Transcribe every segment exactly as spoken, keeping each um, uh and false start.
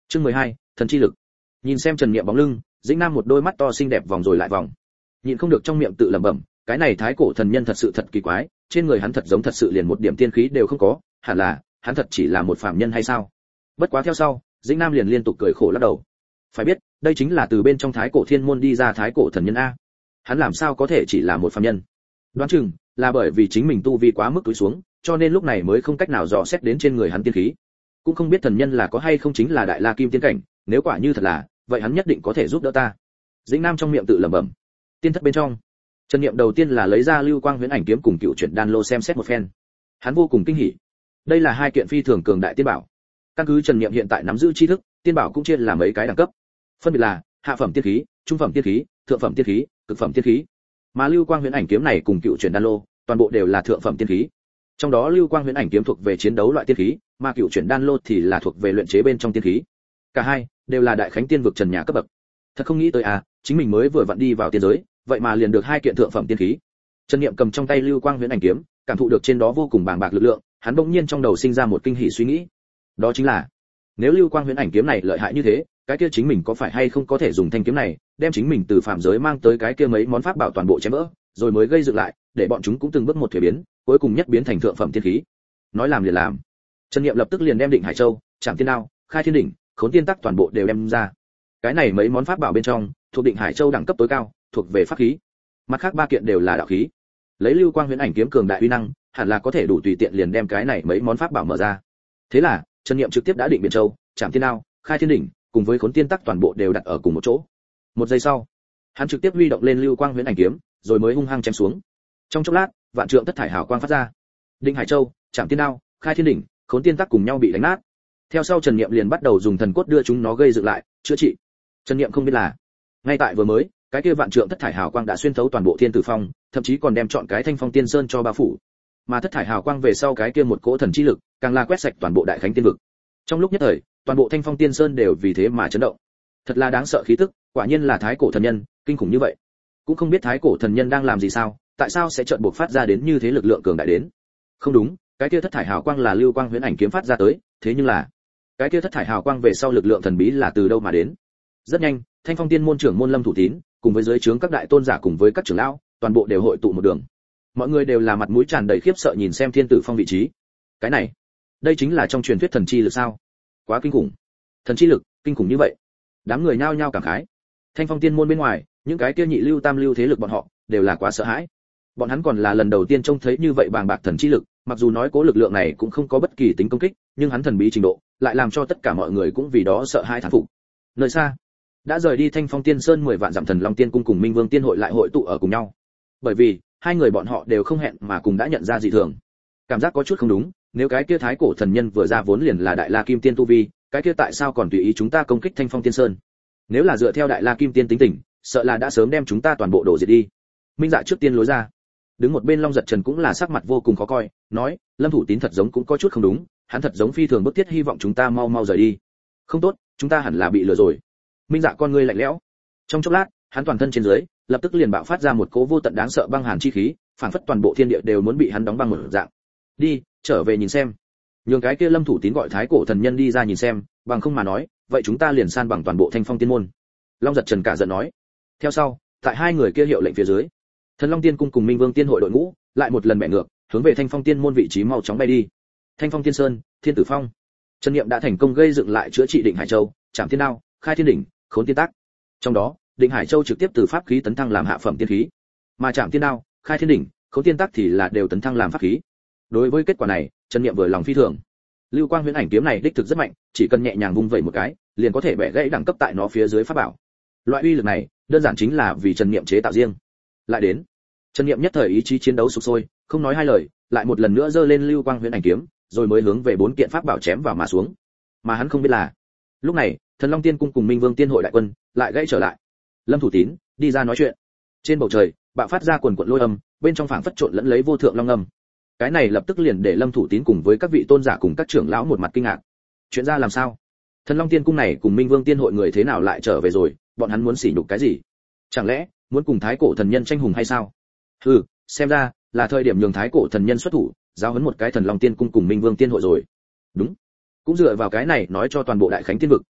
Chương mười hai, thần chi lực. Nhìn xem Trần Niệm bóng lưng, Dĩnh Nam một đôi mắt to xinh đẹp vòng rồi lại vòng. Nhịn không được trong miệng tự lẩm bẩm, cái này thái cổ thần nhân thật sự thật kỳ quái, trên người hắn thật giống thật sự liền một điểm tiên khí đều không có, hẳn là hắn thật chỉ là một phàm nhân hay sao? Bất quá theo sau, Dĩnh Nam liền liên tục cười khổ lắc đầu. Phải biết, đây chính là từ bên trong thái cổ thiên môn đi ra thái cổ thần nhân a. Hắn làm sao có thể chỉ là một phàm nhân? Đoán chừng là bởi vì chính mình tu vi quá mức túi xuống, cho nên lúc này mới không cách nào dò xét đến trên người hắn tiên khí. Cũng không biết thần nhân là có hay không chính là đại la kim tiên cảnh, nếu quả như thật là, vậy hắn nhất định có thể giúp đỡ ta. Dĩnh Nam trong miệng tự lẩm bẩm. Tiên thất bên trong, Trần Niệm đầu tiên là lấy ra Lưu Quang Huyễn Ảnh kiếm cùng Cựu Chuyển Đan Lô xem xét một phen. Hắn vô cùng kinh hỉ. Đây là hai kiện phi thường cường đại tiên bảo. Căn cứ Trần Niệm hiện tại nắm giữ tri thức, tiên bảo cũng chia làm mấy cái đẳng cấp. Phân biệt là hạ phẩm tiên khí, trung phẩm tiên khí, thượng phẩm tiên khí, cực phẩm tiên khí. Mà Lưu Quang Huyễn Ảnh kiếm này cùng Cựu Chuyển Đan Lô, toàn bộ đều là thượng phẩm tiên khí. Trong đó Lưu Quang Huyễn Ảnh kiếm thuộc về chiến đấu loại tiên khí, mà Cựu Chuyển Đan Lô thì là thuộc về luyện chế bên trong tiên khí. Cả hai đều là đại khánh tiên vực trần nhà cấp bậc. Thật không nghĩ tới à, chính mình mới vừa vặn đi vào tiên giới, vậy mà liền được hai kiện thượng phẩm tiên khí. Trần Niệm cầm trong tay Lưu Quang Huyễn Ảnh kiếm, cảm thụ được trên đó vô cùng bàng bạc lực lượng, hắn bỗng nhiên trong đầu sinh ra một kinh hỉ suy nghĩ. Đó chính là, nếu Lưu Quang Huyễn Ảnh kiếm này lợi hại như thế, cái kia chính mình có phải hay không có thể dùng thanh kiếm này, đem chính mình từ phàm giới mang tới cái kia mấy món pháp bảo toàn bộ chém vỡ, rồi mới gây dựng lại, để bọn chúng cũng từng bước một thuế biến, cuối cùng nhất biến thành thượng phẩm tiên khí. Nói làm liền làm. Trần Niệm lập tức liền đem Định Hải Châu, Trảm Tiên Đao, Khai Thiên Đỉnh, Khốn Tiên Tắc toàn bộ đều đem ra. Cái này mấy món pháp bảo bên trong, thuộc Định Hải Châu đẳng cấp tối cao, thuộc về pháp khí. Mặt khác ba kiện đều là đạo khí. Lấy Lưu Quang Huyễn Ảnh kiếm cường đại uy năng, hẳn là có thể đủ tùy tiện liền đem cái này mấy món pháp bảo mở ra. Thế là, Trần Niệm trực tiếp đã định Biển Châu, Trảm Tiên Đao, Khai Thiên Đỉnh, cùng với Khốn Tiên Tắc toàn bộ đều đặt ở cùng một chỗ. Một giây sau, hắn trực tiếp huy động lên Lưu Quang Huyễn Ảnh kiếm, rồi mới hung hăng chém xuống. Trong chốc lát, vạn trượng thất thải hào quang phát ra. Định Hải Châu, Trảm Tiên Đao, Khai Thiên Đỉnh, Khốn Tiên Tắc cùng nhau bị đánh nát. Theo sau Trần Niệm liền bắt đầu dùng thần cốt đưa chúng nó gây dựng lại, chữa trị. Trần Niệm không biết là, ngay tại vừa mới, cái kia vạn trượng thất thải hào quang đã xuyên thấu toàn bộ Thiên Tử Phong, thậm chí còn đem chọn cái Thanh Phong Tiên Sơn cho bao phủ. Mà thất thải hào quang về sau cái kia một cỗ thần chi lực, càng là quét sạch toàn bộ Đại Khánh Tiên vực. Trong lúc nhất thời, toàn bộ Thanh Phong Tiên Sơn đều vì thế mà chấn động. Thật là đáng sợ khí tức, quả nhiên là thái cổ thần nhân, kinh khủng như vậy. Cũng không biết thái cổ thần nhân đang làm gì sao, tại sao sẽ chợt bộc phát ra đến như thế lực lượng cường đại đến. Không đúng, cái kia thất thải hào quang là Lưu Quang Huyễn Ảnh kiếm phát ra tới, thế nhưng là cái kia thất thải hào quang về sau lực lượng thần bí là từ đâu mà đến? Rất nhanh, Thanh Phong Tiên môn trưởng môn Lâm Thủ Tín, cùng với dưới trướng các đại tôn giả cùng với các trưởng lão, toàn bộ đều hội tụ một đường. Mọi người đều là mặt mũi tràn đầy khiếp sợ nhìn xem Thiên Tử Phong vị trí. Cái này, đây chính là trong truyền thuyết thần chi lực sao? Quá kinh khủng. Thần chi lực, kinh khủng như vậy. Đám người nhao nhao cảm khái. Thanh Phong Tiên môn bên ngoài, những cái kia nhị lưu tam lưu thế lực bọn họ, đều là quá sợ hãi. Bọn hắn còn là lần đầu tiên trông thấy như vậy bàng bạc thần chi lực, mặc dù nói cố lực lượng này cũng không có bất kỳ tính công kích, nhưng hắn thần bí trình độ, lại làm cho tất cả mọi người cũng vì đó sợ hãi thán phục. Nơi xa, đã rời đi Thanh Phong Tiên Sơn mười vạn dặm Thần Long Tiên cung cùng Minh Vương Tiên hội lại hội tụ ở cùng nhau. Bởi vì, hai người bọn họ đều không hẹn mà cùng đã nhận ra dị thường. Cảm giác có chút không đúng, nếu cái kia thái cổ thần nhân vừa ra vốn liền là đại la kim tiên tu vi, cái kia tại sao còn tùy ý chúng ta công kích Thanh Phong Tiên Sơn? Nếu là dựa theo đại la kim tiên tính tình, sợ là đã sớm đem chúng ta toàn bộ đổ diệt đi. Minh Dạ trước tiên lối ra. Đứng một bên Long Giật Trần cũng là sắc mặt vô cùng khó coi, nói, Lâm Thủ Tín thật giống cũng có chút không đúng, hắn thật giống phi thường bức thiết hy vọng chúng ta mau mau rời đi. Không tốt, chúng ta hẳn là bị lừa rồi. Minh Dạ con ngươi lạnh lẽo. Trong chốc lát, hắn toàn thân trên dưới, lập tức liền bạo phát ra một cỗ vô tận đáng sợ băng hàn chi khí, phản phất toàn bộ thiên địa đều muốn bị hắn đóng băng một dạng. Đi, trở về nhìn xem. Nhường cái kia Lâm Thủ Tín gọi thái cổ thần nhân đi ra nhìn xem, bằng không mà nói, vậy chúng ta liền san bằng toàn bộ Thanh Phong Tiên môn. Long Giật Trần cả giận nói. Theo sau, tại hai người kia hiệu lệnh phía dưới, Thần Long Tiên cung cùng Minh Vương Tiên hội đội ngũ, lại một lần bẻ ngược, hướng về Thanh Phong Tiên môn vị trí mau chóng bay đi. Thanh Phong Tiên Sơn, Thiên Tử Phong. Trần Niệm đã thành công gây dựng lại chữa trị Định Hải Châu, Trảm Tiên Đao, Khai Thiên Đỉnh, Khốn Tiên Tắc. Trong đó, Định Hải Châu trực tiếp từ pháp khí tấn thăng làm hạ phẩm tiên khí, mà Trảm Tiên Đao, Khai Thiên Đỉnh, Khốn Tiên Tắc thì là đều tấn thăng làm pháp khí. Đối với kết quả này, Trần Niệm vừa lòng phi thường. Lưu Quang Huyễn Ảnh kiếm này đích thực rất mạnh, chỉ cần nhẹ nhàng vung vẩy một cái, liền có thể bẻ gãy đẳng cấp tại nó phía dưới pháp bảo. Loại uy lực này, đơn giản chính là vì Trần Niệm chế tạo riêng. Lại đến, Trần Niệm nhất thời ý chí chiến đấu sục sôi, không nói hai lời, lại một lần nữa giơ lên Lưu Quang Huyễn Ảnh kiếm, rồi mới hướng về bốn kiện pháp bảo chém vào mà xuống. Mà hắn không biết là, lúc này, Thần Long Tiên cung cùng Minh Vương Tiên hội đại quân lại gãy trở lại. Lâm Thủ Tín đi ra nói chuyện. Trên bầu trời, bạo phát ra quần quần lôi âm, bên trong phảng phất trộn lẫn lấy vô thượng long âm. Cái này lập tức liền để Lâm Thủ Tín cùng với các vị tôn giả cùng các trưởng lão một mặt kinh ngạc. Chuyện ra làm sao? Thần Long Tiên cung này cùng Minh Vương Tiên hội người thế nào lại trở về rồi, bọn hắn muốn sỉ nhục cái gì? Chẳng lẽ muốn cùng thái cổ thần nhân tranh hùng hay sao? Hừ, xem ra là thời điểm nhường thái cổ thần nhân xuất thủ, giáo huấn một cái Thần Long Tiên cung cùng Minh Vương Tiên hội rồi. Đúng, cũng dựa vào cái này nói cho toàn bộ Đại Khánh Tiên vực,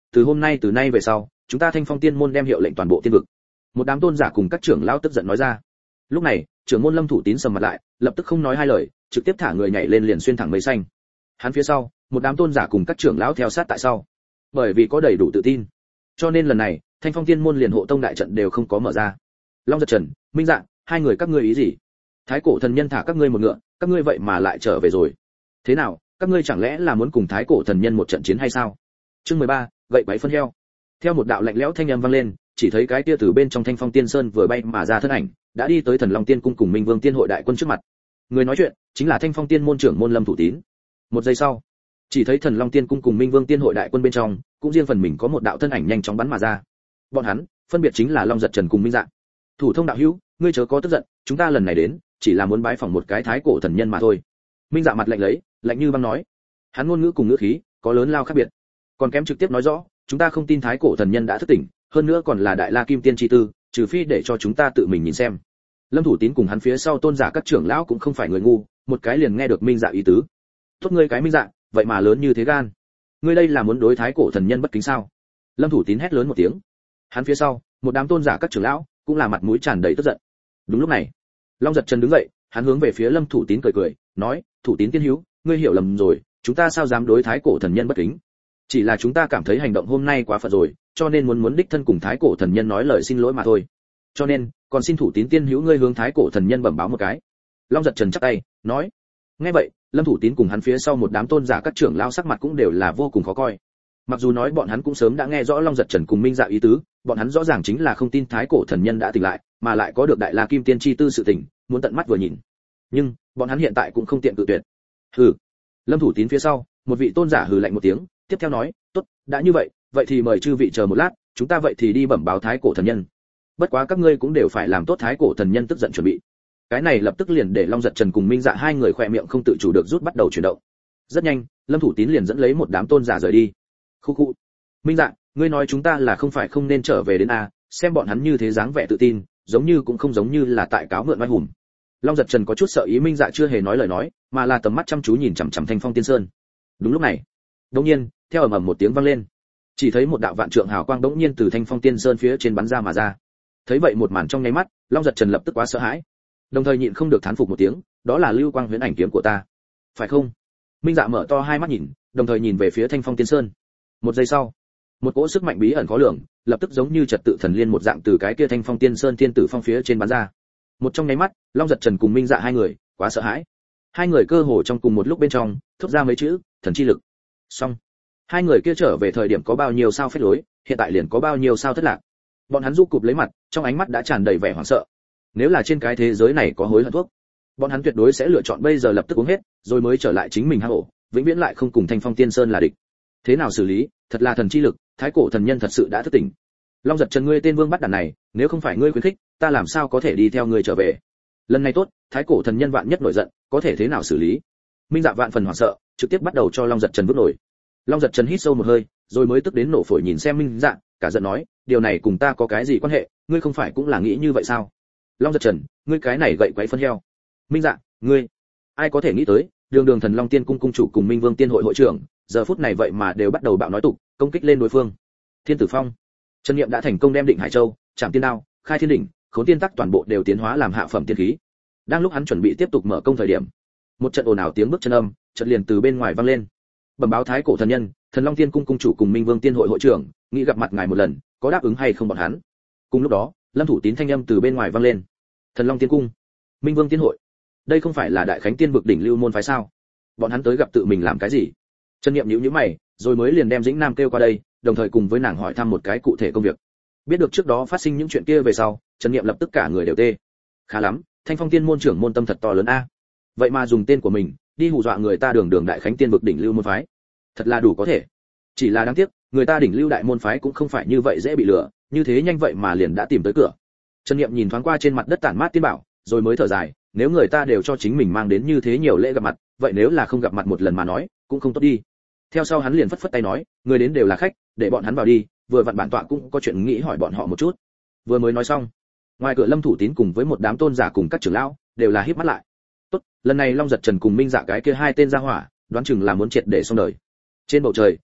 từ hôm nay từ nay về sau chúng ta Thanh Phong Tiên môn đem hiệu lệnh toàn bộ tiên vực. Một đám tôn giả cùng các trưởng lão tức giận nói ra. Lúc này trưởng môn Lâm Thủ Tín sầm mặt lại, lập tức không nói hai lời, trực tiếp thả người nhảy lên liền xuyên thẳng mây xanh. Hắn phía sau một đám tôn giả cùng các trưởng lão theo sát tại sau, bởi vì có đầy đủ tự tin, cho nên lần này Thanh Phong Tiên môn liền hộ tông đại trận đều không có mở ra. Long Giật Trần, Minh Dạ, hai người các ngươi ý gì? Thái cổ thần nhân thả các ngươi một ngựa, các ngươi vậy mà lại trở về rồi. Thế nào, các ngươi chẳng lẽ là muốn cùng thái cổ thần nhân một trận chiến hay sao? Chương mười ba, gậy quấy phân heo. Theo một đạo lạnh lẽo thanh âm vang lên, chỉ thấy cái tia từ bên trong Thanh Phong Tiên Sơn vừa bay mà ra thân ảnh, đã đi tới Thần Long Tiên cung cùng Minh Vương Tiên hội đại quân trước mặt. Người nói chuyện chính là Thanh Phong Tiên môn trưởng môn Lâm Thủ Tín. Một giây sau, chỉ thấy Thần Long Tiên cung cùng Minh Vương Tiên hội đại quân bên trong, cũng riêng phần mình có một đạo thân ảnh nhanh chóng bắn mà ra. Bọn hắn, phân biệt chính là Long Giật Trần cùng Minh Dạ. Thủ thông đạo hữu, ngươi chớ có tức giận, chúng ta lần này đến, chỉ là muốn bái phỏng một cái thái cổ thần nhân mà thôi. Minh Dạ mặt lạnh lấy, lạnh như băng nói. Hắn ngôn ngữ cùng ngữ khí có lớn lao khác biệt, còn kém trực tiếp nói rõ, chúng ta không tin thái cổ thần nhân đã thức tỉnh, hơn nữa còn là đại la kim tiên chi tư, trừ phi để cho chúng ta tự mình nhìn xem. Lâm Thủ Tín cùng hắn phía sau tôn giả các trưởng lão cũng không phải người ngu, một cái liền nghe được Minh Dạ ý tứ. Tốt ngươi cái Minh Dạ, vậy mà lớn như thế gan, ngươi đây là muốn đối thái cổ thần nhân bất kính sao? Lâm Thủ Tín hét lớn một tiếng. Hắn phía sau một đám tôn giả các trưởng lão cũng là mặt mũi tràn đầy tức giận. Đúng lúc này, Long Giật Trần đứng dậy, hắn hướng về phía Lâm Thủ Tín cười cười, nói: Thủ Tín tiên hữu, ngươi hiểu lầm rồi, chúng ta sao dám đối thái cổ thần nhân bất kính? Chỉ là chúng ta cảm thấy hành động hôm nay quá phận rồi, cho nên muốn muốn đích thân cùng thái cổ thần nhân nói lời xin lỗi mà thôi. Cho nên, còn xin Thủ Tín tiên hữu ngươi hướng thái cổ thần nhân bẩm báo một cái. Long Giật Trần chắp tay, nói. Nghe vậy, Lâm Thủ Tín cùng hắn phía sau một đám tôn giả các trưởng lão sắc mặt cũng đều là vô cùng khó coi. Mặc dù nói bọn hắn cũng sớm đã nghe rõ Long Giật Trần cùng Minh Dạ ý tứ, bọn hắn rõ ràng chính là không tin thái cổ thần nhân đã tỉnh lại, mà lại có được đại la kim tiên chi tư sự tỉnh, muốn tận mắt vừa nhìn. Nhưng, bọn hắn hiện tại cũng không tiện cự tuyệt. Hừ. Lâm Thủ Tín phía sau, một vị tôn giả hừ lạnh một tiếng, tiếp theo nói, tốt, đã như vậy, vậy thì mời chư vị chờ một lát, chúng ta vậy thì đi bẩm báo thái cổ thần nhân. Bất quá các ngươi cũng đều phải làm tốt thái cổ thần nhân tức giận chuẩn bị. Cái này lập tức liền để Long Giật Trần cùng Minh Dạ hai người khỏe miệng không tự chủ được rút bắt đầu chuyển động. Rất nhanh, Lâm Thủ Tín liền dẫn lấy một đám tôn giả rời đi. Khu khu. Minh Dạ, ngươi nói chúng ta là không phải không nên trở về đến a, xem bọn hắn như thế dáng vẻ tự tin, giống như cũng không giống như là tại cáo mượn oai hùng. Long Giật Trần có chút sợ ý Minh Dạ chưa hề nói lời nói, mà là tầm mắt chăm chú nhìn chằm chằm Thanh Phong Tiên Sơn. Đúng lúc này, đột nhiên, theo ầm ầm một tiếng vang lên, chỉ thấy một đạo vạn trượng hào quang đống nhiên từ Thanh Phong Tiên Sơn phía trên bắn ra mà ra. Thấy vậy một màn trong nháy mắt, Long Giật Trần lập tức quá sợ hãi, đồng thời nhịn không được thán phục một tiếng, đó là lưu quang huyễn ảnh kiếm của ta, phải không? Minh Dạ mở to hai mắt nhìn, đồng thời nhìn về phía Thanh Phong Tiên Sơn. Một giây sau, một cỗ sức mạnh bí ẩn khó lường, lập tức giống như trật tự thần liên một dạng từ cái kia Thanh Phong Tiên Sơn thiên tử phong phía trên bắn ra. Một trong nháy mắt, Long Giật Trần cùng Minh Dạ hai người quá sợ hãi, hai người cơ hồ trong cùng một lúc bên trong thốt ra mấy chữ thần chi lực. Xong, hai người kia trở về thời điểm có bao nhiêu sao phép lối, hiện tại liền có bao nhiêu sao thất lạc. Bọn hắn rũ cụp lấy mặt, trong ánh mắt đã tràn đầy vẻ hoảng sợ. Nếu là trên cái thế giới này có hối hận thuốc, bọn hắn tuyệt đối sẽ lựa chọn bây giờ lập tức uống hết, rồi mới trở lại chính mình hang ổ, vĩnh viễn lại không cùng Thanh Phong Tiên Sơn là địch. Thế nào xử lý, thật là thần chi lực, thái cổ thần nhân thật sự đã thức tỉnh. Long Giật Trần ngươi tên vương bắt đàn này, nếu không phải ngươi khuyến khích, ta làm sao có thể đi theo ngươi trở về? Lần này tốt, thái cổ thần nhân vạn nhất nổi giận, có thể thế nào xử lý? Minh Dạ vạn phần hoảng sợ, trực tiếp bắt đầu cho Long Giật Trần vứt nổi. Long Giật Trần hít sâu một hơi, rồi mới tức đến nổ phổi nhìn xem Minh Dạ, cả giận nói, điều này cùng ta có cái gì quan hệ, ngươi không phải cũng là nghĩ như vậy sao? Long Giật Trần, ngươi cái này gậy quấy phân heo. Minh Dạ, ngươi, ai có thể nghĩ tới, đường đường Thần Long Tiên cung cung chủ cùng Minh Vương Tiên hội hội trưởng, giờ phút này vậy mà đều bắt đầu bạo nói tục, công kích lên đối phương. Thiên Tử Phong, Trần Niệm đã thành công đem Định Hải Châu, Trảm Tiên Đao, Khai Thiên Đỉnh, Khốn Tiên Tắc toàn bộ đều tiến hóa làm hạ phẩm tiên khí. Đang lúc hắn chuẩn bị tiếp tục mở công thời điểm, một trận ồn ào tiếng bước chân âm, chợt liền từ bên ngoài vang lên. Bẩm báo thái cổ thần nhân, Thần Long Tiên cung cung chủ cùng Minh Vương Tiên hội hội trưởng, nghĩ gặp mặt ngài một lần, có đáp ứng hay không bọn hắn? Cùng lúc đó, Lâm Thủ Tín thanh âm từ bên ngoài vang lên. Thần Long Tiên cung, Minh Vương Tiên hội, đây không phải là Đại Khánh Tiên vực đỉnh lưu môn phái sao? Bọn hắn tới gặp tự mình làm cái gì? Trần Niệm nhíu nhíu mày, rồi mới liền đem Dĩnh Nam kêu qua đây, đồng thời cùng với nàng hỏi thăm một cái cụ thể công việc. Biết được trước đó phát sinh những chuyện kia về sau, Trần Niệm lập tức cả người đều tê. Khá lắm, Thanh Phong Tiên môn trưởng môn tâm thật to lớn a. Vậy mà dùng tên của mình đi hù dọa người ta đường đường Đại Khánh Tiên vực đỉnh lưu môn phái, thật là đủ có thể. Chỉ là đáng tiếc, người ta đỉnh lưu đại môn phái cũng không phải như vậy dễ bị lừa, như thế nhanh vậy mà liền đã tìm tới cửa. Trần Niệm nhìn thoáng qua trên mặt đất tản mát tiên bảo, rồi mới thở dài, nếu người ta đều cho chính mình mang đến như thế nhiều lễ gặp mặt, vậy nếu là không gặp mặt một lần mà nói, cũng không tốt đi. Theo sau hắn liền phất phất tay nói, người đến đều là khách, để bọn hắn vào đi, vừa vặn bản tọa cũng có chuyện nghĩ hỏi bọn họ một chút. Vừa mới nói xong, ngoài cửa Lâm Thủ Tín cùng với một đám tôn giả cùng các trưởng lão đều là híp mắt lại. Tốt, lần này Long Giật Trần cùng Minh Dạ cái kia hai tên ra hỏa, đoán chừng là muốn triệt để xong đời. Trên bầu trời,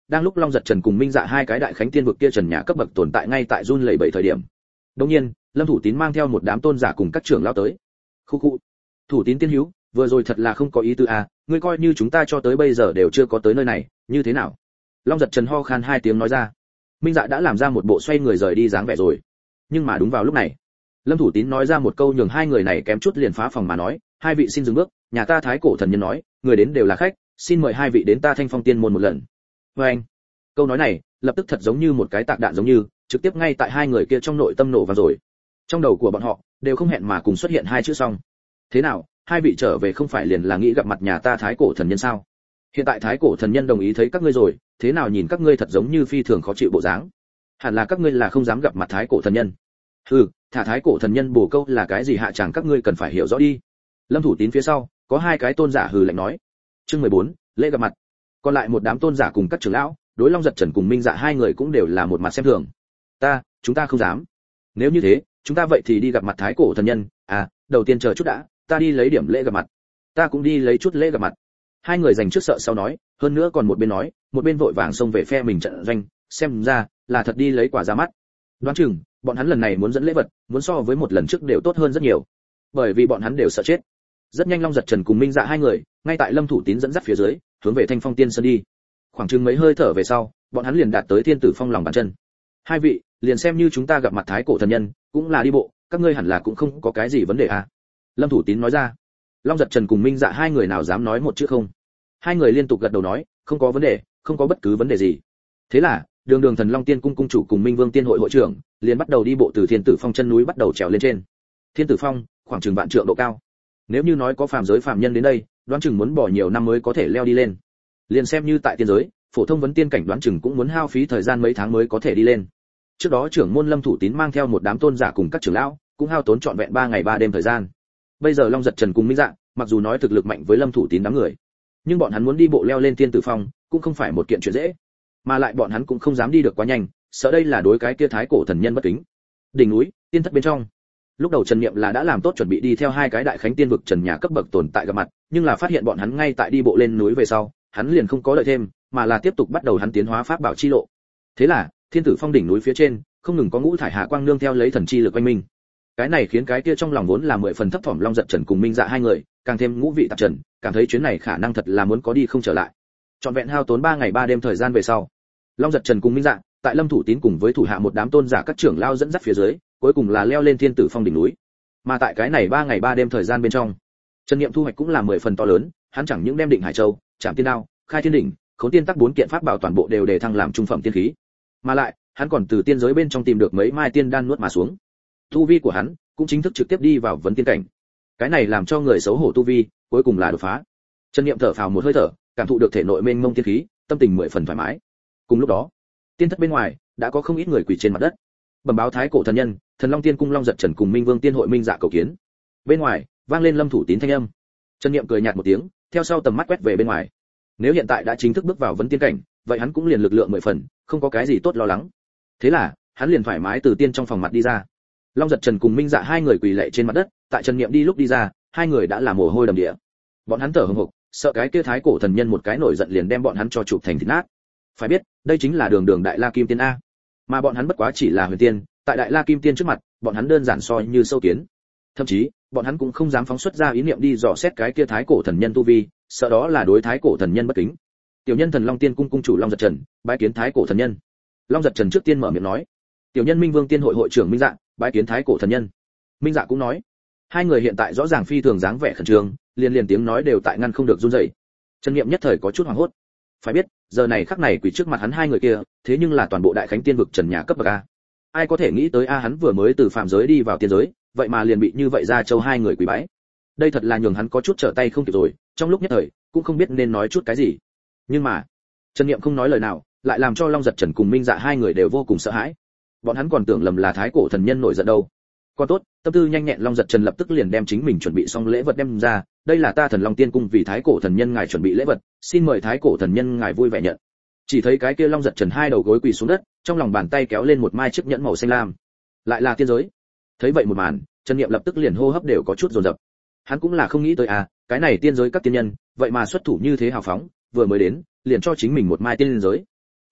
đang lúc Long Giật Trần cùng Minh Dạ hai cái đại khánh tiên vực kia trần nhà cấp bậc tồn tại ngay tại run lẩy bẩy thời điểm. Đương nhiên, Lâm Thủ Tín mang theo một đám tôn giả cùng các trưởng lão tới. Khu khu. Thủ Tín tiên hữu, vừa rồi thật là không có ý tư à, ngươi coi như chúng ta cho tới bây giờ đều chưa có tới nơi này, như thế nào? Long Giật Trần ho khan hai tiếng nói ra. Minh Dạ đã làm ra một bộ xoay người rời đi dáng vẻ rồi. Nhưng mà đúng vào lúc này, Lâm Thủ Tín nói ra một câu nhường hai người này kém chút liền phá phòng mà nói, hai vị xin dừng bước, nhà ta Thái Cổ thần nhân nói, người đến đều là khách, xin mời hai vị đến ta Thanh Phong Tiên môn một lần. Và anh, câu nói này, lập tức thật giống như một cái tạc đạn giống như, trực tiếp ngay tại hai người kia trong nội tâm nổ vào rồi. Trong đầu của bọn họ, đều không hẹn mà cùng xuất hiện hai chữ xong. Thế nào, hai vị trở về không phải liền là nghĩ gặp mặt nhà ta Thái Cổ thần nhân sao? Hiện tại Thái Cổ thần nhân đồng ý thấy các ngươi rồi, thế nào nhìn các ngươi thật giống như phi thường khó chịu bộ dáng. Hẳn là các ngươi là không dám gặp mặt Thái Cổ thần nhân. Hừ, thả Thái Cổ thần nhân bổ câu là cái gì hạ chẳng các ngươi cần phải hiểu rõ đi. Lâm Thủ Tín phía sau, có hai cái tôn giả hừ lạnh nói. Chương mười bốn, lễ gặp mặt. Còn lại một đám tôn giả cùng các trưởng lão, đối Long Giật Trần cùng Minh Dạ hai người cũng đều là một mặt xem thường. Ta, chúng ta không dám. Nếu như thế, chúng ta vậy thì đi gặp mặt Thái Cổ thần nhân, à, đầu tiên chờ chút đã, ta đi lấy điểm lễ gặp mặt. Ta cũng đi lấy chút lễ gặp mặt. Hai người dành trước sợ sau nói, hơn nữa còn một bên nói, một bên vội vàng xông về phe mình trận doanh, xem ra là thật đi lấy quả ra mắt. Đoán chừng, bọn hắn lần này muốn dẫn lễ vật, muốn so với một lần trước đều tốt hơn rất nhiều. Bởi vì bọn hắn đều sợ chết. Rất nhanh Long Giật Trần cùng Minh Dạ hai người, ngay tại Lâm Thủ Tín dẫn dắt phía dưới, hướng về Thanh Phong Tiên Sơn đi. Khoảng chừng mấy hơi thở về sau, bọn hắn liền đạt tới Thiên Tử Phong lòng bàn chân. Hai vị, liền xem như chúng ta gặp mặt Thái Cổ thần nhân, cũng là đi bộ, các ngươi hẳn là cũng không có cái gì vấn đề à? Lâm Thủ Tín nói ra. Long Giật Trần cùng Minh Dạ hai người nào dám nói một chữ không? Hai người liên tục gật đầu nói, không có vấn đề, không có bất cứ vấn đề gì. Thế là, Đường Đường Thần Long Tiên cung cung chủ cùng Minh Vương Tiên hội hội trưởng, liền bắt đầu đi bộ từ Thiên Tử Phong chân núi bắt đầu trèo lên trên. Thiên Tử Phong, khoảng chừng vạn trượng độ cao. Nếu như nói có phàm giới phàm nhân đến đây, đoán chừng muốn bỏ nhiều năm mới có thể leo đi lên. Liền xem như tại tiên giới, phổ thông vấn tiên cảnh đoán chừng cũng muốn hao phí thời gian mấy tháng mới có thể đi lên. Trước đó trưởng môn Lâm Thủ Tín mang theo một đám tôn giả cùng các trưởng lão, cũng hao tốn trọn vẹn ba ngày ba đêm thời gian. Bây giờ Long Giật Trần cùng Minh Dạ, mặc dù nói thực lực mạnh với Lâm Thủ Tín đám người, nhưng bọn hắn muốn đi bộ leo lên Thiên Tử Phong, cũng không phải một kiện chuyện dễ. Mà lại bọn hắn cũng không dám đi được quá nhanh, sợ đây là đối cái kia Thái Cổ thần nhân bất kính. Đỉnh núi, tiên thất bên trong. Lúc đầu Trần Niệm là đã làm tốt chuẩn bị đi theo hai cái đại khánh tiên vực trần nhà cấp bậc tồn tại gặp mặt, nhưng là phát hiện bọn hắn ngay tại đi bộ lên núi về sau, hắn liền không có đợi thêm, mà là tiếp tục bắt đầu hắn tiến hóa pháp bảo chi lộ. Thế là, Thiên Tử Phong đỉnh núi phía trên, không ngừng có ngũ thải hạ quang nương theo lấy thần chi lực quanh minh. Cái này khiến cái kia trong lòng vốn là mười phần thấp thỏm Long Giật Trần cùng Minh Dạ hai người, càng thêm ngũ vị tạp trần, cảm thấy chuyến này khả năng thật là muốn có đi không trở lại. Trọn vẹn hao tốn ba ngày ba đêm thời gian về sau, Long Giật Trần cùng Minh Dạ, tại Lâm Thủ Tín cùng với thủ hạ một đám tôn giả các trưởng lao dẫn dắt phía dưới, cuối cùng là leo lên Thiên Tử Phong đỉnh núi. Mà tại cái này ba ngày ba đêm thời gian bên trong, Trần Niệm thu hoạch cũng là mười phần to lớn, hắn chẳng những đem Định Hải Châu, Trảm Tiên Đao, Khai Thiên Đỉnh, Khốn Tiên Tắc bốn kiện pháp bảo toàn bộ đều đề thăng làm trung phẩm tiên khí. Mà lại, hắn còn từ tiên giới bên trong tìm được mấy mai tiên đan nuốt mà xuống. Tu vi của hắn cũng chính thức trực tiếp đi vào vấn tiên cảnh. Cái này làm cho người xấu hổ tu vi, cuối cùng là đột phá. Trần Niệm thở phào một hơi thở, cảm thụ được thể nội mênh mông tiên khí, tâm tình mười phần thoải mái. Cùng lúc đó, tiên thất bên ngoài đã có không ít người quỳ trên mặt đất, bẩm báo Thái Cổ thần nhân, Thần Long Tiên cung Long Giật Trần cùng Minh Vương Tiên hội Minh Dạ cầu kiến. Bên ngoài vang lên Lâm Thủ Tín thanh âm. Trần Niệm cười nhạt một tiếng, theo sau tầm mắt quét về bên ngoài. Nếu hiện tại đã chính thức bước vào vấn tiên cảnh, vậy hắn cũng liền lực lượng mười phần, không có cái gì tốt lo lắng. Thế là, hắn liền thoải mái từ tiên trong phòng mặt đi ra. Long Giật Trần cùng Minh Dạ hai người quỳ lạy trên mặt đất, tại Trần Niệm đi lúc đi ra, hai người đã là mồ hôi đầm địa. Bọn hắn thở hổn hộc, sợ cái kia Thái Cổ thần nhân một cái nổi giận liền đem bọn hắn cho chụp thành thịt nát. Phải biết, đây chính là đường đường Đại La Kim Tiên a. Mà bọn hắn bất quá chỉ là huyền tiên, tại Đại La Kim Tiên trước mặt, bọn hắn đơn giản so như sâu kiến. Thậm chí, bọn hắn cũng không dám phóng xuất ra ý niệm đi dò xét cái kia Thái Cổ thần nhân tu vi, sợ đó là đối Thái Cổ thần nhân bất kính. Tiểu nhân Thần Long Tiên cung cung chủ Long Giật Trần, bái kiến Thái Cổ thần nhân. Long Giật Trần trước tiên mở miệng nói. Tiểu nhân Minh Vương Tiên hội hội trưởng Minh Dạ, bái kiến Thái Cổ thần nhân. Minh Dạ cũng nói. Hai người hiện tại rõ ràng phi thường dáng vẻ khẩn trương, liền liền tiếng nói đều tại ngăn không được run rẩy. Trần Niệm nhất thời có chút hoảng hốt. Phải biết, giờ này khắc này quỳ trước mặt hắn hai người kia, thế nhưng là toàn bộ đại khánh tiên vực trần nhà cấp bậc a. Ai có thể nghĩ tới a hắn vừa mới từ phạm giới đi vào tiên giới, vậy mà liền bị như vậy ra châu hai người quỳ bái. Đây thật là nhường hắn có chút trở tay không kịp rồi, trong lúc nhất thời cũng không biết nên nói chút cái gì. Nhưng mà, Trần Niệm không nói lời nào, lại làm cho Long Giật Trần cùng Minh Dạ hai người đều vô cùng sợ hãi. Bọn hắn còn tưởng lầm là Thái Cổ thần nhân nổi giận đâu. Còn tốt, tâm tư nhanh nhẹn Long Giật Trần lập tức liền đem chính mình chuẩn bị xong lễ vật đem ra, đây là ta Thần Long Tiên cung vì Thái Cổ thần nhân ngài chuẩn bị lễ vật, xin mời Thái Cổ thần nhân ngài vui vẻ nhận. Chỉ thấy cái kia Long Giật Trần hai đầu gối quỳ xuống đất, trong lòng bàn tay kéo lên một mai chiếc nhẫn màu xanh lam. Lại là tiên giới. Thấy vậy một màn, Trần Niệm lập tức liền hô hấp đều có chút dồn dập. Hắn cũng là không nghĩ tới à, cái này tiên giới các tiên nhân, vậy mà xuất thủ như thế hào phóng, vừa mới đến, liền cho chính mình một mai tiên giới.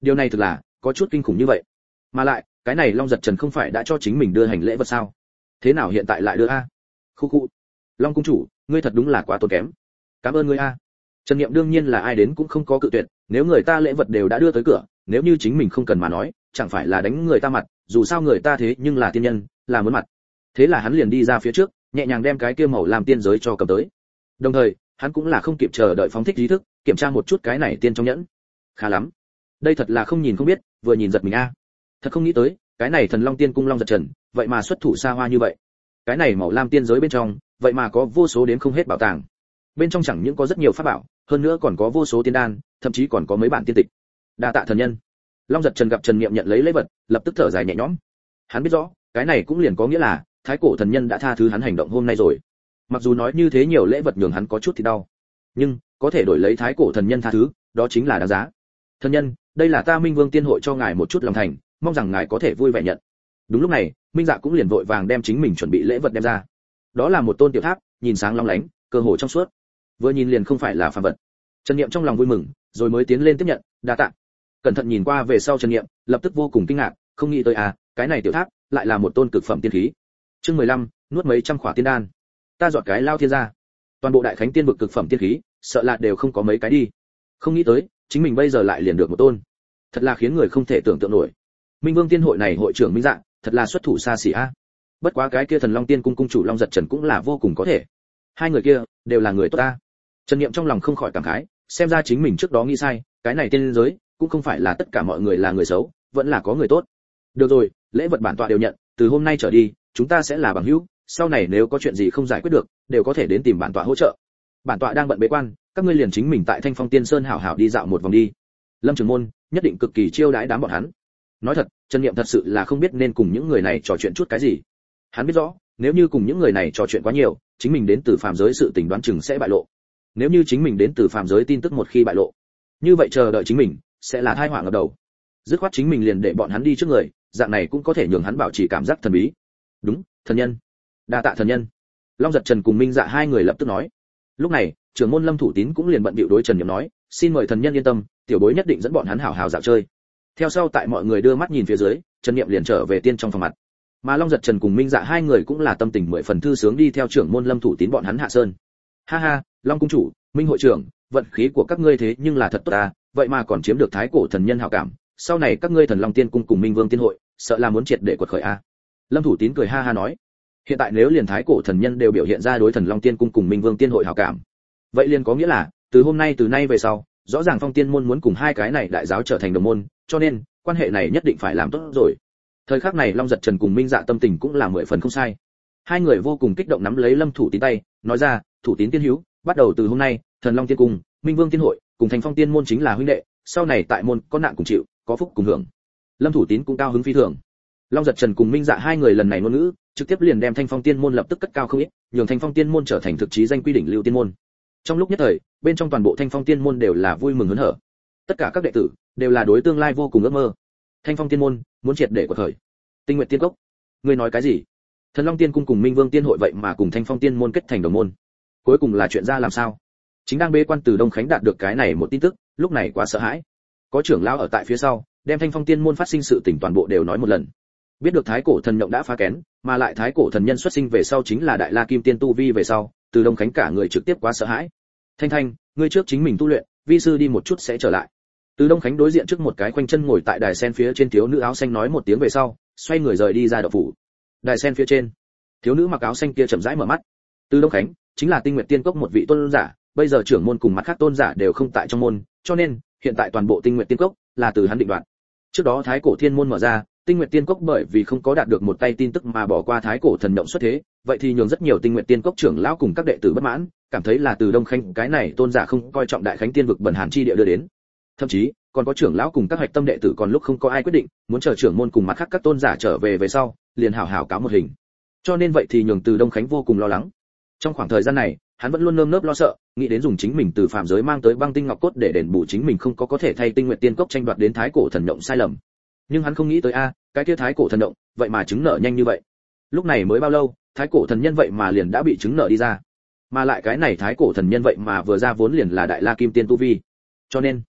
Điều này thực là có chút kinh khủng như vậy. Mà lại, cái này Long Giật Trần không phải đã cho chính mình đưa hành lễ vật sao? Thế nào hiện tại lại đưa a? Khu khu. Long cung chủ, ngươi thật đúng là quá tốn kém. Cảm ơn ngươi a. Trần Niệm đương nhiên là ai đến cũng không có cự tuyệt, nếu người ta lễ vật đều đã đưa tới cửa, nếu như chính mình không cần mà nói, chẳng phải là đánh người ta mặt, dù sao người ta thế nhưng là tiên nhân, là muốn mặt. Thế là hắn liền đi ra phía trước, nhẹ nhàng đem cái kia màu làm tiên giới cho cầm tới. Đồng thời, hắn cũng là không kịp chờ đợi phóng thích trí thức, kiểm tra một chút cái này tiên trong nhẫn. Khá lắm. Đây thật là không nhìn không biết, vừa nhìn giật mình a. Thật không nghĩ tới, cái này Thần Long Tiên cung Long Giật Trần, vậy mà xuất thủ xa hoa như vậy. Cái này màu lam tiên giới bên trong, vậy mà có vô số đến không hết bảo tàng. Bên trong chẳng những có rất nhiều pháp bảo, hơn nữa còn có vô số tiên đan, thậm chí còn có mấy bản tiên tịch. Đa tạ thần nhân. Long Giật Trần gặp Trần Niệm nhận lấy lễ vật, lập tức thở dài nhẹ nhõm. Hắn biết rõ, cái này cũng liền có nghĩa là thái cổ thần nhân đã tha thứ hắn hành động hôm nay rồi. Mặc dù nói như thế nhiều lễ vật nhường hắn có chút thì đau, nhưng có thể đổi lấy thái cổ thần nhân tha thứ, đó chính là đáng giá. Thần nhân, đây là ta Minh Vương Tiên hội cho ngài một chút lòng thành, mong rằng ngài có thể vui vẻ nhận. Đúng lúc này, Minh Dạ cũng liền vội vàng đem chính mình chuẩn bị lễ vật đem ra. Đó là một tôn tiểu tháp, nhìn sáng long lánh, cơ hồ trong suốt. Vừa nhìn liền không phải là phàm vật. Trần Niệm trong lòng vui mừng, rồi mới tiến lên tiếp nhận, đa tạ. Cẩn thận nhìn qua về sau Trần Niệm, lập tức vô cùng kinh ngạc, không nghĩ tới à, cái này tiểu tháp lại là một tôn cực phẩm tiên khí. Chương mười lăm, nuốt mấy trăm khỏa tiên đan. Ta dọn cái lao thiên ra. Toàn bộ đại khánh tiên vực cực phẩm tiên khí, sợ là đều không có mấy cái đi. Không nghĩ tới, chính mình bây giờ lại liền được một tôn. Thật là khiến người không thể tưởng tượng nổi. Minh Vương Tiên hội này hội trưởng Minh Dạ, thật là xuất thủ xa xỉ a. Bất quá cái kia Thần Long Tiên cung cung chủ Long Giật Trần cũng là vô cùng có thể. Hai người kia đều là người tốt ta. Trần Niệm trong lòng không khỏi cảm khái, xem ra chính mình trước đó nghĩ sai, cái này tiên giới cũng không phải là tất cả mọi người là người xấu, vẫn là có người tốt. Được rồi, lễ vật bản tọa đều nhận, từ hôm nay trở đi, chúng ta sẽ là bằng hữu, sau này nếu có chuyện gì không giải quyết được, đều có thể đến tìm bản tọa hỗ trợ. Bản tọa đang bận bế quan, các ngươi liền chính mình tại Thanh Phong Tiên Sơn hảo hảo đi dạo một vòng đi. Lâm Trường Môn nhất định cực kỳ chiêu đãi đám bọn hắn. Nói thật, Trần Niệm thật sự là không biết nên cùng những người này trò chuyện chút cái gì. Hắn biết rõ, nếu như cùng những người này trò chuyện quá nhiều, chính mình đến từ phàm giới sự tình đoán chừng sẽ bại lộ. Nếu như chính mình đến từ phàm giới tin tức một khi bại lộ, như vậy chờ đợi chính mình sẽ là tai họa ngập đầu. Dứt khoát chính mình liền để bọn hắn đi trước người, dạng này cũng có thể nhường hắn bảo trì cảm giác thần bí. Đúng, thần nhân. Đa tạ thần nhân. Long Giật Trần cùng Minh Dạ hai người lập tức nói. Lúc này, trưởng môn Lâm Thủ Tín cũng liền bận bịu đối Trần Niệm nói, xin mời thần nhân yên tâm, tiểu bối nhất định dẫn bọn hắn hảo hảo dạo chơi. Theo sau tại mọi người đưa mắt nhìn phía dưới, Trần Niệm liền trở về tiên trong phòng mặt. Mà Long Giật Trần cùng Minh Dạ hai người cũng là tâm tình mười phần thư sướng đi theo trưởng môn Lâm Thủ Tín bọn hắn hạ sơn. Ha ha, Long cung chủ, Minh hội trưởng, vận khí của các ngươi thế nhưng là thật tốt à, vậy mà còn chiếm được thái cổ thần nhân hảo cảm, sau này các ngươi Thần Long Tiên cung cùng Minh Vương Tiên hội, sợ là muốn triệt để quật khởi a. À. Lâm Thủ Tín cười ha ha nói, hiện tại nếu liền thái cổ thần nhân đều biểu hiện ra đối Thần Long Tiên cung cùng Minh Vương Tiên hội hảo cảm, vậy liền có nghĩa là từ hôm nay từ nay về sau, rõ ràng Phong Tiên môn muốn cùng hai cái này đại giáo trở thành đồng môn, cho nên quan hệ này nhất định phải làm tốt rồi. Thời khắc này Long Giật Trần cùng Minh Dạ tâm tình cũng là mười phần không sai. Hai người vô cùng kích động nắm lấy Lâm Thủ Tín tay, nói ra, Thủ Tín tiên hữu, bắt đầu từ hôm nay, Thần Long Tiên cung, Minh Vương Tiên hội, cùng Thành Phong Tiên môn chính là huynh đệ, sau này tại môn có nạn cùng chịu, có phúc cùng hưởng. Lâm Thủ Tín cũng cao hứng phi thường. Long Giật Trần cùng Minh Dạ hai người lần này ngôn ngữ, trực tiếp liền đem Thanh Phong Tiên môn lập tức cất cao không ít, nhường Thanh Phong Tiên môn trở thành thực chí danh quy đỉnh lưu tiên môn. Trong lúc nhất thời, bên trong toàn bộ Thanh Phong Tiên môn đều là vui mừng hớn hở. Tất cả các đệ tử đều là đối tương lai vô cùng ước mơ. Thanh Phong Tiên môn muốn triệt để quật khởi. Tinh Nguyệt Tiên cốc, ngươi nói cái gì? Thần Long Tiên cung cùng Minh Vương Tiên hội vậy mà cùng Thanh Phong Tiên môn kết thành đồng môn. Cuối cùng là chuyện ra làm sao? Chính đang bế quan từ Đông Khánh đạt được cái này một tin tức, lúc này quá sợ hãi. Có trưởng lão ở tại phía sau, đem Thanh Phong Tiên môn phát sinh sự tình toàn bộ đều nói một lần. Biết được thái cổ thần nhộng đã phá kén, mà lại thái cổ thần nhân xuất sinh về sau chính là đại la kim tiên tu vi về sau, từ Đông Khánh cả người trực tiếp quá sợ hãi. Thanh Thanh, ngươi trước chính mình tu luyện, vi sư đi một chút sẽ trở lại. Từ Đông Khánh đối diện trước một cái khoanh chân ngồi tại đài sen phía trên thiếu nữ áo xanh nói một tiếng về sau, xoay người rời đi ra động phủ. Đài sen phía trên, thiếu nữ mặc áo xanh kia chậm rãi mở mắt. Từ Đông Khánh chính là Tinh Nguyệt Tiên cốc một vị tôn giả, bây giờ trưởng môn cùng mặt khác tôn giả đều không tại trong môn, cho nên hiện tại toàn bộ Tinh Nguyệt Tiên cốc là từ hắn định đoạt. Trước đó thái cổ thiên môn mở ra, Tinh Nguyệt Tiên cốc bởi vì không có đạt được một tay tin tức mà bỏ qua thái cổ thần động xuất thế, vậy thì nhường rất nhiều Tinh Nguyệt Tiên cốc trưởng lão cùng các đệ tử bất mãn, cảm thấy là từ Đông Khánh cái này tôn giả không coi trọng đại khánh tiên vực bẩn hàn chi địa đưa đến. Thậm chí còn có trưởng lão cùng các hạch tâm đệ tử còn lúc không có ai quyết định, muốn chờ trưởng môn cùng mặt khác các tôn giả trở về về sau, liền hảo hảo cáo một hình. Cho nên vậy thì nhường từ Đông Khánh vô cùng lo lắng. Trong khoảng thời gian này, hắn vẫn luôn nơm nớp lo sợ, nghĩ đến dùng chính mình từ phạm giới mang tới băng tinh ngọc cốt để đền bù chính mình không có có thể thay Tinh Nguyệt Tiên cốc tranh đoạt đến thái cổ thần động sai lầm. Nhưng hắn không nghĩ tới a, cái kia thái cổ thần động, vậy mà chứng nợ nhanh như vậy. Lúc này mới bao lâu, thái cổ thần nhân vậy mà liền đã bị chứng nợ đi ra. Mà lại cái này thái cổ thần nhân vậy mà vừa ra vốn liền là đại la kim tiên tu vi. Cho nên,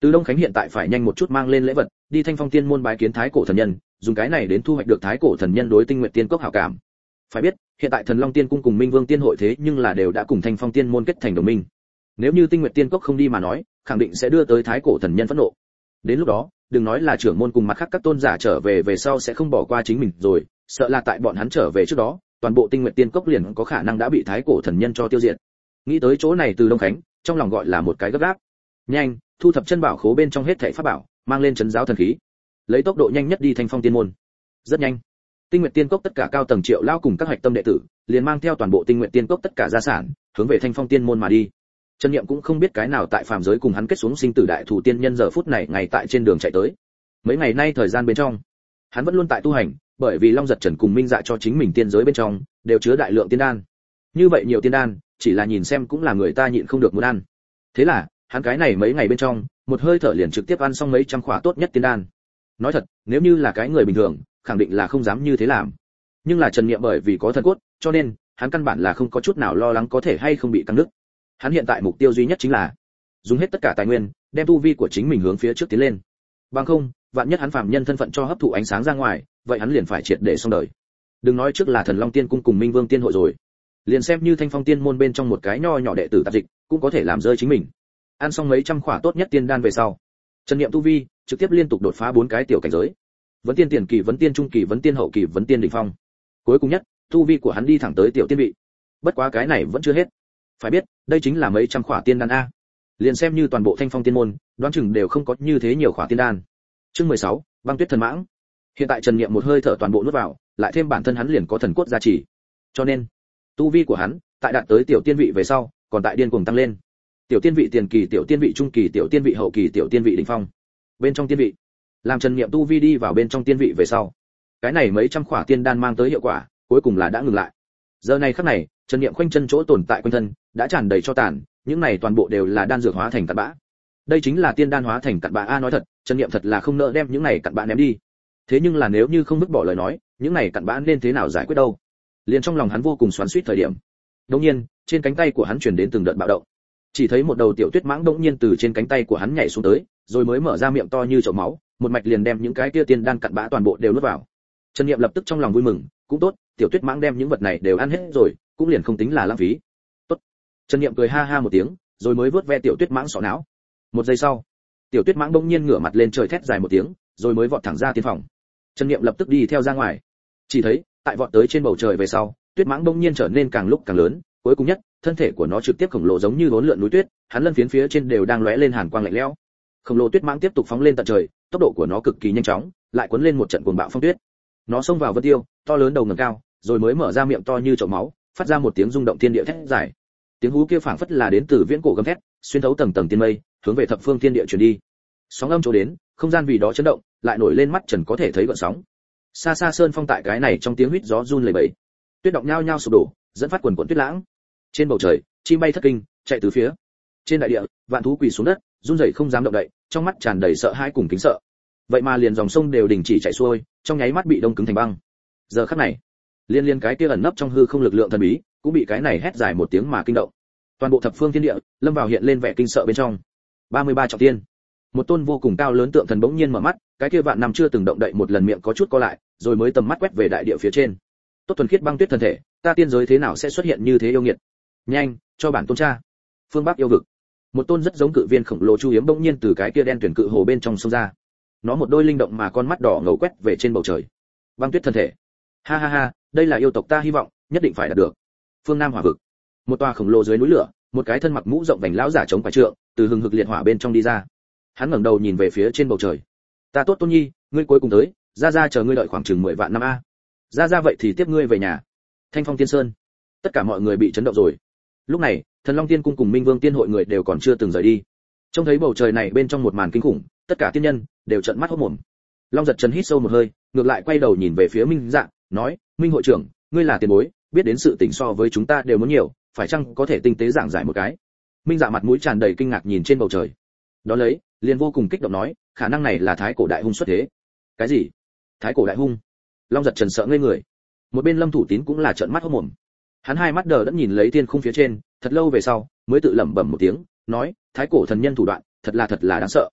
Từ Đông Khánh hiện tại phải nhanh một chút mang lên lễ vật, đi Thanh Phong Tiên môn bái kiến thái cổ thần nhân, dùng cái này đến thu hoạch được thái cổ thần nhân đối Tinh Nguyệt Tiên Cốc hảo cảm. Phải biết, hiện tại Thần Long Tiên cung cùng Minh Vương Tiên hội thế nhưng là đều đã cùng Thanh Phong Tiên môn kết thành đồng minh. Nếu như Tinh Nguyệt Tiên Cốc không đi mà nói, khẳng định sẽ đưa tới thái cổ thần nhân phẫn nộ. Đến lúc đó, đừng nói là trưởng môn cùng mặt khác các tôn giả trở về về sau sẽ không bỏ qua chính mình rồi, sợ là tại bọn hắn trở về trước đó, toàn bộ Tinh Nguyệt Tiên Cốc liền có khả năng đã bị thái cổ thần nhân cho tiêu diệt. Nghĩ tới chỗ này Từ Đông Khánh, trong lòng gọi là một cái gấp gáp. Nhanh, thu thập chân bảo khố bên trong hết thảy pháp bảo, mang lên trấn giáo thần khí, lấy tốc độ nhanh nhất đi Thanh Phong Tiên môn. Rất nhanh, Tinh Nguyệt Tiên Cốc tất cả cao tầng Triệu lao cùng các hạch tâm đệ tử, liền mang theo toàn bộ Tinh Nguyệt Tiên Cốc tất cả gia sản, hướng về Thanh Phong Tiên môn mà đi. Trần Niệm cũng không biết cái nào tại phàm giới cùng hắn kết xuống sinh tử đại thủ tiên nhân giờ phút này ngày tại trên đường chạy tới. Mấy ngày nay thời gian bên trong, hắn vẫn luôn tại tu hành, bởi vì Long Giật Trần cùng Minh Dạ cho chính mình tiên giới bên trong đều chứa đại lượng tiên đan. Như vậy nhiều tiên đan, chỉ là nhìn xem cũng là người ta nhịn không được muốn ăn. Thế là, hắn cái này mấy ngày bên trong, một hơi thở liền trực tiếp ăn xong mấy trăm khỏa tốt nhất tiên đan. Nói thật, nếu như là cái người bình thường, khẳng định là không dám như thế làm. Nhưng là Trần Niệm bởi vì có thần cốt, cho nên hắn căn bản là không có chút nào lo lắng có thể hay không bị căng đứt. Hắn hiện tại mục tiêu duy nhất chính là dùng hết tất cả tài nguyên, đem tu vi của chính mình hướng phía trước tiến lên. Bằng không, vạn nhất hắn phàm nhân thân phận cho hấp thụ ánh sáng ra ngoài, vậy hắn liền phải triệt để xong đời. Đừng nói trước là Thần Long Tiên cung cùng Minh Vương Tiên hội rồi, liền xem như Thanh Phong Tiên môn bên trong một cái nho nhỏ đệ tử tạp dịch, cũng có thể làm rơi chính mình. Ăn xong mấy trăm khỏa tốt nhất tiên đan về sau, Trần Niệm tu vi trực tiếp liên tục đột phá bốn cái tiểu cảnh giới. Vấn tiên tiền kỳ, vấn tiên trung kỳ, vấn tiên hậu kỳ, vấn tiên đỉnh phong. Cuối cùng nhất, tu vi của hắn đi thẳng tới tiểu tiên vị. Bất quá cái này vẫn chưa hết. Phải biết, đây chính là mấy trăm khỏa tiên đan a. Liền xem như toàn bộ Thanh Phong Tiên môn, đoán chừng đều không có như thế nhiều khỏa tiên đan. Chương mười sáu, Băng Tuyết Thần Mãng. Hiện tại Trần Niệm một hơi thở toàn bộ nuốt vào, lại thêm bản thân hắn liền có thần cốt gia trì. Cho nên, tu vi của hắn, tại đạt tới tiểu tiên vị về sau, còn tại điên cuồng tăng lên. Tiểu tiên vị tiền kỳ, tiểu tiên vị trung kỳ, tiểu tiên vị hậu kỳ, tiểu tiên vị đỉnh phong. Bên trong tiên vị, làm Trần Niệm tu vi đi vào bên trong tiên vị về sau, cái này mấy trăm khỏa tiên đan mang tới hiệu quả, cuối cùng là đã ngừng lại. Giờ này khắc này, Trần Niệm khoanh chân chỗ tồn tại quanh thân, đã tràn đầy cho tàn, những này toàn bộ đều là đan dược hóa thành cặn bã. Đây chính là tiên đan hóa thành cặn bã a, nói thật, Trần Niệm thật là không nỡ đem những này cặn bã ném đi. Thế nhưng là nếu như không vứt bỏ lời nói, những này cặn bã nên thế nào giải quyết đâu? Liền trong lòng hắn vô cùng xoắn xuýt thời điểm, đột nhiên, trên cánh tay của hắn truyền đến từng đợt bạo động. Chỉ thấy một đầu tiểu tuyết mãng đột nhiên từ trên cánh tay của hắn nhảy xuống tới, rồi mới mở ra miệng to như chậu máu, một mạch liền đem những cái kia tiên đan cặn bã toàn bộ đều nuốt vào. Trần Niệm lập tức trong lòng vui mừng, cũng tốt, tiểu tuyết mãng đem những vật này đều ăn hết rồi, cũng liền không tính là lãng phí. Tốt. Trần Niệm cười ha ha một tiếng, rồi mới vớt ve tiểu tuyết mãng sọ não. Một giây sau, tiểu tuyết mãng bỗng nhiên ngửa mặt lên trời thét dài một tiếng, rồi mới vọt thẳng ra tiên phòng. Trần Niệm lập tức đi theo ra ngoài. Chỉ thấy, tại vọt tới trên bầu trời về sau, tuyết mãng bỗng nhiên trở nên càng lúc càng lớn, cuối cùng nhất, thân thể của nó trực tiếp khổng lồ giống như bốn lượn núi tuyết, hắn lân phiến phía trên đều đang lóe lên hàn quang lạnh lẽo. Khổng lồ tuyết mãng tiếp tục phóng lên tận trời, tốc độ của nó cực kỳ nhanh chóng, lại cuốn lên một trận cuồng bạo phong tuyết. Nó xông vào vân tiêu, to lớn đầu ngẩng cao, rồi mới mở ra miệng to như chậu máu, phát ra một tiếng rung động thiên địa thét dài. Tiếng hú kia phảng phất là đến từ viễn cổ gầm thét, xuyên thấu tầng tầng tiên mây, hướng về thập phương thiên địa truyền đi. Sóng âm chỗ đến, không gian vì đó chấn động, lại nổi lên mắt trần có thể thấy gợn sóng. Xa xa sơn phong tại cái này trong tiếng huýt gió run lẩy bẩy. Tuyết động nhao nhao sụp đổ, dẫn phát quần quần tuyết lãng. Trên bầu trời, chim bay thất kinh, chạy từ phía. Trên đại địa, vạn thú quỳ xuống đất, run rẩy không dám động đậy, trong mắt tràn đầy sợ hãi cùng kính sợ. Vậy mà liền dòng sông đều đình chỉ chảy xuôi, trong nháy mắt bị đông cứng thành băng. Giờ khắc này, liên liên cái kia ẩn nấp trong hư không lực lượng thần bí, cũng bị cái này hét dài một tiếng mà kinh động. Toàn bộ thập phương thiên địa, lâm vào hiện lên vẻ kinh sợ bên trong. ba mươi ba trọng tiên. Một tôn vô cùng cao lớn tượng thần bỗng nhiên mở mắt, cái kia vạn năm chưa từng động đậy một lần miệng có chút co lại, rồi mới tầm mắt quét về đại địa phía trên. Tốt thuần khiết băng tuyết thân thể, ta tiên giới thế nào sẽ xuất hiện như thế yêu nghiệt? Nhanh, cho bản tôn tra. Phương Bắc yêu vực. Một tôn rất giống cự viên khổng lồ chu hiếm bỗng nhiên từ cái kia đen tuyển cự hồ bên trong sông ra. Nó một đôi linh động mà con mắt đỏ ngầu quét về trên bầu trời. Băng tuyết thân thể. Ha ha ha, đây là yêu tộc ta hy vọng, nhất định phải đạt được. Phương Nam hỏa vực. Một tòa khổng lồ dưới núi lửa, một cái thân mặc mũ rộng vành lão giả chống phải trượng, từ hừng hực liệt hỏa bên trong đi ra. Hắn ngẩng đầu nhìn về phía trên bầu trời. Ta tốt Tôn Nhi, ngươi cuối cùng tới, ra ra chờ ngươi đợi khoảng chừng mười vạn năm a. Ra ra vậy thì tiếp ngươi về nhà. Thanh Phong Tiên Sơn. Tất cả mọi người bị chấn động rồi. Lúc này, Thần Long Tiên cung cùng Minh Vương Tiên hội người đều còn chưa từng rời đi. Trông thấy bầu trời này bên trong một màn kinh khủng, tất cả tiên nhân đều trợn mắt hốt mồm. Long Giật Trần hít sâu một hơi, ngược lại quay đầu nhìn về phía Minh Dạ, nói: "Minh hội trưởng, ngươi là tiền bối, biết đến sự tình so với chúng ta đều muốn nhiều, phải chăng có thể tinh tế giảng giải một cái?" Minh Dạ mặt mũi tràn đầy kinh ngạc nhìn trên bầu trời. Đó lấy, liền vô cùng kích động nói: "Khả năng này là thái cổ đại hung xuất thế." Cái gì? Thái cổ đại hung? Long Giật Trần sợ ngây người. Một bên Lâm Thủ Tín cũng là trợn mắt hốt mồm. Hắn hai mắt đờ đẫn nhìn lấy thiên khung phía trên, thật lâu về sau, mới tự lẩm bẩm một tiếng, nói: "Thái cổ thần nhân thủ đoạn, thật là thật là đáng sợ."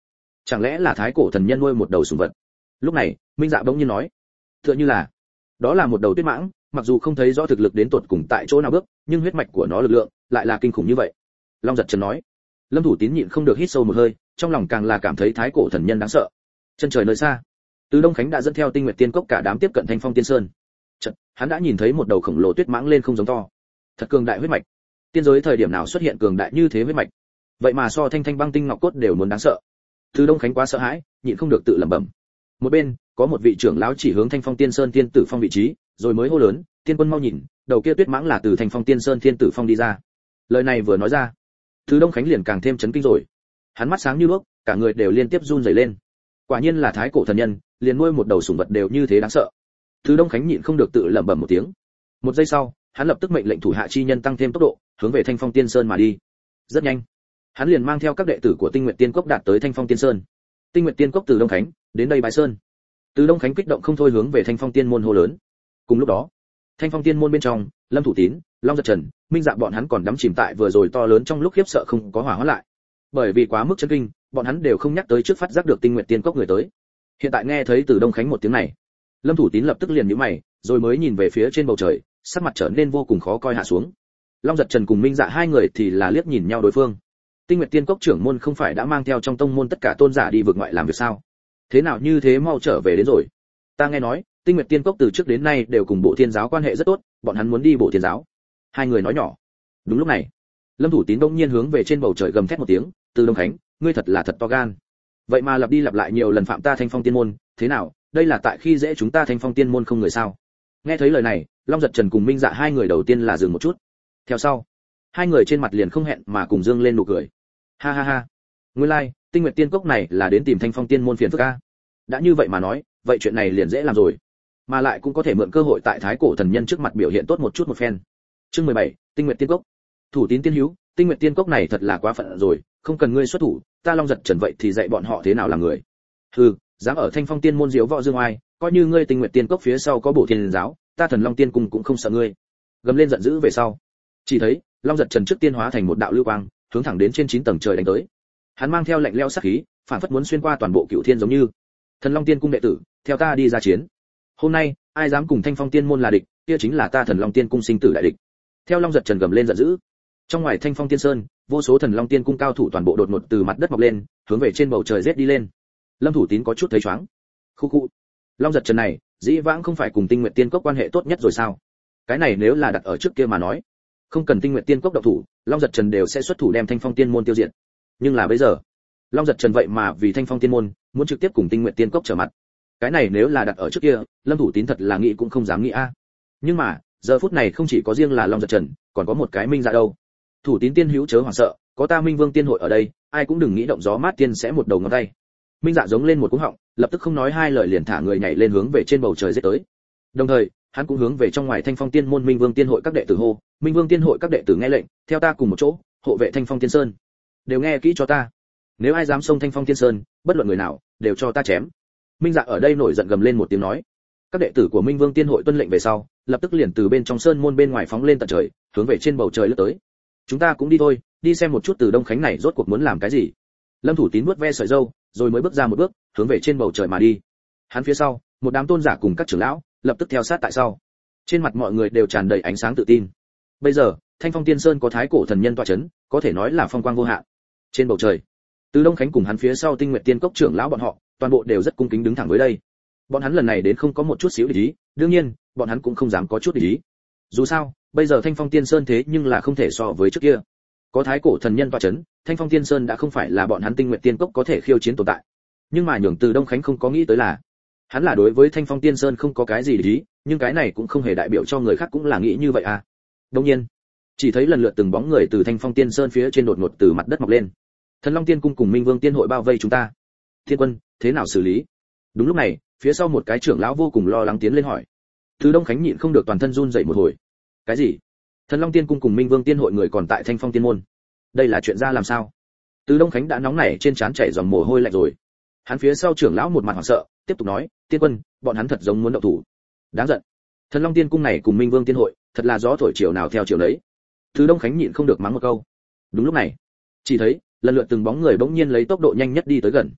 chẳng lẽ là thái cổ thần nhân nuôi một đầu sủng vật? Lúc này, Minh Dạ bỗng nhiên nói, tựa như là, đó là một đầu tuyết mãng, mặc dù không thấy rõ thực lực đến tột cùng tại chỗ nào bước, nhưng huyết mạch của nó lực lượng lại là kinh khủng như vậy. Long Giật Trần nói. Lâm Thủ Tín nhịn không được hít sâu một hơi, trong lòng càng là cảm thấy thái cổ thần nhân đáng sợ. Chân trời nơi xa, Từ Đông Khánh đã dẫn theo Tinh Nguyệt Tiên Cốc cả đám tiếp cận Thanh Phong Tiên Sơn. Chợt, hắn đã nhìn thấy một đầu khổng lồ tuyết mãng lên không giống to. Thật cường đại huyết mạch. Tiên giới thời điểm nào xuất hiện cường đại như thế huyết mạch? Vậy mà so Thanh Thanh băng tinh ngọc cốt đều muốn đáng sợ. Từ Đông Khánh quá sợ hãi, nhịn không được tự lẩm bẩm. Một bên, có một vị trưởng lão chỉ hướng Thanh Phong Tiên Sơn Tiên Tử Phong vị trí, rồi mới hô lớn, "Tiên quân mau nhìn, đầu kia tuyết mãng là từ Thanh Phong Tiên Sơn Tiên Tử Phong đi ra." Lời này vừa nói ra, Từ Đông Khánh liền càng thêm chấn kinh rồi. Hắn mắt sáng như đuốc, cả người đều liên tiếp run rẩy lên. Quả nhiên là thái cổ thần nhân, liền nuôi một đầu sủng vật đều như thế đáng sợ. Từ Đông Khánh nhịn không được tự lẩm bẩm một tiếng. Một giây sau, hắn lập tức mệnh lệnh thủ hạ chi nhân tăng thêm tốc độ, hướng về Thanh Phong Tiên Sơn mà đi. Rất nhanh, hắn liền mang theo các đệ tử của Tinh Nguyệt Tiên Cốc đạt tới Thanh Phong Tiên Sơn. Tinh Nguyệt Tiên Cốc Từ Đông Khánh, đến đây bái sơn. Từ Đông Khánh kích động không thôi hướng về Thanh Phong Tiên môn hô lớn. Cùng lúc đó, Thanh Phong Tiên môn bên trong, Lâm Thủ Tín, Long Giật Trần, Minh Dạ bọn hắn còn đắm chìm tại vừa rồi to lớn trong lúc khiếp sợ không có hỏa hóa lại. Bởi vì quá mức chấn kinh, bọn hắn đều không nhắc tới trước phát giác được Tinh Nguyệt Tiên Cốc người tới. Hiện tại nghe thấy Từ Đông Khánh một tiếng này, Lâm Thủ Tín lập tức liền nhíu mày, rồi mới nhìn về phía trên bầu trời, sắc mặt trở nên vô cùng khó coi hạ xuống. Long Giật Trần cùng Minh Dạ hai người thì là liếc nhìn nhau đối phương. Tinh Nguyệt Tiên Cốc trưởng môn không phải đã mang theo trong tông môn tất cả tôn giả đi vực ngoại làm việc sao? Thế nào như thế mau trở về đến rồi? Ta nghe nói, Tinh Nguyệt Tiên Cốc từ trước đến nay đều cùng Bộ Thiên giáo quan hệ rất tốt, bọn hắn muốn đi Bộ Thiên giáo. Hai người nói nhỏ. Đúng lúc này, Lâm Thủ Tín bỗng nhiên hướng về trên bầu trời gầm thét một tiếng, "Từ Đông Khánh, ngươi thật là thật to gan. Vậy mà lặp đi lặp lại nhiều lần phạm ta Thanh Phong Tiên môn, thế nào, đây là tại khi dễ chúng ta Thanh Phong Tiên môn không người sao?" Nghe thấy lời này, Long Giật Trần cùng Minh Dạ hai người đầu tiên là dừng một chút. Theo sau, hai người trên mặt liền không hẹn mà cùng dương lên nụ cười. Ha ha ha. Nguyên lai, like, Tinh Nguyệt Tiên Cốc này là đến tìm Thanh Phong Tiên môn phiền phức a. Đã như vậy mà nói, vậy chuyện này liền dễ làm rồi. Mà lại cũng có thể mượn cơ hội tại thái cổ thần nhân trước mặt biểu hiện tốt một chút một phen. Chương mười bảy, Tinh Nguyệt Tiên Cốc. Thủ Tín tiên hữu, Tinh Nguyệt Tiên Cốc này thật là quá phận rồi, không cần ngươi xuất thủ, ta Long Giật Trần vậy thì dạy bọn họ thế nào làm người. Hừ, dám ở Thanh Phong Tiên môn diếu võ dương oai, coi như ngươi Tinh Nguyệt Tiên Cốc phía sau có Bộ Thiên giáo, ta Thần Long Tiên cung cũng không sợ ngươi. Gầm lên giận dữ về sau, chỉ thấy Long Giật Trần trước tiên hóa thành một đạo lưu quang, hướng thẳng đến trên chín tầng trời đánh tới. Hắn mang theo lạnh lẽo sát khí, phản phất muốn xuyên qua toàn bộ Cửu Thiên giống như. Thần Long Tiên cung đệ tử, theo ta đi ra chiến. Hôm nay, ai dám cùng Thanh Phong Tiên môn là địch, kia chính là ta Thần Long Tiên cung sinh tử đại địch. Theo Long Giật Trần gầm lên giận dữ, trong ngoài Thanh Phong Tiên Sơn, vô số Thần Long Tiên cung cao thủ toàn bộ đột ngột từ mặt đất mọc lên, hướng về trên bầu trời giết đi lên. Lâm Thủ Tín có chút thấy choáng. Khu khu. Long Giật Trần này, dĩ vãng không phải cùng Tinh Nguyệt Tiên Cốc quan hệ tốt nhất rồi sao? Cái này nếu là đặt ở trước kia mà nói, không cần Tinh Nguyệt Tiên Cốc động thủ, Long Giật Trần đều sẽ xuất thủ đem Thanh Phong Tiên môn tiêu diệt. Nhưng là bây giờ, Long Giật Trần vậy mà vì Thanh Phong Tiên môn, muốn trực tiếp cùng Tinh Nguyệt Tiên Cốc trở mặt. Cái này nếu là đặt ở trước kia, Lâm Thủ Tín thật là nghĩ cũng không dám nghĩ a. Nhưng mà, giờ phút này không chỉ có riêng là Long Giật Trần, còn có một cái Minh Dạ đâu. Thủ Tín tiên hữu chớ hoảng sợ, có ta Minh Vương tiên hội ở đây, ai cũng đừng nghĩ động gió mát tiên sẽ một đầu ngón tay. Minh Dạ giống lên một cú họng, lập tức không nói hai lời liền thả người nhảy lên hướng về trên bầu trời giết tới. Đồng thời, hắn cũng hướng về trong ngoài Thanh Phong Tiên môn Minh Vương tiên hội các đệ tử hô, Minh Vương tiên hội các đệ tử nghe lệnh, theo ta cùng một chỗ, hộ vệ Thanh Phong Tiên Sơn. Đều nghe kỹ cho ta. Nếu ai dám xông Thanh Phong Tiên Sơn, bất luận người nào, đều cho ta chém. Minh Dạ ở đây nổi giận gầm lên một tiếng nói. Các đệ tử của Minh Vương tiên hội tuân lệnh về sau, lập tức liền từ bên trong sơn môn bên ngoài phóng lên tận trời, hướng về trên bầu trời lướt tới. Chúng ta cũng đi thôi, đi xem một chút Từ Đông Khánh này rốt cuộc muốn làm cái gì. Lâm Thủ Tín vuốt ve sợi râu, rồi mới bước ra một bước, hướng về trên bầu trời mà đi. Hắn phía sau, một đám tôn giả cùng các trưởng lão, lập tức theo sát tại sau. Trên mặt mọi người đều tràn đầy ánh sáng tự tin. Bây giờ, Thanh Phong Tiên Sơn có thái cổ thần nhân tọa chấn, có thể nói là phong quang vô hạn. Trên bầu trời, Từ Đông Khánh cùng hắn phía sau Tinh Nguyệt Tiên Cốc trưởng lão bọn họ, toàn bộ đều rất cung kính đứng thẳng với đây. Bọn hắn lần này đến không có một chút xíu địch ý, đương nhiên, bọn hắn cũng không dám có chút địch ý. Dù sao, bây giờ Thanh Phong Tiên Sơn thế nhưng là không thể so với trước kia. Có thái cổ thần nhân tọa chấn, Thanh Phong Tiên Sơn đã không phải là bọn hắn Tinh Nguyệt Tiên Cốc có thể khiêu chiến tồn tại. Nhưng mà nhường Từ Đông Khánh không có nghĩ tới là, hắn là đối với Thanh Phong Tiên Sơn không có cái gì để ý, nhưng cái này cũng không hề đại biểu cho người khác cũng là nghĩ như vậy à. Đương nhiên, chỉ thấy lần lượt từng bóng người từ Thanh Phong Tiên Sơn phía trên đột ngột từ mặt đất mọc lên. Thần Long Tiên cung cùng Minh Vương Tiên hội bao vây chúng ta. Thiên quân, thế nào xử lý? Đúng lúc này, phía sau một cái trưởng lão vô cùng lo lắng tiến lên hỏi. Từ Đông Khánh nhịn không được toàn thân run rẩy một hồi. Cái gì? Thần Long Tiên cung cùng Minh Vương Tiên hội người còn tại Thanh Phong Tiên môn? Đây là chuyện ra làm sao? Từ Đông Khánh đã nóng nảy trên trán chảy dòng mồ hôi lạnh rồi. Hắn phía sau trưởng lão một mặt hoảng sợ, tiếp tục nói, tiên quân, bọn hắn thật giống muốn động thủ. Đáng giận. Thần Long Tiên cung này cùng Minh Vương Tiên hội, thật là gió thổi chiều nào theo chiều đấy. Từ Đông Khánh nhịn không được mắng một câu. Đúng lúc này, chỉ thấy lần lượt từng bóng người bỗng nhiên lấy tốc độ nhanh nhất đi tới gần.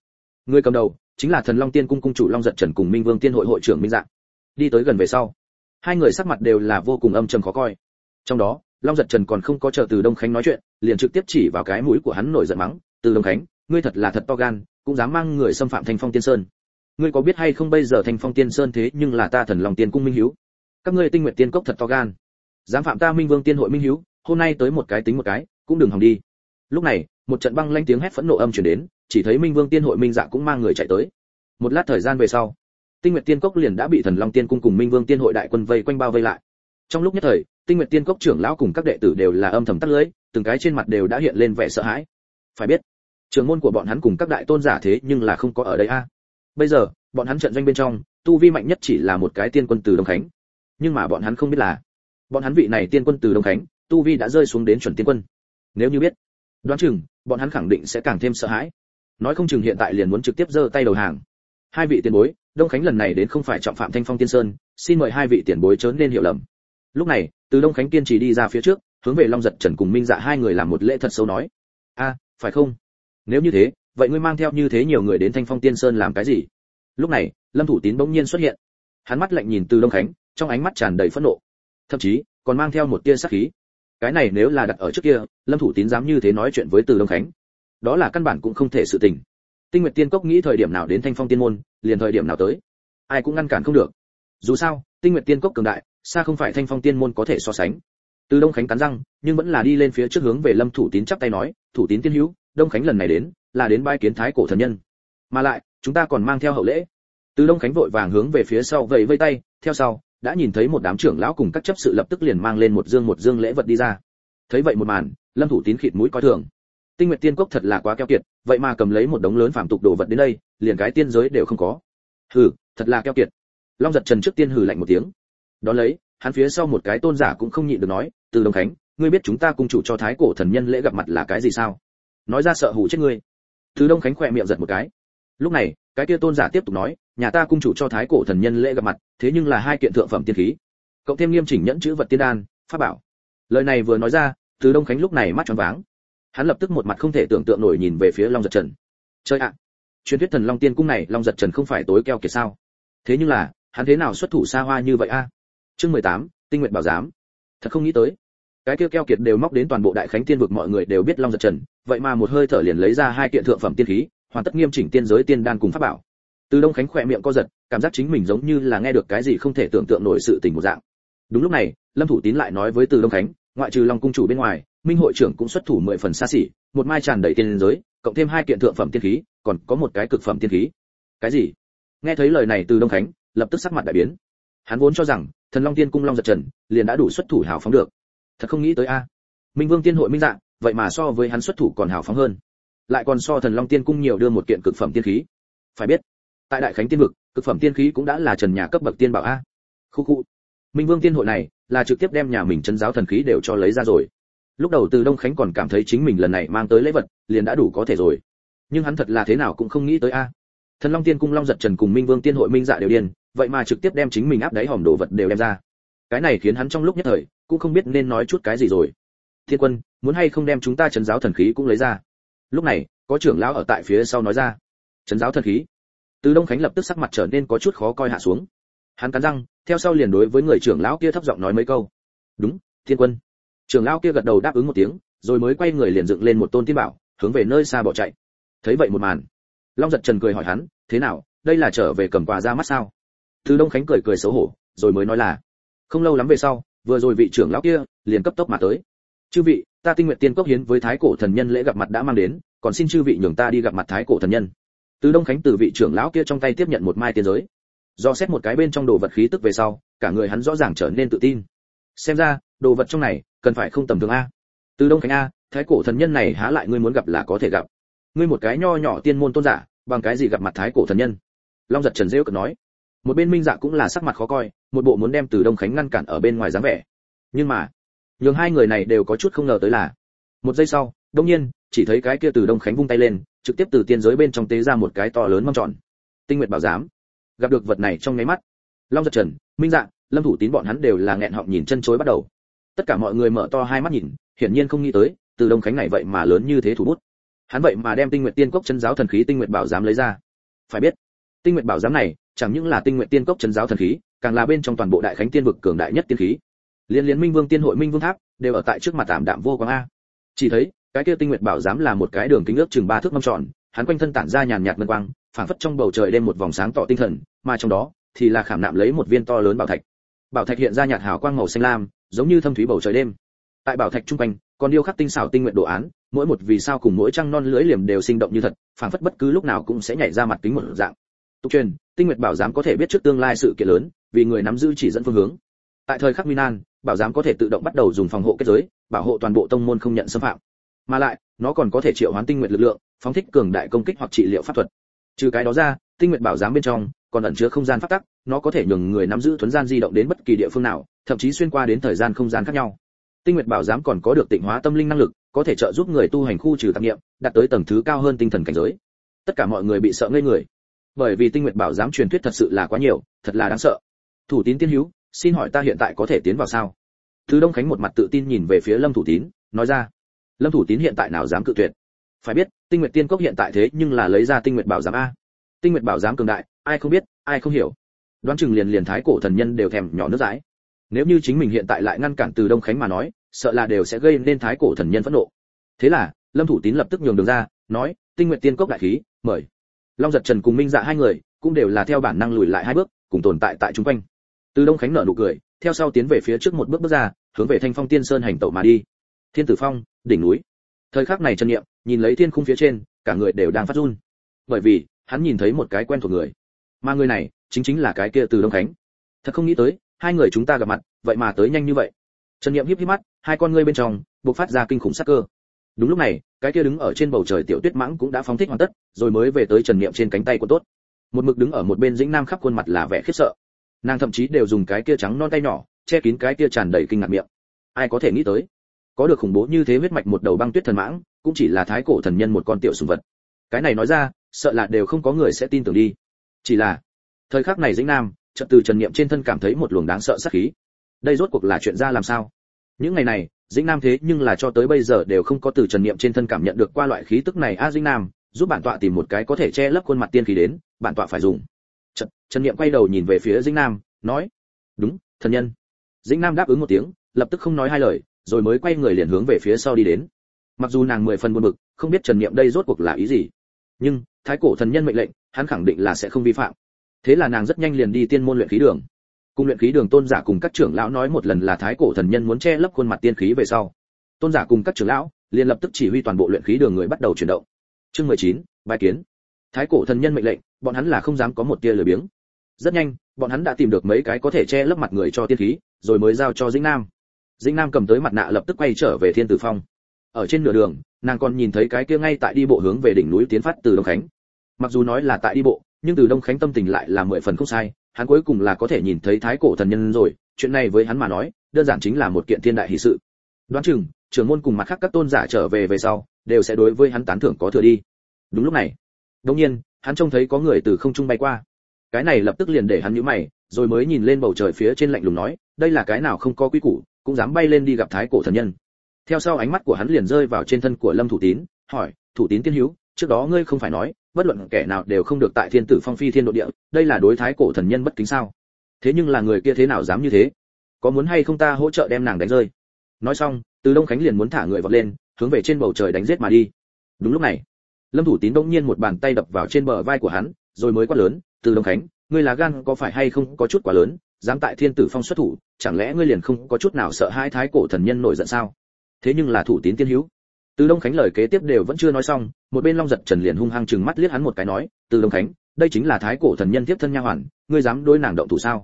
Người cầm đầu chính là Thần Long Tiên cung cung chủ Long Giật Trần cùng Minh Vương Tiên hội hội trưởng Minh Dạ. Đi tới gần về sau, hai người sắc mặt đều là vô cùng âm trầm khó coi. Trong đó, Long Giật Trần còn không có chờ Từ Đông Khánh nói chuyện, liền trực tiếp chỉ vào cái mũi của hắn nổi giận mắng, "Từ Đông Khánh, ngươi thật là thật to gan, cũng dám mang người xâm phạm Thanh Phong Tiên Sơn. Ngươi có biết hay không bây giờ Thanh Phong Tiên Sơn thế nhưng là ta Thần Long Tiên cung minh hiếu. Các ngươi Tinh Nguyệt Tiên cốc thật to gan, dám phạm ta Minh Vương Tiên hội minh hiếu, hôm nay tới một cái tính một cái, cũng đừng hòng đi." Lúc này, một trận băng lanh tiếng hét phẫn nộ âm truyền đến, chỉ thấy Minh Vương Tiên hội Minh Dạ cũng mang người chạy tới. Một lát thời gian về sau, Tinh Nguyệt Tiên cốc liền đã bị Thần Long Tiên cung cùng Minh Vương Tiên hội đại quân vây quanh bao vây lại. Trong lúc nhất thời, Tinh Nguyệt Tiên cốc trưởng lão cùng các đệ tử đều là âm thầm tắt lưỡi, từng cái trên mặt đều đã hiện lên vẻ sợ hãi. Phải biết, trưởng môn của bọn hắn cùng các đại tôn giả thế nhưng là không có ở đây a. Bây giờ, bọn hắn trận doanh bên trong, tu vi mạnh nhất chỉ là một cái tiên quân Từ Đông Khánh. Nhưng mà bọn hắn không biết là, bọn hắn vị này tiên quân Từ Đông Khánh, tu vi đã rơi xuống đến chuẩn tiên quân. Nếu như biết, đoán chừng bọn hắn khẳng định sẽ càng thêm sợ hãi. Nói không chừng hiện tại liền muốn trực tiếp giơ tay đầu hàng. Hai vị tiền bối, Đông Khánh lần này đến không phải trọng phạm Thanh Phong Tiên Sơn, xin mời hai vị tiền bối chớ nên hiểu lầm. Lúc này, Từ Đông Khánh kiên trì đi ra phía trước, hướng về Long Giật Trần cùng Minh Dạ hai người làm một lễ thật sâu nói: "A, phải không? Nếu như thế, vậy ngươi mang theo như thế nhiều người đến Thanh Phong Tiên Sơn làm cái gì?" Lúc này, Lâm Thủ Tín bỗng nhiên xuất hiện. Hắn mắt lạnh nhìn Từ Đông Khánh, trong ánh mắt tràn đầy phẫn nộ, thậm chí còn mang theo một tia sát khí. Cái này nếu là đặt ở trước kia, Lâm Thủ Tín dám như thế nói chuyện với Từ Đông Khánh, đó là căn bản cũng không thể sự tình. Tinh Nguyệt Tiên cốc nghĩ thời điểm nào đến Thanh Phong Tiên môn, liền thời điểm nào tới, ai cũng ngăn cản không được. Dù sao, Tinh Nguyệt Tiên cốc cường đại, xa không phải Thanh Phong Tiên môn có thể so sánh. Từ Đông Khánh cắn răng, nhưng vẫn là đi lên phía trước hướng về Lâm Thủ Tín chắp tay nói: "Thủ Tín tiên hữu, Đông Khánh lần này đến, là đến bái kiến Thái cổ thần nhân, mà lại, chúng ta còn mang theo hậu lễ." Từ Đông Khánh vội vàng hướng về phía sau vẫy vẫy tay, theo sau, đã nhìn thấy một đám trưởng lão cùng các chấp sự lập tức liền mang lên một dương một dương lễ vật đi ra. Thấy vậy một màn, Lâm Thủ Tín khịt mũi coi thường. Tinh Nguyệt Tiên cốc thật là quá keo kiệt, vậy mà cầm lấy một đống lớn phàm tục đồ vật đến đây, liền cái tiên giới đều không có. Hừ, thật là keo kiệt. Long Giật Trần trước tiên hừ lạnh một tiếng. Đón lấy, hắn phía sau một cái tôn giả cũng không nhịn được nói: "Từ Đông Khánh, ngươi biết chúng ta cung chủ cho Thái cổ thần nhân lễ gặp mặt là cái gì sao? Nói ra sợ hù chết ngươi." Từ Đông Khánh khỏe miệng giật một cái. Lúc này, cái kia tôn giả tiếp tục nói: "Nhà ta cung chủ cho Thái cổ thần nhân lễ gặp mặt, thế nhưng là hai kiện thượng phẩm tiên khí, cộng thêm nghiêm chỉnh nhẫn chữ vật tiên đan, pháp bảo." Lời này vừa nói ra, Từ Đông Khánh lúc này mắt tròn váng. Hắn lập tức một mặt không thể tưởng tượng nổi nhìn về phía Long Giật Trần. Chơi ạ, truyền thuyết Thần Long Tiên cung này Long Giật Trần không phải tối keo kiệt sao? Thế nhưng là, hắn thế nào xuất thủ xa hoa như vậy a? Chương mười tám, Tinh Nguyệt Bảo Giám. Thật không nghĩ tới, cái kia keo kiệt đều móc đến toàn bộ Đại Khánh Tiên vực mọi người đều biết Long Giật Trần, vậy mà một hơi thở liền lấy ra hai kiện thượng phẩm tiên khí, hoàn tất nghiêm chỉnh tiên giới tiên đan cùng pháp bảo. Từ Đông Khánh khỏe miệng co giật, cảm giác chính mình giống như là nghe được cái gì không thể tưởng tượng nổi sự tình một dạng. Đúng lúc này, Lâm Thủ Tín lại nói với Từ Đông Khánh, ngoại trừ Long cung chủ bên ngoài, Minh hội trưởng cũng xuất thủ mười phần xa xỉ, một mai tràn đầy tiên giới, cộng thêm hai kiện thượng phẩm tiên khí, còn có một cái cực phẩm tiên khí. Cái gì? Nghe thấy lời này Từ Đông Khánh, lập tức sắc mặt đại biến. Hắn vốn cho rằng, Thần Long Tiên cung Long Giật Trần liền đã đủ xuất thủ hào phóng được. Thật không nghĩ tới a. Minh Vương Tiên hội Minh Dạ, vậy mà so với hắn xuất thủ còn hào phóng hơn. Lại còn so Thần Long Tiên cung nhiều đưa một kiện cực phẩm tiên khí. Phải biết, tại Đại Khánh Tiên vực, cực phẩm tiên khí cũng đã là trần nhà cấp bậc tiên bảo a. Khu khu. Minh Vương Tiên hội này, là trực tiếp đem nhà mình trấn giáo thần khí đều cho lấy ra rồi. Lúc đầu Từ Đông Khánh còn cảm thấy chính mình lần này mang tới lễ vật, liền đã đủ có thể rồi. Nhưng hắn thật là thế nào cũng không nghĩ tới a. Thần Long Tiên cung Long Giật Trần cùng Minh Vương Tiên hội Minh Dạ đều điên, vậy mà trực tiếp đem chính mình áp đáy hòm đồ vật đều đem ra. Cái này khiến hắn trong lúc nhất thời cũng không biết nên nói chút cái gì rồi. Thiên quân, muốn hay không đem chúng ta trấn giáo thần khí cũng lấy ra? Lúc này, có trưởng lão ở tại phía sau nói ra. Trấn giáo thần khí? Từ Đông Khánh lập tức sắc mặt trở nên có chút khó coi hạ xuống. Hắn cắn răng, theo sau liền đối với người trưởng lão kia thấp giọng nói mấy câu. Đúng, Thiên quân. Trưởng lão kia gật đầu đáp ứng một tiếng, rồi mới quay người liền dựng lên một tôn tiên bảo, hướng về nơi xa bỏ chạy. Thấy vậy một màn, Long Giật Trần cười hỏi hắn, thế nào, đây là trở về cầm quà ra mắt sao? Từ Đông Khánh cười cười xấu hổ, rồi mới nói là, không lâu lắm về sau, vừa rồi vị trưởng lão kia liền cấp tốc mà tới. Chư vị, ta Tinh Nguyệt Tiên cốc hiến với Thái cổ thần nhân lễ gặp mặt đã mang đến, còn xin chư vị nhường ta đi gặp mặt Thái cổ thần nhân. Từ Đông Khánh từ vị trưởng lão kia trong tay tiếp nhận một mai tiên giới. Do xét một cái bên trong đồ vật khí tức về sau, cả người hắn rõ ràng trở nên tự tin. Xem ra, đồ vật trong này cần phải không tầm thường a. Từ Đông Khánh a, Thái cổ thần nhân này há lại ngươi muốn gặp là có thể gặp. Ngươi một cái nho nhỏ tiên môn tôn giả, bằng cái gì gặp mặt Thái cổ thần nhân? Long Giật Trần rêu cợt nói. Một bên Minh Dạ cũng là sắc mặt khó coi, một bộ muốn đem Từ Đông Khánh ngăn cản ở bên ngoài dáng vẻ. Nhưng mà, nhường hai người này đều có chút không ngờ tới là, một giây sau, đột nhiên, chỉ thấy cái kia Từ Đông Khánh vung tay lên, trực tiếp từ tiên giới bên trong tế ra một cái to lớn mâm tròn. Tinh Nguyệt Bảo Giám. Gặp được vật này trong nháy mắt, Long Giật Trần, Minh Dạ, Lâm Thủ Tín bọn hắn đều là nghẹn họng nhìn chân chối bắt đầu. Tất cả mọi người mở to hai mắt nhìn, hiển nhiên không nghĩ tới, Từ Đông Khánh này vậy mà lớn như thế thủ bút. Hắn vậy mà đem Tinh Nguyệt Tiên cốc chân giáo thần khí Tinh Nguyệt Bảo Giám lấy ra. Phải biết, Tinh Nguyệt Bảo Giám này, chẳng những là Tinh Nguyệt Tiên Cốc trấn giáo thần khí, càng là bên trong toàn bộ Đại Khánh Tiên vực cường đại nhất tiên khí. Liên liên Minh Vương Tiên hội Minh Vương Tháp đều ở tại trước mặt tạm đạm vô quang a. Chỉ thấy, cái kia Tinh Nguyệt Bảo Giám là một cái đường kính ước chừng ba thước mâm tròn, hắn quanh thân tản ra nhàn nhạt ngân quang, phảng phất trong bầu trời đêm một vòng sáng tỏ tinh thần, mà trong đó thì là khảm nạm lấy một viên to lớn bảo thạch. Bảo thạch hiện ra nhạt hào quang màu xanh lam, giống như thâm thúy bầu trời đêm. Tại bảo thạch trung quanh, còn điêu khắc tinh xảo tinh nguyện đồ án, mỗi một vì sao cùng mỗi trăng non lưỡi liềm đều sinh động như thật, phảng phất bất cứ lúc nào cũng sẽ nhảy ra mặt kính một dạng. Tục truyền, Tinh Nguyệt Bảo Giám có thể biết trước tương lai sự kiện lớn, vì người nắm giữ chỉ dẫn phương hướng. Tại thời khắc nguy nan, Bảo Giám có thể tự động bắt đầu dùng phòng hộ kết giới, bảo hộ toàn bộ tông môn không nhận xâm phạm. Mà lại, nó còn có thể triệu hoán tinh nguyệt lực lượng, phóng thích cường đại công kích hoặc trị liệu pháp thuật. Trừ cái đó ra, Tinh Nguyệt Bảo Giám bên trong còn ẩn chứa không gian pháp tắc, nó có thể nhường người nắm giữ thuấn gian di động đến bất kỳ địa phương nào, thậm chí xuyên qua đến thời gian không gian khác nhau. Tinh Nguyệt Bảo Giám còn có được tịnh hóa tâm linh năng lực, có thể trợ giúp người tu hành khu trừ tạp niệm, đạt tới tầng thứ cao hơn tinh thần cảnh giới. Tất cả mọi người bị sợ ngây người, bởi vì Tinh Nguyệt Bảo Giám truyền thuyết thật sự là quá nhiều, thật là đáng sợ. Thủ Tín tiên hữu, xin hỏi ta hiện tại có thể tiến vào sao? Từ Đông Khánh một mặt tự tin nhìn về phía Lâm Thủ Tín, nói ra. Lâm Thủ Tín hiện tại nào dám cự tuyệt? Phải biết, Tinh Nguyệt Tiên Cốc hiện tại thế nhưng là lấy ra Tinh Nguyệt Bảo Giám a. Tinh Nguyệt Bảo Giám cường đại, ai không biết, ai không hiểu. Đoán chừng liền liền thái cổ thần nhân đều thèm nhỏ nước dãi. Nếu như chính mình hiện tại lại ngăn cản Từ Đông Khánh mà nói, sợ là đều sẽ gây nên thái cổ thần nhân phẫn nộ. Thế là, Lâm Thủ Tín lập tức nhường đường ra, nói, Tinh Nguyệt Tiên Cốc đại khí, mời. Long Giật Trần cùng Minh Dạ hai người, cũng đều là theo bản năng lùi lại hai bước, cùng tồn tại tại chúng quanh. Từ Đông Khánh nở nụ cười, theo sau tiến về phía trước một bước bước ra, hướng về Thanh Phong Tiên Sơn hành tẩu mà đi. Thiên Tử Phong, đỉnh núi. Thời khắc này Trần Niệm, nhìn lấy thiên khung phía trên, cả người đều đang phát run. Bởi vì, hắn nhìn thấy một cái quen thuộc người. Mà người này, chính chính là cái kia Từ Đông Khánh. Thật không nghĩ tới, hai người chúng ta gặp mặt, vậy mà tới nhanh như vậy. Trần Niệm híp híp mắt, hai con ngươi bên trong bộc phát ra kinh khủng sát cơ. Đúng lúc này, cái kia đứng ở trên bầu trời Tiểu Tuyết Mãng cũng đã phóng thích hoàn tất, rồi mới về tới Trần Niệm trên cánh tay của tốt. Một mực đứng ở một bên Dĩnh Nam khắp khuôn mặt là vẻ khiếp sợ. Nàng thậm chí đều dùng cái kia trắng non tay nhỏ che kín cái kia tràn đầy kinh ngạc miệng. Ai có thể nghĩ tới, có được khủng bố như thế huyết mạch một đầu băng tuyết thần mãng, cũng chỉ là thái cổ thần nhân một con tiểu sủng vật. Cái này nói ra, sợ là đều không có người sẽ tin tưởng đi. Chỉ là, thời khắc này Dĩnh Nam, chợt từ Trần Niệm trên thân cảm thấy một luồng đáng sợ sát khí. Đây rốt cuộc là chuyện ra làm sao? Những ngày này, Dĩnh Nam thế nhưng là cho tới bây giờ đều không có từ Trần Niệm trên thân cảm nhận được qua loại khí tức này. A Dĩnh Nam, giúp bản tọa tìm một cái có thể che lấp khuôn mặt tiên khí đến, bản tọa phải dùng. Trần, Trần Niệm quay đầu nhìn về phía Dĩnh Nam, nói: "Đúng, thần nhân." Dĩnh Nam đáp ứng một tiếng, lập tức không nói hai lời, rồi mới quay người liền hướng về phía sau đi đến. Mặc dù nàng mười phần buồn bực, không biết Trần Niệm đây rốt cuộc là ý gì, nhưng thái cổ thần nhân mệnh lệnh, hắn khẳng định là sẽ không vi phạm. Thế là nàng rất nhanh liền đi tiên môn luyện khí đường. Cùng luyện khí đường tôn giả cùng các trưởng lão nói một lần là thái cổ thần nhân muốn che lấp khuôn mặt tiên khí về sau, tôn giả cùng các trưởng lão liền lập tức chỉ huy toàn bộ luyện khí đường người bắt đầu chuyển động. Chương mười chín, bài kiến. Thái cổ thần nhân mệnh lệnh, bọn hắn là không dám có một tia lười biếng. Rất nhanh, bọn hắn đã tìm được mấy cái có thể che lấp mặt người cho tiên khí, rồi mới giao cho Dĩnh Nam. Dĩnh Nam cầm tới mặt nạ lập tức quay trở về Thiên Tử Phong. Ở trên nửa đường, nàng còn nhìn thấy cái kia ngay tại đi bộ hướng về đỉnh núi tiến phát Từ Đông Khánh. Mặc dù nói là tại đi bộ, nhưng Từ Đông Khánh tâm tình lại là mười phần không sai, hắn cuối cùng là có thể nhìn thấy thái cổ thần nhân rồi, chuyện này với hắn mà nói, đơn giản chính là một kiện thiên đại hỷ sự. Đoán chừng, trưởng môn cùng mặt khác các tôn giả trở về về sau, đều sẽ đối với hắn tán thưởng có thừa đi. Đúng lúc này, đột nhiên, hắn trông thấy có người từ không trung bay qua. Cái này lập tức liền để hắn nhíu mày, rồi mới nhìn lên bầu trời phía trên lạnh lùng nói, đây là cái nào không có quy củ, cũng dám bay lên đi gặp thái cổ thần nhân. Theo sau ánh mắt của hắn liền rơi vào trên thân của Lâm Thủ Tín, hỏi: "Thủ Tín tiên hữu, trước đó ngươi không phải nói, bất luận kẻ nào đều không được tại Thiên Tử Phong phi thiên độ địa, đây là đối thái cổ thần nhân bất kính sao? Thế nhưng là người kia thế nào dám như thế? Có muốn hay không ta hỗ trợ đem nàng đánh rơi?" Nói xong, Từ Đông Khánh liền muốn thả người vọt lên, hướng về trên bầu trời đánh giết mà đi. Đúng lúc này, Lâm Thủ Tín bỗng nhiên một bàn tay đập vào trên bờ vai của hắn, rồi mới quát lớn: "Từ Đông Khánh, ngươi là gan có phải hay không có chút quá lớn, dám tại Thiên Tử Phong xuất thủ, chẳng lẽ ngươi liền không có chút nào sợ hai thái cổ thần nhân nổi giận sao?" Thế nhưng là Thủ Tín tiên hữu. Từ Đông Khánh lời kế tiếp đều vẫn chưa nói xong, một bên Long Giật Trần liền hung hăng trừng mắt liếc hắn một cái nói: "Từ Đông Khánh, đây chính là thái cổ thần nhân tiếp thân nha hoàn, ngươi dám đối nàng động thủ sao?"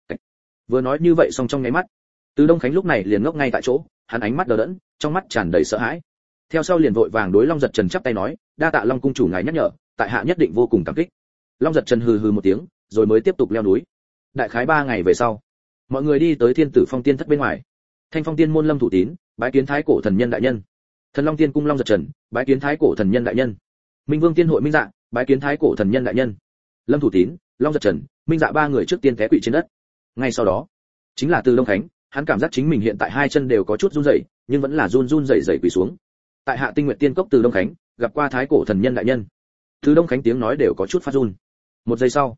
Vừa nói như vậy xong trong nháy mắt, Từ Đông Khánh lúc này liền ngốc ngay tại chỗ, hắn ánh mắt đờ đẫn, trong mắt tràn đầy sợ hãi. Theo sau liền vội vàng đối Long Giật Trần chắp tay nói: "Đa tạ Long cung chủ ngài nhắc nhở, tại hạ nhất định vô cùng cảm kích." Long Giật Trần hừ hừ một tiếng, rồi mới tiếp tục leo núi. Đại khái ba ngày về sau, mọi người đi tới Thiên Tử Phong tiên thất bên ngoài. Thanh Phong tiên môn Lâm Thủ Tín, bái kiến thái cổ thần nhân đại nhân. Thần Long tiên cung Long Giật Trần, bái kiến thái cổ thần nhân đại nhân. Minh Vương tiên hội Minh Dạ, bái kiến thái cổ thần nhân đại nhân. Lâm Thủ Tín, Long Giật Trần, Minh Dạ ba người trước tiên té quỵ trên đất. Ngay sau đó, chính là Từ Đông Khánh, hắn cảm giác chính mình hiện tại hai chân đều có chút run rẩy, nhưng vẫn là run run rẩy rẩy quỳ xuống. Tại hạ Tinh Nguyệt Tiên Cốc Từ Đông Khánh, gặp qua thái cổ thần nhân đại nhân. Từ Đông Khánh tiếng nói đều có chút phát run. Một giây sau,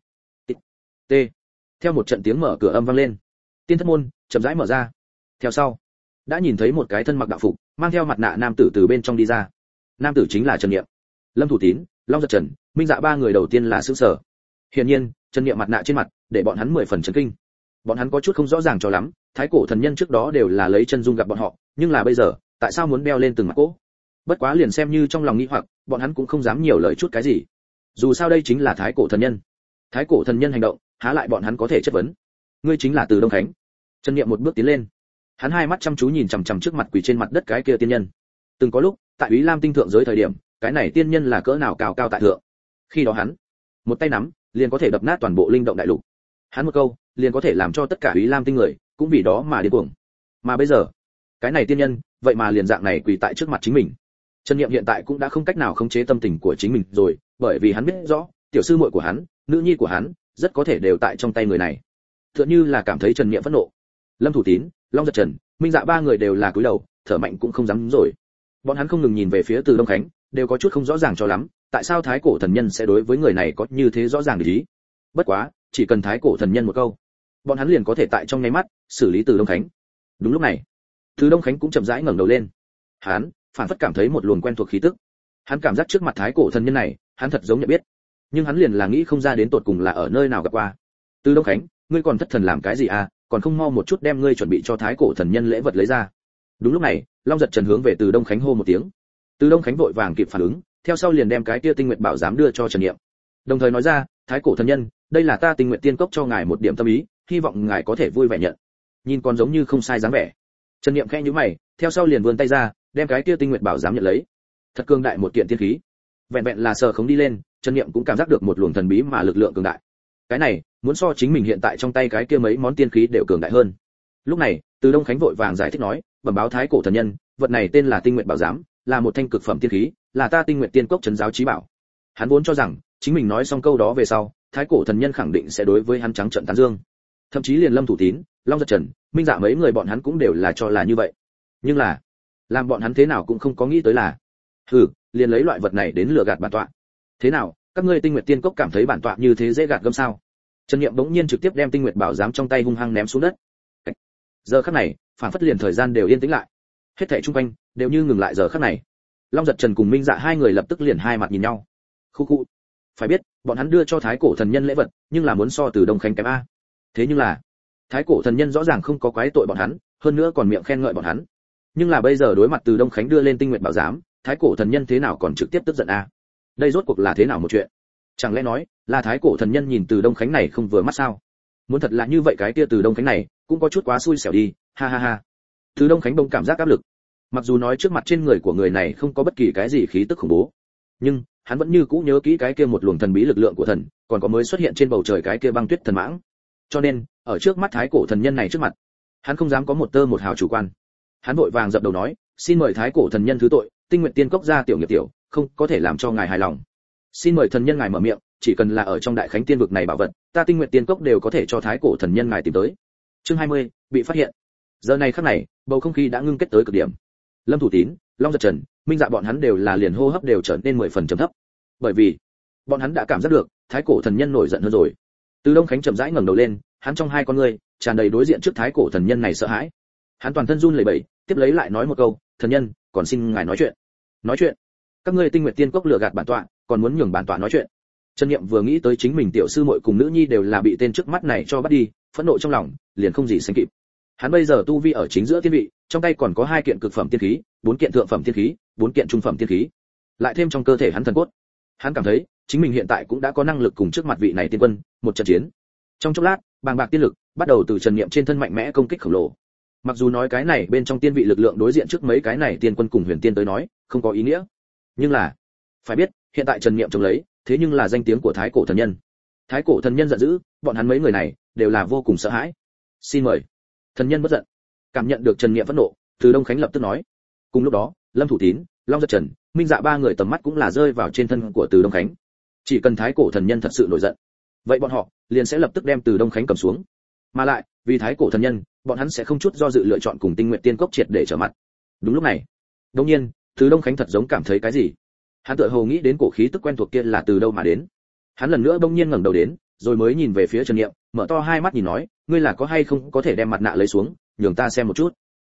t theo một trận tiếng mở cửa âm vang lên, tiên thất môn chậm rãi mở ra. Theo sau, đã nhìn thấy một cái thân mặc đạo phục, mang theo mặt nạ nam tử từ bên trong đi ra. Nam tử chính là Trần Niệm. Lâm Thủ Tín, Long Giật Trần, Minh Dạ ba người đầu tiên là sửng sở. Hiển nhiên, Trần Niệm mặt nạ trên mặt, để bọn hắn mười phần chấn kinh. Bọn hắn có chút không rõ ràng cho lắm, thái cổ thần nhân trước đó đều là lấy chân dung gặp bọn họ, nhưng là bây giờ, tại sao muốn đeo lên từng mặt cỗ? Bất quá liền xem như trong lòng nghi hoặc, bọn hắn cũng không dám nhiều lời chút cái gì. Dù sao đây chính là thái cổ thần nhân. Thái cổ thần nhân hành động, há lại bọn hắn có thể chất vấn. Ngươi chính là Từ Đông Khánh. Trần Niệm một bước tiến lên. Hắn hai mắt chăm chú nhìn chằm chằm trước mặt quỳ trên mặt đất cái kia tiên nhân. Từng có lúc, tại Úy Lam tinh thượng giới thời điểm, cái này tiên nhân là cỡ nào cao cao tại thượng. Khi đó hắn, một tay nắm, liền có thể đập nát toàn bộ linh động đại lục. Hắn một câu, liền có thể làm cho tất cả Úy Lam tinh người cũng vì đó mà điên cuồng. Mà bây giờ, cái này tiên nhân, vậy mà liền dạng này quỳ tại trước mặt chính mình. Trần Niệm hiện tại cũng đã không cách nào khống chế tâm tình của chính mình rồi, bởi vì hắn biết rõ, tiểu sư muội của hắn, nữ nhi của hắn, rất có thể đều tại trong tay người này. Tựa như là cảm thấy Trần Niệm phẫn nộ. Lâm Thủ Tín, Long Giật Trần, Minh Dạ ba người đều là cúi đầu, thở mạnh cũng không dám rồi. Bọn hắn không ngừng nhìn về phía Từ Đông Khánh, đều có chút không rõ ràng cho lắm, tại sao thái cổ thần nhân sẽ đối với người này có như thế rõ ràng để ý. Bất quá, chỉ cần thái cổ thần nhân một câu, bọn hắn liền có thể tại trong nháy mắt xử lý Từ Đông Khánh. Đúng lúc này, Từ Đông Khánh cũng chậm rãi ngẩng đầu lên. Hắn phản phất cảm thấy một luồng quen thuộc khí tức. Hắn cảm giác trước mặt thái cổ thần nhân này, hắn thật giống nhận biết, nhưng hắn liền là nghĩ không ra đến tột cùng là ở nơi nào gặp qua. Từ Đông Khánh, ngươi còn thất thần làm cái gì à, còn không mau một chút đem ngươi chuẩn bị cho thái cổ thần nhân lễ vật lấy ra. Đúng lúc này, Long Giật Trần hướng về Từ Đông Khánh hô một tiếng. Từ Đông Khánh vội vàng kịp phản ứng, theo sau liền đem cái kia tinh nguyệt bảo giám đưa cho Trần Niệm. Đồng thời nói ra, thái cổ thần nhân, đây là ta tinh nguyệt tiên cốc cho ngài một điểm tâm ý, hy vọng ngài có thể vui vẻ nhận. Nhìn còn giống như không sai dáng vẻ. Trần Niệm khẽ nhíu mày, theo sau liền vươn tay ra, đem cái kia tinh nguyệt bảo giám nhận lấy. Thật cường đại một kiện tiên khí. Vẹn vẹn là sờ không đi lên, Trần Niệm cũng cảm giác được một luồng thần bí mà lực lượng cường đại. Cái này, muốn so chính mình hiện tại trong tay cái kia mấy món tiên khí đều cường đại hơn. Lúc này, Từ Đông Khánh vội vàng giải thích nói, bẩm báo thái cổ thần nhân, vật này tên là tinh nguyệt bảo giám, là một thanh cực phẩm tiên khí, là ta tinh nguyệt tiên cốc trấn giáo chí bảo. Hắn vốn cho rằng, chính mình nói xong câu đó về sau, thái cổ thần nhân khẳng định sẽ đối với hắn trắng trợn tán dương. Thậm chí liền Lâm Thủ Tín, Long Giật Trần, Minh Dạ mấy người bọn hắn cũng đều là cho là như vậy. Nhưng là, làm bọn hắn thế nào cũng không có nghĩ tới là, hừ, liền lấy loại vật này đến lừa gạt bản tọa. Thế nào, các ngươi tinh nguyệt tiên cốc cảm thấy bản tọa như thế dễ gạt gâm sao? Trần Niệm bỗng nhiên trực tiếp đem tinh nguyệt bảo giám trong tay hung hăng ném xuống đất. Giờ khắc này, phản phất liền thời gian đều yên tĩnh lại. Hết thảy xung quanh đều như ngừng lại giờ khắc này. Long Giật Trần cùng Minh Dạ hai người lập tức liền hai mặt nhìn nhau. Khu khu. Phải biết, bọn hắn đưa cho thái cổ thần nhân lễ vật, nhưng là muốn so Từ Đông Khánh kém a. Thế nhưng là, thái cổ thần nhân rõ ràng không có quái tội bọn hắn, hơn nữa còn miệng khen ngợi bọn hắn. Nhưng là bây giờ đối mặt Từ Đông Khánh đưa lên tinh nguyệt bảo giám, thái cổ thần nhân thế nào còn trực tiếp tức giận a? Đây rốt cuộc là thế nào một chuyện? Chẳng lẽ nói, là thái cổ thần nhân nhìn Từ Đông Khánh này không vừa mắt sao? Muốn thật là như vậy cái kia Từ Đông Khánh này, cũng có chút quá xui xẻo đi, ha ha ha. Từ Đông Khánh bỗng cảm giác áp lực. Mặc dù nói trước mặt trên người của người này không có bất kỳ cái gì khí tức khủng bố, nhưng hắn vẫn như cũ nhớ kỹ cái kia một luồng thần bí lực lượng của thần, còn có mới xuất hiện trên bầu trời cái kia băng tuyết thần mãng. Cho nên, ở trước mắt thái cổ thần nhân này trước mặt, hắn không dám có một tơ một hào chủ quan. Hắn vội vàng dập đầu nói, xin mời thái cổ thần nhân thứ tội, tinh nguyện tiên cốc gia tiểu nghiệp tiểu, không có thể làm cho ngài hài lòng. Xin mời thần nhân ngài mở miệng, chỉ cần là ở trong đại khánh tiên vực này bảo vật, ta tinh nguyện tiên cốc đều có thể cho thái cổ thần nhân ngài tìm tới. Chương hai mươi, bị phát hiện. Giờ này khắc này, bầu không khí đã ngưng kết tới cực điểm. Lâm Thủ Tín, Long Giật Trần, Minh Dạ bọn hắn đều là liền hô hấp đều trở nên mười phần trầm thấp. Bởi vì, bọn hắn đã cảm giác được, thái cổ thần nhân nổi giận hơn rồi. Từ Đông Khánh chậm rãi ngẩng đầu lên, hắn trong hai con ngươi tràn đầy đối diện trước thái cổ thần nhân này sợ hãi. Hắn toàn thân run lẩy bẩy, tiếp lấy lại nói một câu, thần nhân, còn xin ngài nói chuyện. Nói chuyện? Các ngươi tinh nguyện tiên cốc lừa gạt bản tọa, còn muốn nhường bản tọa nói chuyện. Trần Niệm vừa nghĩ tới chính mình tiểu sư muội cùng nữ nhi đều là bị tên trước mắt này cho bắt đi, phẫn nộ trong lòng liền không gì sánh kịp. Hắn bây giờ tu vi ở chính giữa tiên vị, trong tay còn có hai kiện cực phẩm tiên khí, bốn kiện thượng phẩm tiên khí, bốn kiện trung phẩm tiên khí, lại thêm trong cơ thể hắn thần cốt. Hắn cảm thấy chính mình hiện tại cũng đã có năng lực cùng trước mặt vị này tiên quân một trận chiến. Trong chốc lát, bàng bạc tiên lực bắt đầu từ Trần Niệm trên thân mạnh mẽ công kích khổng lồ. Mặc dù nói cái này bên trong tiên vị lực lượng đối diện trước mấy cái này tiên quân cùng huyền tiên tới nói không có ý nghĩa, nhưng là phải biết hiện tại Trần Niệm chống lấy thế nhưng là danh tiếng của thái cổ thần nhân. Thái cổ thần nhân giận dữ, bọn hắn mấy người này đều là vô cùng sợ hãi. Xin mời. Thần nhân bất giận. Cảm nhận được Trần Niệm phẫn nộ, Từ Đông Khánh lập tức nói. Cùng lúc đó, Lâm Thủ Tín, Long Giật Trần, Minh Dạ ba người tầm mắt cũng là rơi vào trên thân của Từ Đông Khánh. Chỉ cần thái cổ thần nhân thật sự nổi giận, vậy bọn họ liền sẽ lập tức đem Từ Đông Khánh cầm xuống. Mà lại, vì thái cổ thần nhân, bọn hắn sẽ không chút do dự lựa chọn cùng tinh nguyện tiên cốc triệt để trở mặt. Đúng lúc này, đột nhiên, Từ Đông Khánh thật giống cảm thấy cái gì. Hắn tựa hồ nghĩ đến cổ khí tức quen thuộc kia là từ đâu mà đến. Hắn lần nữa bỗng nhiên ngẩng đầu đến, rồi mới nhìn về phía Trần Niệm, mở to hai mắt nhìn nói, ngươi là có hay không có thể đem mặt nạ lấy xuống, nhường ta xem một chút.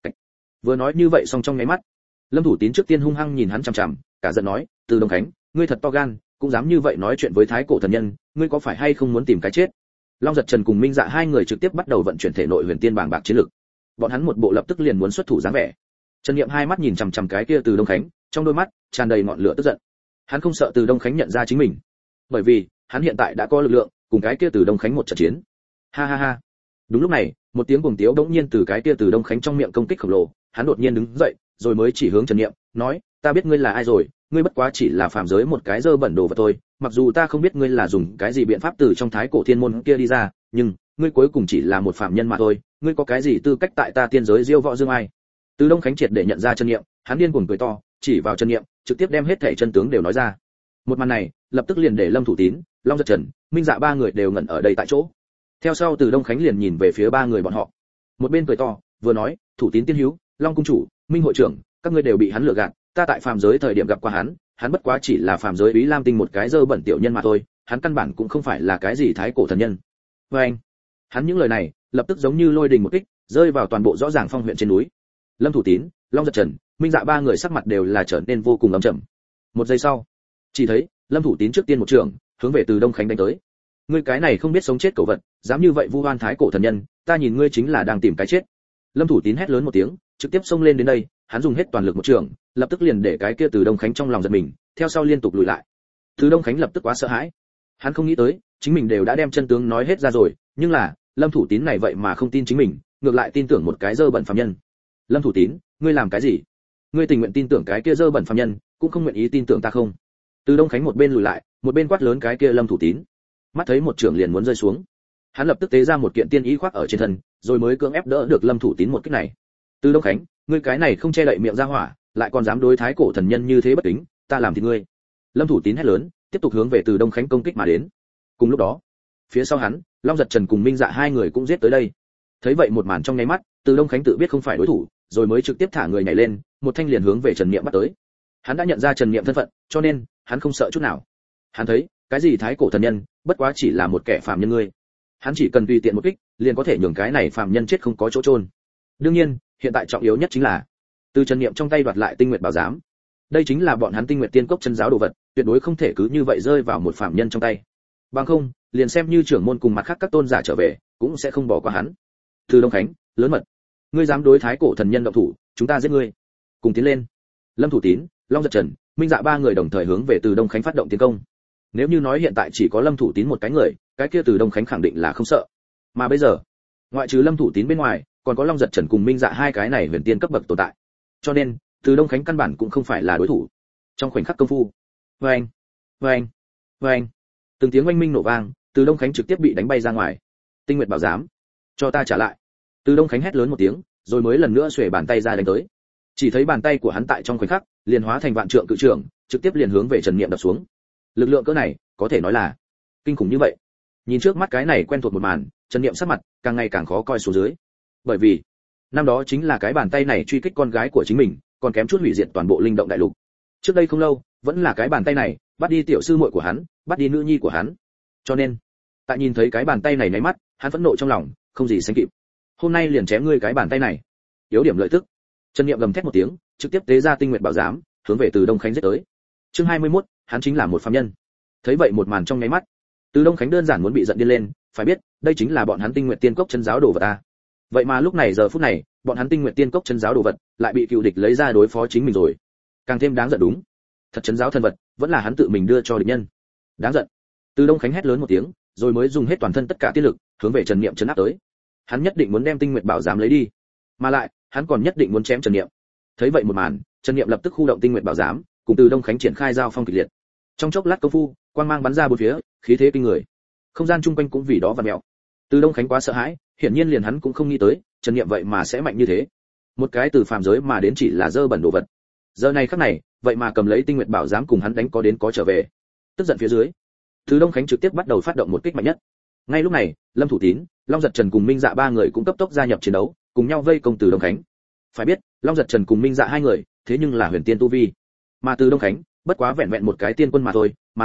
Vừa nói như vậy xong trong nháy mắt, Lâm Thủ Tín trước tiên hung hăng nhìn hắn chằm chằm, cả giận nói, Từ Đông Khánh, ngươi thật to gan, cũng dám như vậy nói chuyện với thái cổ thần nhân, ngươi có phải hay không muốn tìm cái chết? Long Giật Trần cùng Minh Dạ hai người trực tiếp bắt đầu vận chuyển thể nội huyền tiên bảng bạc chiến lực. Bọn hắn một bộ lập tức liền muốn xuất thủ dáng vẻ. Trần Niệm hai mắt nhìn chằm chằm cái kia Từ Đông Khánh, trong đôi mắt tràn đầy ngọn lửa tức giận. Hắn không sợ Từ Đông Khánh nhận ra chính mình, bởi vì hắn hiện tại đã có lực lượng, cùng cái kia Từ Đông Khánh một trận chiến. Ha ha ha. Đúng lúc này, một tiếng cuồng tiếu đống nhiên từ cái kia Từ Đông Khánh trong miệng công kích khổng lồ, hắn đột nhiên đứng dậy, rồi mới chỉ hướng Trần Niệm, nói, ta biết ngươi là ai rồi, ngươi bất quá chỉ là phàm giới một cái dơ bẩn đồ vật thôi, mặc dù ta không biết ngươi là dùng cái gì biện pháp từ trong thái cổ thiên môn kia đi ra, nhưng ngươi cuối cùng chỉ là một phàm nhân mà thôi, ngươi có cái gì tư cách tại ta tiên giới diêu võ dương ai? Từ Đông Khánh triệt để nhận ra Trần Niệm, hắn điên cuồng cười to, chỉ vào Trần Niệm, trực tiếp đem hết thảy chân tướng đều nói ra. Một màn này, lập tức liền để Lâm Thủ Tín, Long Giật Trần, Minh Dạ ba người đều ngẩn ở đây tại chỗ. Theo sau Từ Đông Khánh liền nhìn về phía ba người bọn họ. Một bên cười to, vừa nói, Thủ Tín tiên hữu, Long cung chủ, Minh hội trưởng, các ngươi đều bị hắn lừa gạt, ta tại phàm giới thời điểm gặp qua hắn, hắn bất quá chỉ là phàm giới Úy Lam Tinh một cái dơ bẩn tiểu nhân mà thôi, hắn căn bản cũng không phải là cái gì thái cổ thần nhân. Và anh, hắn những lời này, lập tức giống như lôi đình một kích, rơi vào toàn bộ rõ ràng phong huyện trên núi. Lâm Thủ Tín, Long Giật Trần, Minh Dạ ba người sắc mặt đều là trở nên vô cùng âm trầm. Một giây sau, chỉ thấy Lâm Thủ Tín trước tiên một trường, hướng về Từ Đông Khánh đánh tới. Ngươi cái này không biết sống chết cẩu vật, dám như vậy vu oan thái cổ thần nhân, ta nhìn ngươi chính là đang tìm cái chết. Lâm Thủ Tín hét lớn một tiếng, trực tiếp xông lên đến đây, hắn dùng hết toàn lực một trường, lập tức liền để cái kia Từ Đông Khánh trong lòng giật mình, theo sau liên tục lùi lại. Từ Đông Khánh lập tức quá sợ hãi. Hắn không nghĩ tới, chính mình đều đã đem chân tướng nói hết ra rồi, nhưng là, Lâm Thủ Tín này vậy mà không tin chính mình, ngược lại tin tưởng một cái dơ bẩn phàm nhân. Lâm Thủ Tín, ngươi làm cái gì? Ngươi tình nguyện tin tưởng cái kia dơ bẩn phàm nhân, cũng không nguyện ý tin tưởng ta không? Từ Đông Khánh một bên lùi lại, một bên quát lớn cái kia Lâm Thủ Tín. Mắt thấy một trường liền muốn rơi xuống, hắn lập tức tế ra một kiện tiên ý khoác ở trên thân, rồi mới cưỡng ép đỡ được Lâm Thủ Tín một kích này. Từ Đông Khánh, ngươi cái này không che đậy miệng ra hỏa, lại còn dám đối thái cổ thần nhân như thế bất kính, ta làm thì ngươi. Lâm Thủ Tín hét lớn, tiếp tục hướng về Từ Đông Khánh công kích mà đến. Cùng lúc đó, phía sau hắn, Long Giật Trần cùng Minh Dạ hai người cũng giết tới đây. Thấy vậy một màn trong nháy mắt, Từ Đông Khánh tự biết không phải đối thủ, rồi mới trực tiếp thả người nhảy lên, một thanh liền hướng về Trần Niệm bắt tới. Hắn đã nhận ra Trần Niệm thân phận, cho nên hắn không sợ chút nào. Hắn thấy, cái gì thái cổ thần nhân, bất quá chỉ là một kẻ phàm nhân ngươi. Hắn chỉ cần tùy tiện một kích, liền có thể nhường cái này phàm nhân chết không có chỗ chôn. Đương nhiên, hiện tại trọng yếu nhất chính là từ Trần Niệm trong tay đoạt lại Tinh Nguyệt Bảo Giám. Đây chính là bọn hắn Tinh Nguyệt Tiên Cốc chân giáo đồ vật, tuyệt đối không thể cứ như vậy rơi vào một phàm nhân trong tay. Bằng không, liền xem như trưởng môn cùng mặt khác các tôn giả trở về, cũng sẽ không bỏ qua hắn. Từ Đông Khánh, lớn mật, ngươi dám đối thái cổ thần nhân động thủ, chúng ta giết ngươi. Cùng tiến lên. Lâm Thủ Tín, Long Giật Trần, Minh Dạ ba người đồng thời hướng về Từ Đông Khánh phát động tiến công. Nếu như nói hiện tại chỉ có Lâm Thủ Tín một cái người, cái kia Từ Đông Khánh khẳng định là không sợ. Mà bây giờ, ngoại trừ Lâm Thủ Tín bên ngoài, còn có Long Giật Trần cùng Minh Dạ hai cái này huyền tiên cấp bậc tồn tại. Cho nên, Từ Đông Khánh căn bản cũng không phải là đối thủ. Trong khoảnh khắc công phu, oeng, oeng, oeng, từng tiếng oanh minh nổ vang, Từ Đông Khánh trực tiếp bị đánh bay ra ngoài. Tinh Nguyệt Bảo Giám, cho ta trả lại. Từ Đông Khánh hét lớn một tiếng, rồi mới lần nữa xuề bàn tay ra đánh tới. Chỉ thấy bàn tay của hắn tại trong khoảnh khắc, liền hóa thành vạn trượng cự trưởng, trực tiếp liền hướng về Trần Niệm đập xuống. Lực lượng cỡ này, có thể nói là kinh khủng như vậy. Nhìn trước mắt cái này quen thuộc một màn, Trần Niệm sắc mặt càng ngày càng khó coi xuống dưới. Bởi vì, năm đó chính là cái bàn tay này truy kích con gái của chính mình, còn kém chút hủy diệt toàn bộ linh động đại lục. Trước đây không lâu, vẫn là cái bàn tay này, bắt đi tiểu sư muội của hắn, bắt đi nữ nhi của hắn. Cho nên, tại nhìn thấy cái bàn tay này nháy mắt, hắn phẫn nộ trong lòng, không gì sánh kịp. Hôm nay liền chém ngươi cái bàn tay này. Yếu điểm lợi tức. Trần Niệm gầm thét một tiếng, trực tiếp tế ra Tinh Nguyệt Bảo Giám, hướng về Từ Đông Khánh giết tới. Chương hai mươi mốt, hắn chính là một phàm nhân. Thấy vậy một màn trong nháy mắt, Từ Đông Khánh đơn giản muốn bị giận điên lên, phải biết, đây chính là bọn hắn Tinh Nguyệt Tiên Cốc chân giáo đồ vật a. Vậy mà lúc này giờ phút này, bọn hắn Tinh Nguyệt Tiên Cốc chân giáo đồ vật, lại bị cựu địch lấy ra đối phó chính mình rồi. Càng thêm đáng giận đúng. Thật chân giáo thân vật, vẫn là hắn tự mình đưa cho địch nhân. Đáng giận. Từ Đông Khánh hét lớn một tiếng, rồi mới dùng hết toàn thân tất cả tiên lực, hướng về Trần Niệm trấn áp tới. Hắn nhất định muốn đem Tinh Nguyệt Bảo Giám lấy đi, mà lại, hắn còn nhất định muốn chém Trần Niệm. Thấy vậy một màn, Trần Niệm lập tức khu động Tinh Nguyệt Bảo Giám, cùng Từ Đông Khánh triển khai giao phong kịch liệt. Trong chốc lát công phu, quang mang bắn ra bốn phía, khí thế kinh người. Không gian chung quanh cũng vì đó vặn mèo. Từ Đông Khánh quá sợ hãi, hiển nhiên liền hắn cũng không nghĩ tới, Trần Niệm vậy mà sẽ mạnh như thế. Một cái từ phàm giới mà đến chỉ là dơ bẩn đồ vật. Giờ này khắc này, vậy mà cầm lấy Tinh Nguyệt Bảo Giám cùng hắn đánh có đến có trở về. Tức giận phía dưới, Từ Đông Khánh trực tiếp bắt đầu phát động một kích mạnh nhất. Ngay lúc này, Lâm Thủ Tín, Long Giật Trần cùng Minh Dạ ba người cũng cấp tốc gia nhập chiến đấu, cùng nhau vây công Từ Đông Khánh. Phải biết, Long Giật Trần cùng Minh Dạ hai người, thế nhưng là huyền tiên tu vi, mà Từ Đông Khánh, bất quá vẹn vẹn một cái tiên quân mà thôi, mà lại,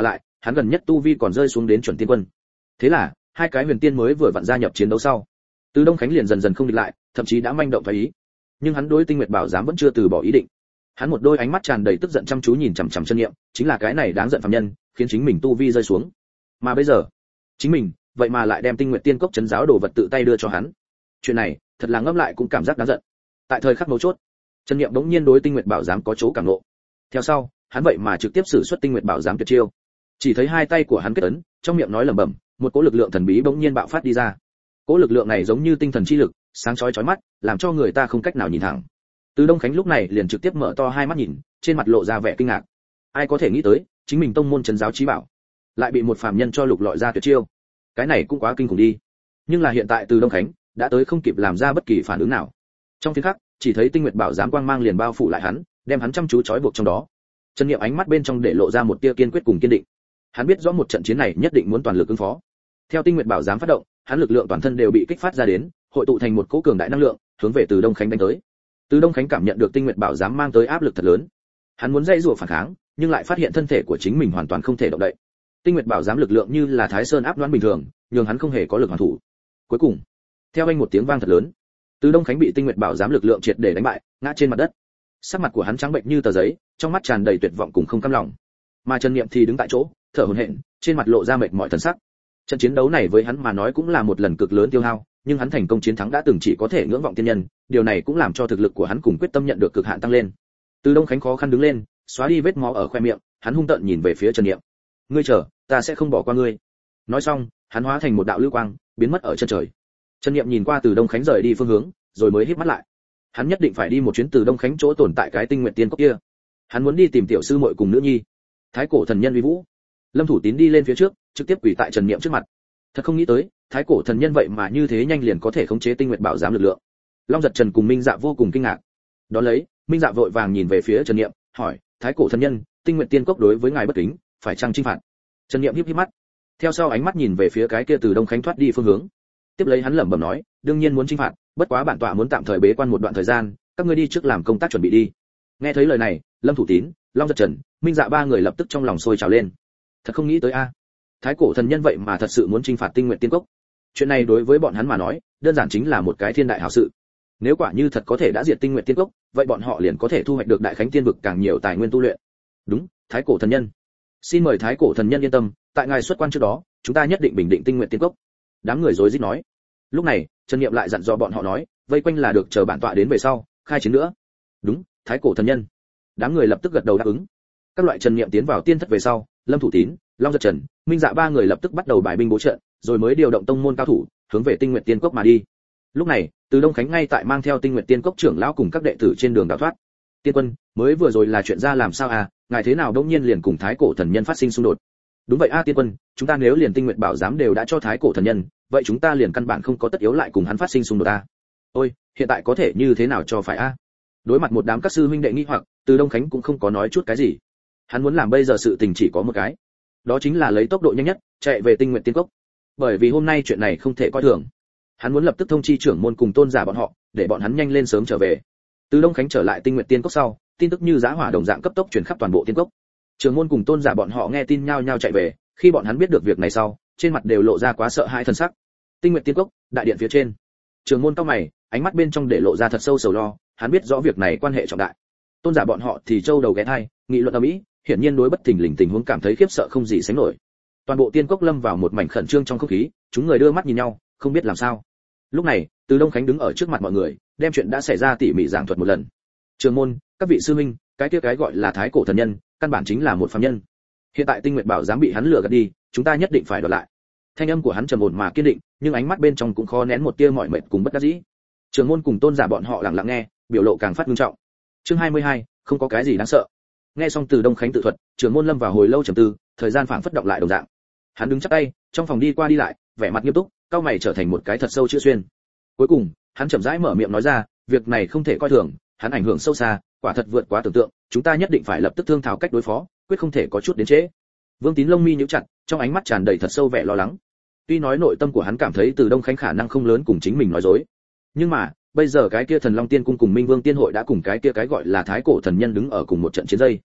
hắn gần nhất tu vi còn rơi xuống đến chuẩn tiên quân. Thế là, hai cái huyền tiên mới vừa vặn gia nhập chiến đấu sau, Từ Đông Khánh liền dần dần không địch lại, thậm chí đã manh động phái ý. Nhưng hắn đối Tinh Nguyệt Bảo Giám vẫn chưa từ bỏ ý định. Hắn một đôi ánh mắt tràn đầy tức giận chăm chú nhìn chằm chằm Chân Niệm, chính là cái này đáng giận phàm nhân, khiến chính mình tu vi rơi xuống. Mà bây giờ, chính mình, vậy mà lại đem Tinh Nguyệt Tiên Cốc trấn giáo đồ vật tự tay đưa cho hắn. Chuyện này, thật là ngẫm lại cũng cảm giác đáng giận. Tại thời khắc mấu chốt, Chân Niệm bỗng nhiên đối Tinh Nguyệt Bảo Giám có chỗ cảm ngộ. Theo sau, hắn vậy mà trực tiếp sử xuất Tinh Nguyệt Bảo Giám tuyệt chiêu. Chỉ thấy hai tay của hắn kết ấn, trong miệng nói lẩm bẩm, một cỗ lực lượng thần bí bỗng nhiên bạo phát đi ra. Cỗ lực lượng này giống như tinh thần chi lực, sáng chói chói mắt, làm cho người ta không cách nào nhìn thẳng. Từ Đông Khánh lúc này liền trực tiếp mở to hai mắt nhìn, trên mặt lộ ra vẻ kinh ngạc. Ai có thể nghĩ tới, chính mình tông môn trấn giáo chí bảo, lại bị một phàm nhân cho lục lọi ra tuyệt chiêu. Cái này cũng quá kinh khủng đi. Nhưng là hiện tại Từ Đông Khánh đã tới không kịp làm ra bất kỳ phản ứng nào. Trong phiến khắc, chỉ thấy Tinh Nguyệt Bảo Giám quang mang liền bao phủ lại hắn, đem hắn chăm chú trói buộc trong đó. Chân Niệm ánh mắt bên trong để lộ ra một tia kiên quyết cùng kiên định. Hắn biết rõ một trận chiến này nhất định muốn toàn lực ứng phó. Theo Tinh Nguyệt Bảo Giám phát động, hắn lực lượng toàn thân đều bị kích phát ra đến, hội tụ thành một cỗ cường đại năng lượng, hướng về Từ Đông Khánh đánh tới. Từ Đông Khánh cảm nhận được Tinh Nguyệt Bảo Giám mang tới áp lực thật lớn. Hắn muốn dây rủa phản kháng, nhưng lại phát hiện thân thể của chính mình hoàn toàn không thể động đậy. Tinh Nguyệt Bảo Giám lực lượng như là Thái Sơn áp đoán bình thường, nhưng hắn không hề có lực hoàn thủ. Cuối cùng, theo anh một tiếng vang thật lớn, Từ Đông Khánh bị Tinh Nguyệt Bảo Giám lực lượng triệt để đánh bại, ngã trên mặt đất. Sắc mặt của hắn trắng bệnh như tờ giấy, trong mắt tràn đầy tuyệt vọng cùng không cam lòng. Mà Trần Niệm thì đứng tại chỗ, thở hổn hển, trên mặt lộ ra mệt mỏi thần sắc. Trận chiến đấu này với hắn mà nói cũng là một lần cực lớn tiêu hao, nhưng hắn thành công chiến thắng đã từng chỉ có thể ngưỡng vọng tiên nhân, điều này cũng làm cho thực lực của hắn cùng quyết tâm nhận được cực hạn tăng lên. Từ Đông Khánh khó khăn đứng lên, xóa đi vết máu ở khoe miệng, hắn hung tợn nhìn về phía Trần Niệm. "Ngươi chờ, ta sẽ không bỏ qua ngươi." Nói xong, hắn hóa thành một đạo lưu quang, biến mất ở chân trời. Trần Niệm nhìn qua Từ Đông Khánh rời đi phương hướng, rồi mới híp mắt lại. Hắn nhất định phải đi một chuyến Từ Đông Khánh chỗ tồn tại cái Tinh Nguyệt Tiên Cốc kia. Hắn muốn đi tìm tiểu sư muội cùng nữ nhi. Thái cổ thần nhân uy vũ. Lâm Thủ Tín đi lên phía trước, trực tiếp quỳ tại Trần Niệm trước mặt. Thật không nghĩ tới, thái cổ thần nhân vậy mà như thế nhanh liền có thể khống chế Tinh Nguyệt Bảo Giám lực lượng. Long Giật Trần cùng Minh Dạ vô cùng kinh ngạc. Đó lấy, Minh Dạ vội vàng nhìn về phía Trần Niệm, hỏi: "Thái cổ thần nhân, Tinh Nguyệt Tiên Cốc đối với ngài bất kính, phải chăng chinh phạt?" Trần Niệm híp híp mắt. Theo sau ánh mắt nhìn về phía cái kia Từ Đông Khánh thoát đi phương hướng. Tiếp lấy hắn lẩm bẩm nói: "Đương nhiên muốn chinh phạt, bất quá bản tọa muốn tạm thời bế quan một đoạn thời gian, các ngươi đi trước làm công tác chuẩn bị đi." Nghe thấy lời này, Lâm Thủ Tín, Long Giật Trần, Minh Dạ ba người lập tức trong lòng sôi trào lên. Thật không nghĩ tới a, thái cổ thần nhân vậy mà thật sự muốn chinh phạt Tinh Nguyệt Tiên Cốc. Chuyện này đối với bọn hắn mà nói, đơn giản chính là một cái thiên đại hảo sự. Nếu quả như thật có thể đã diệt Tinh Nguyệt Tiên Cốc, vậy bọn họ liền có thể thu hoạch được Đại Khánh Tiên vực càng nhiều tài nguyên tu luyện. Đúng, thái cổ thần nhân. Xin mời thái cổ thần nhân yên tâm, tại ngài xuất quan trước đó, chúng ta nhất định bình định Tinh Nguyệt Tiên Cốc. Đám người rối rít nói. Lúc này, Trần Niệm lại dặn dò bọn họ nói, vây quanh là được, chờ bản tọa đến về sau, khai chiến nữa. Đúng, thái cổ thần nhân. Đám người lập tức gật đầu đáp ứng. Các loại Trần Niệm tiến vào tiên thất về sau, Lâm Thủ Tín, Long Giật Trần, Minh Dạ ba người lập tức bắt đầu bài binh bố trận, rồi mới điều động tông môn cao thủ, hướng về Tinh Nguyệt Tiên Cốc mà đi. Lúc này, Từ Đông Khánh ngay tại mang theo Tinh Nguyệt Tiên Cốc trưởng lão cùng các đệ tử trên đường đào thoát. "Tiên quân, mới vừa rồi là chuyện ra làm sao à, ngài thế nào đột nhiên liền cùng thái cổ thần nhân phát sinh xung đột?" "Đúng vậy a tiên quân, chúng ta nếu liền Tinh Nguyệt Bảo Giám đều đã cho thái cổ thần nhân, vậy chúng ta liền căn bản không có tất yếu lại cùng hắn phát sinh xung đột a." "Ôi, hiện tại có thể như thế nào cho phải a?" Đối mặt một đám các sư huynh đệ nghi hoặc, Từ Đông Khánh cũng không có nói chút cái gì. Hắn muốn làm bây giờ sự tình chỉ có một cái, đó chính là lấy tốc độ nhanh nhất chạy về Tinh Nguyệt Tiên Cốc. Bởi vì hôm nay chuyện này không thể coi thường. Hắn muốn lập tức thông chi trưởng môn cùng tôn giả bọn họ, để bọn hắn nhanh lên sớm trở về. Từ Đông Khánh trở lại Tinh Nguyệt Tiên Cốc sau, tin tức như giá hỏa đồng dạng cấp tốc truyền khắp toàn bộ tiên cốc. Trưởng môn cùng tôn giả bọn họ nghe tin nhao nhao chạy về, khi bọn hắn biết được việc này sau, trên mặt đều lộ ra quá sợ hãi thần sắc. Tinh Nguyệt Tiên Cốc, đại điện phía trên. Trưởng môn cau mày, ánh mắt bên trong để lộ ra thật sâu sầu lo, hắn biết rõ việc này quan hệ trọng đại. Tôn giả bọn họ thì trâu đầu ghé thai, nghị luận ầm ĩ, hiển nhiên đối bất thình lình tình huống cảm thấy khiếp sợ không gì sánh nổi. Toàn bộ tiên cốc lâm vào một mảnh khẩn trương trong không khí, chúng người đưa mắt nhìn nhau, không biết làm sao. Lúc này, Từ Đông Khánh đứng ở trước mặt mọi người, đem chuyện đã xảy ra tỉ mỉ giảng thuật một lần. Trường môn, các vị sư huynh, cái kia cái gọi là thái cổ thần nhân, căn bản chính là một phàm nhân. Hiện tại Tinh Nguyệt Bảo dám bị hắn lừa gạt đi, chúng ta nhất định phải đoạt lại. Thanh âm của hắn trầm ổn mà kiên định, nhưng ánh mắt bên trong cũng khó nén một tia mỏi mệt cùng bất đắc dĩ. Trường môn cùng tôn giả bọn họ lặng lặng nghe, biểu lộ càng phát nghiêm trọng. Chương hai mươi hai, không có cái gì đáng sợ. Nghe xong Từ Đông Khánh tự thuật, Trường môn lâm vào hồi lâu trầm tư, thời gian phảng phất động lại đồng dạng. Hắn đứng chắp tay, trong phòng đi qua đi lại, vẻ mặt nghiêm túc, cau mày trở thành một cái thật sâu chữ xuyên. Cuối cùng, hắn chậm rãi mở miệng nói ra, việc này không thể coi thường, hắn ảnh hưởng sâu xa, quả thật vượt quá tưởng tượng, chúng ta nhất định phải lập tức thương thảo cách đối phó, quyết không thể có chút đến trễ. Vương Tín lông mi nhíu chặt, trong ánh mắt tràn đầy thật sâu vẻ lo lắng. Tuy nói nội tâm của hắn cảm thấy Từ Đông Khánh khả năng không lớn cùng chính mình nói dối, nhưng mà, bây giờ cái kia Thần Long Tiên cung cùng Minh Vương Tiên hội đã cùng cái kia cái gọi là Thái cổ thần nhân đứng ở cùng một trận chiến dây.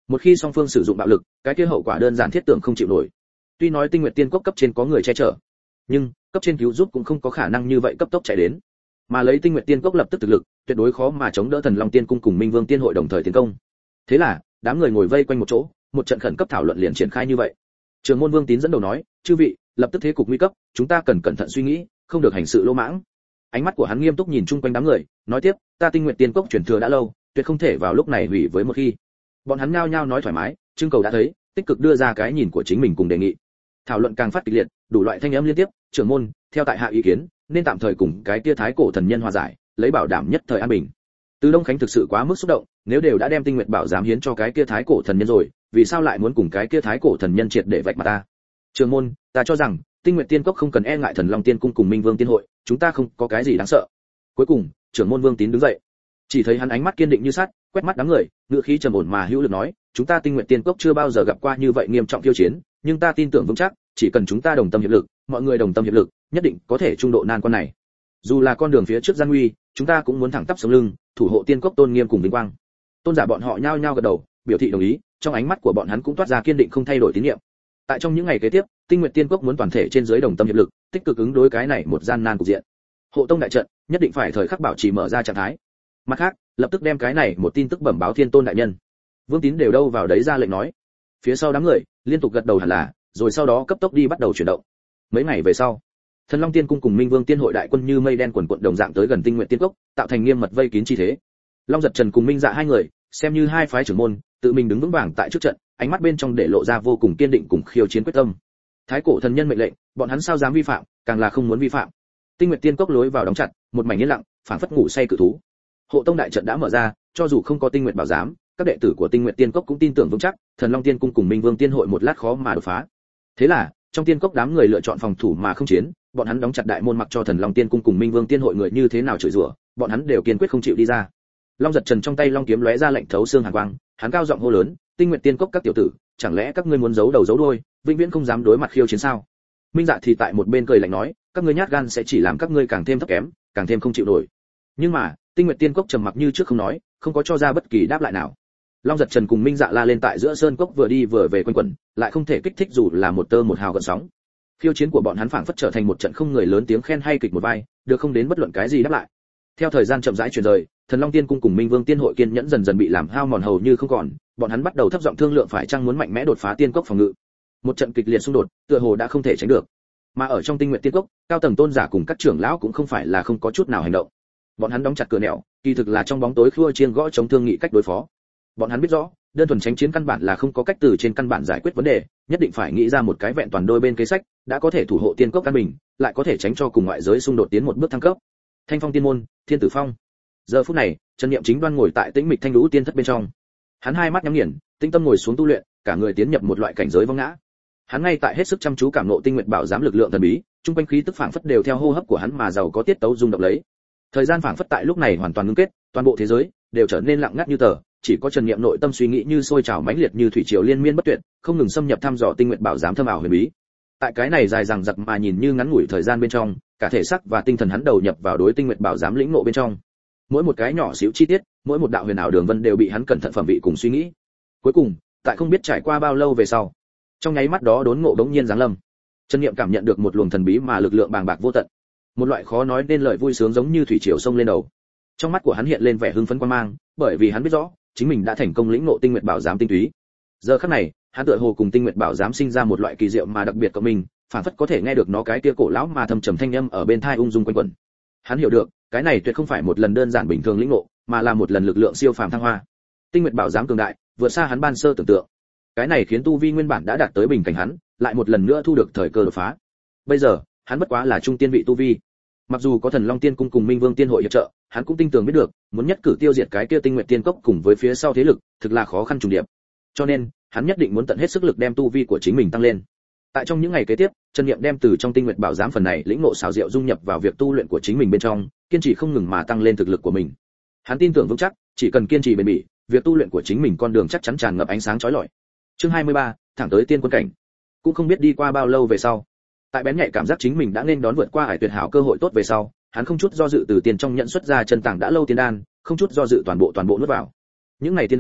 Một khi song phương sử dụng bạo lực, cái kia hậu quả đơn giản thiết tưởng không chịu nổi. Tuy nói Tinh Nguyệt Tiên Cốc cấp trên có người che chở, nhưng cấp trên cứu giúp cũng không có khả năng như vậy cấp tốc chạy đến. Mà lấy Tinh Nguyệt Tiên Cốc lập tức thực lực, tuyệt đối khó mà chống đỡ Thần Long Tiên Cung cùng Minh Vương Tiên hội đồng thời tiến công. Thế là, đám người ngồi vây quanh một chỗ, một trận khẩn cấp thảo luận liền triển khai như vậy. Trường môn Vương Tín dẫn đầu nói, chư vị, lập tức thế cục nguy cấp, chúng ta cần cẩn thận suy nghĩ, không được hành sự lỗ mãng. Ánh mắt của hắn nghiêm túc nhìn chung quanh đám người, nói tiếp, ta Tinh Nguyệt Tiên Cốc truyền thừa đã lâu, tuyệt không thể vào lúc này hủy với một khi. Bọn hắn nhao nhao nói thoải mái, trưng cầu đã thấy, tích cực đưa ra cái nhìn của chính mình cùng đề nghị. Thảo luận càng phát kịch liệt, đủ loại thanh âm liên tiếp, trưởng môn, theo tại hạ ý kiến, nên tạm thời cùng cái kia thái cổ thần nhân hòa giải, lấy bảo đảm nhất thời an bình. Từ Đông Khánh thực sự quá mức xúc động, nếu đều đã đem Tinh Nguyệt Bảo giám hiến cho cái kia thái cổ thần nhân rồi, vì sao lại muốn cùng cái kia thái cổ thần nhân triệt để vạch mặt ta? Trường môn, ta cho rằng, Tinh Nguyệt Tiên Cốc không cần e ngại Thần Long Tiên Cung cùng Minh Vương Tiên hội, chúng ta không có cái gì đáng sợ. Cuối cùng, trưởng môn Vương Tín đứng dậy. Chỉ thấy hắn ánh mắt kiên định như sắt, quét mắt đám người, ngữ khí trầm ổn mà hữu lực nói, chúng ta Tinh Nguyệt Tiên Cốc chưa bao giờ gặp qua như vậy nghiêm trọng khiêu chiến, nhưng ta tin tưởng vững chắc, chỉ cần chúng ta đồng tâm hiệp lực, mọi người đồng tâm hiệp lực, nhất định có thể trung độ nan quan này. Dù là con đường phía trước gian nguy, chúng ta cũng muốn thẳng tắp sống lưng, thủ hộ Tiên Cốc tôn nghiêm cùng vinh quang. Tôn giả bọn họ nhao nhao gật đầu, biểu thị đồng ý, trong ánh mắt của bọn hắn cũng toát ra kiên định không thay đổi tín nhiệm. Tại trong những ngày kế tiếp, Tinh Nguyệt Tiên Cốc muốn toàn thể trên dưới đồng tâm hiệp lực, tích cực ứng đối cái này một gian nan cục diện. Hộ tông đại trận, nhất định phải thời khắc bảo trì mở ra trạng thái. Mặt khác, lập tức đem cái này một tin tức bẩm báo Thiên Tôn đại nhân. Vương Tín đều đâu vào đấy ra lệnh nói. Phía sau đám người liên tục gật đầu hẳn là, rồi sau đó cấp tốc đi bắt đầu chuyển động. Mấy ngày về sau, Thần Long Tiên Cung cùng Minh Vương Tiên hội đại quân như mây đen quần quần đồng dạng tới gần Tinh Nguyệt Tiên Cốc, tạo thành nghiêm mật vây kín chi thế. Long Giật Trần cùng Minh Dạ hai người, xem như hai phái trưởng môn, tự mình đứng vững vàng tại trước trận, ánh mắt bên trong để lộ ra vô cùng kiên định cùng khiêu chiến quyết tâm. Thái cổ thần nhân mệnh lệnh, bọn hắn sao dám vi phạm, càng là không muốn vi phạm. Tinh Nguyệt Tiên Cốc lối vào đóng chặt, một mảnh yên lặng, phảng phất ngủ say cự thú. Hộ tông đại trận đã mở ra, cho dù không có Tinh Nguyệt bảo giám, các đệ tử của Tinh Nguyệt Tiên Cốc cũng tin tưởng vững chắc, Thần Long Tiên Cung cùng Minh Vương Tiên hội một lát khó mà đột phá. Thế là, trong Tiên Cốc đám người lựa chọn phòng thủ mà không chiến, bọn hắn đóng chặt đại môn mặc cho Thần Long Tiên Cung cùng Minh Vương Tiên hội người như thế nào chửi rủa, bọn hắn đều kiên quyết không chịu đi ra. Long Giật Trần trong tay long kiếm lóe ra lệnh thấu xương hàn quang, hắn cao giọng hô lớn, Tinh Nguyệt Tiên Cốc các tiểu tử, chẳng lẽ các ngươi muốn giấu đầu giấu đuôi, vĩnh viễn không dám đối mặt khiêu chiến sao? Minh Dạ thì tại một bên cười lạnh nói, các ngươi nhát gan sẽ chỉ làm các ngươi càng thêm thấp kém, càng thêm không chịu nổi. Nhưng mà, Tinh Nguyệt Tiên Cốc trầm mặc như trước không nói, không có cho ra bất kỳ đáp lại nào. Long Giật Trần cùng Minh Dạ la lên tại giữa sơn cốc vừa đi vừa về quanh quẩn, lại không thể kích thích dù là một tơ một hào gợn sóng. Khiêu chiến của bọn hắn phảng phất trở thành một trận không người lớn tiếng khen hay kịch một vai, được không đến bất luận cái gì đáp lại. Theo thời gian chậm rãi chuyển rời, Thần Long Tiên Cung cùng Minh Vương Tiên hội kiên nhẫn dần dần bị làm hao mòn hầu như không còn, bọn hắn bắt đầu thấp giọng thương lượng phải chăng muốn mạnh mẽ đột phá tiên cốc phòng ngự. Một trận kịch liệt xung đột, tựa hồ đã không thể tránh được. Mà ở trong Tinh Nguyệt Tiên Cốc, cao tầng tôn giả cùng các trưởng lão cũng không phải là không có chút nào hành động. Bọn hắn đóng chặt cửa nẻo, kỳ thực là trong bóng tối khua chiên gõ chống thương nghị cách đối phó. Bọn hắn biết rõ, đơn thuần tránh chiến căn bản là không có cách từ trên căn bản giải quyết vấn đề, nhất định phải nghĩ ra một cái vẹn toàn đôi bên kế sách, đã có thể thủ hộ tiên cốc căn bình, lại có thể tránh cho cùng ngoại giới xung đột tiến một bước thăng cấp. Thanh Phong Tiên môn, Thiên Tử Phong. Giờ phút này, Trần Niệm chính đoan ngồi tại tĩnh mịch thanh lũ tiên thất bên trong. Hắn hai mắt nhắm nghiền, tĩnh tâm ngồi xuống tu luyện, cả người tiến nhập một loại cảnh giới vong ngã. Hắn ngay tại hết sức chăm chú cảm ngộ Tinh Nguyệt Bảo giám lực lượng thần bí, trung quanh khí tức phảng phất đều theo hô hấp của hắn mà giàu có tiết tấu rung động lấy. Thời gian phảng phất tại lúc này hoàn toàn ngưng kết, toàn bộ thế giới đều trở nên lặng ngắt như tờ, chỉ có Trần Niệm nội tâm suy nghĩ như sôi trào mãnh liệt như thủy triều liên miên bất tuyệt, không ngừng xâm nhập thăm dò Tinh Nguyệt Bảo giám thâm ảo huyền bí. Tại cái này dài dằng dặc mà nhìn như ngắn ngủi thời gian bên trong, cả thể xác và tinh thần hắn đầu nhập vào đối Tinh Nguyệt Bảo giám lĩnh ngộ bên trong. Mỗi một cái nhỏ xíu chi tiết, mỗi một đạo huyền ảo đường vân đều bị hắn cẩn thận phẩm vị cùng suy nghĩ. Cuối cùng, tại không biết trải qua bao lâu về sau, trong nháy mắt đó đốn ngộ đống nhiên giáng lâm. Trần Niệm cảm nhận được một luồng thần bí mà lực lượng bàng bạc vô tận, một loại khó nói nên lời vui sướng giống như thủy triều sông lên đầu. Trong mắt của hắn hiện lên vẻ hưng phấn quan mang, bởi vì hắn biết rõ, chính mình đã thành công lĩnh ngộ Tinh Nguyệt Bảo giám tinh túy. Giờ khắc này, hắn tựa hồ cùng Tinh Nguyệt Bảo giám sinh ra một loại kỳ diệu mà đặc biệt của mình, phản phất có thể nghe được nó cái kia cổ lão mà thâm trầm thanh âm ở bên tai ung dung quanh quẩn. Hắn hiểu được, cái này tuyệt không phải một lần đơn giản bình thường lĩnh ngộ, mà là một lần lực lượng siêu phàm thăng hoa. Tinh Nguyệt Bảo giám cường đại, vượt xa hắn ban sơ tưởng tượng. Cái này khiến tu vi nguyên bản đã đạt tới bình cảnh hắn, lại một lần nữa thu được thời cơ đột phá. Bây giờ, hắn bất quá là trung tiên vị tu vi. Mặc dù có Thần Long Tiên Cung cùng Minh Vương Tiên hội hiệp trợ, hắn cũng tin tưởng biết được, muốn nhất cử tiêu diệt cái kia Tinh Nguyệt Tiên Cốc cùng với phía sau thế lực, thực là khó khăn trùng điệp. Cho nên, hắn nhất định muốn tận hết sức lực đem tu vi của chính mình tăng lên. Tại trong những ngày kế tiếp, Trần Niệm đem từ trong Tinh Nguyệt Bảo giám phần này lĩnh ngộ xảo diệu dung nhập vào việc tu luyện của chính mình bên trong, kiên trì không ngừng mà tăng lên thực lực của mình. Hắn tin tưởng vững chắc, chỉ cần kiên trì bền bỉ, việc tu luyện của chính mình con đường chắc chắn tràn ngập ánh sáng chói lọi. Chương hai mươi ba, thẳng tới tiên quân cảnh. Cũng không biết đi qua bao lâu về sau, tại bén nhạy cảm giác chính mình đã nên đón vượt qua hải tuyệt hảo cơ hội tốt về sau, hắn không chút do dự từ tiền trong nhận xuất ra chân tàng đã lâu tiên đan, không chút do dự toàn bộ toàn bộ nuốt vào. Những này tiên đan,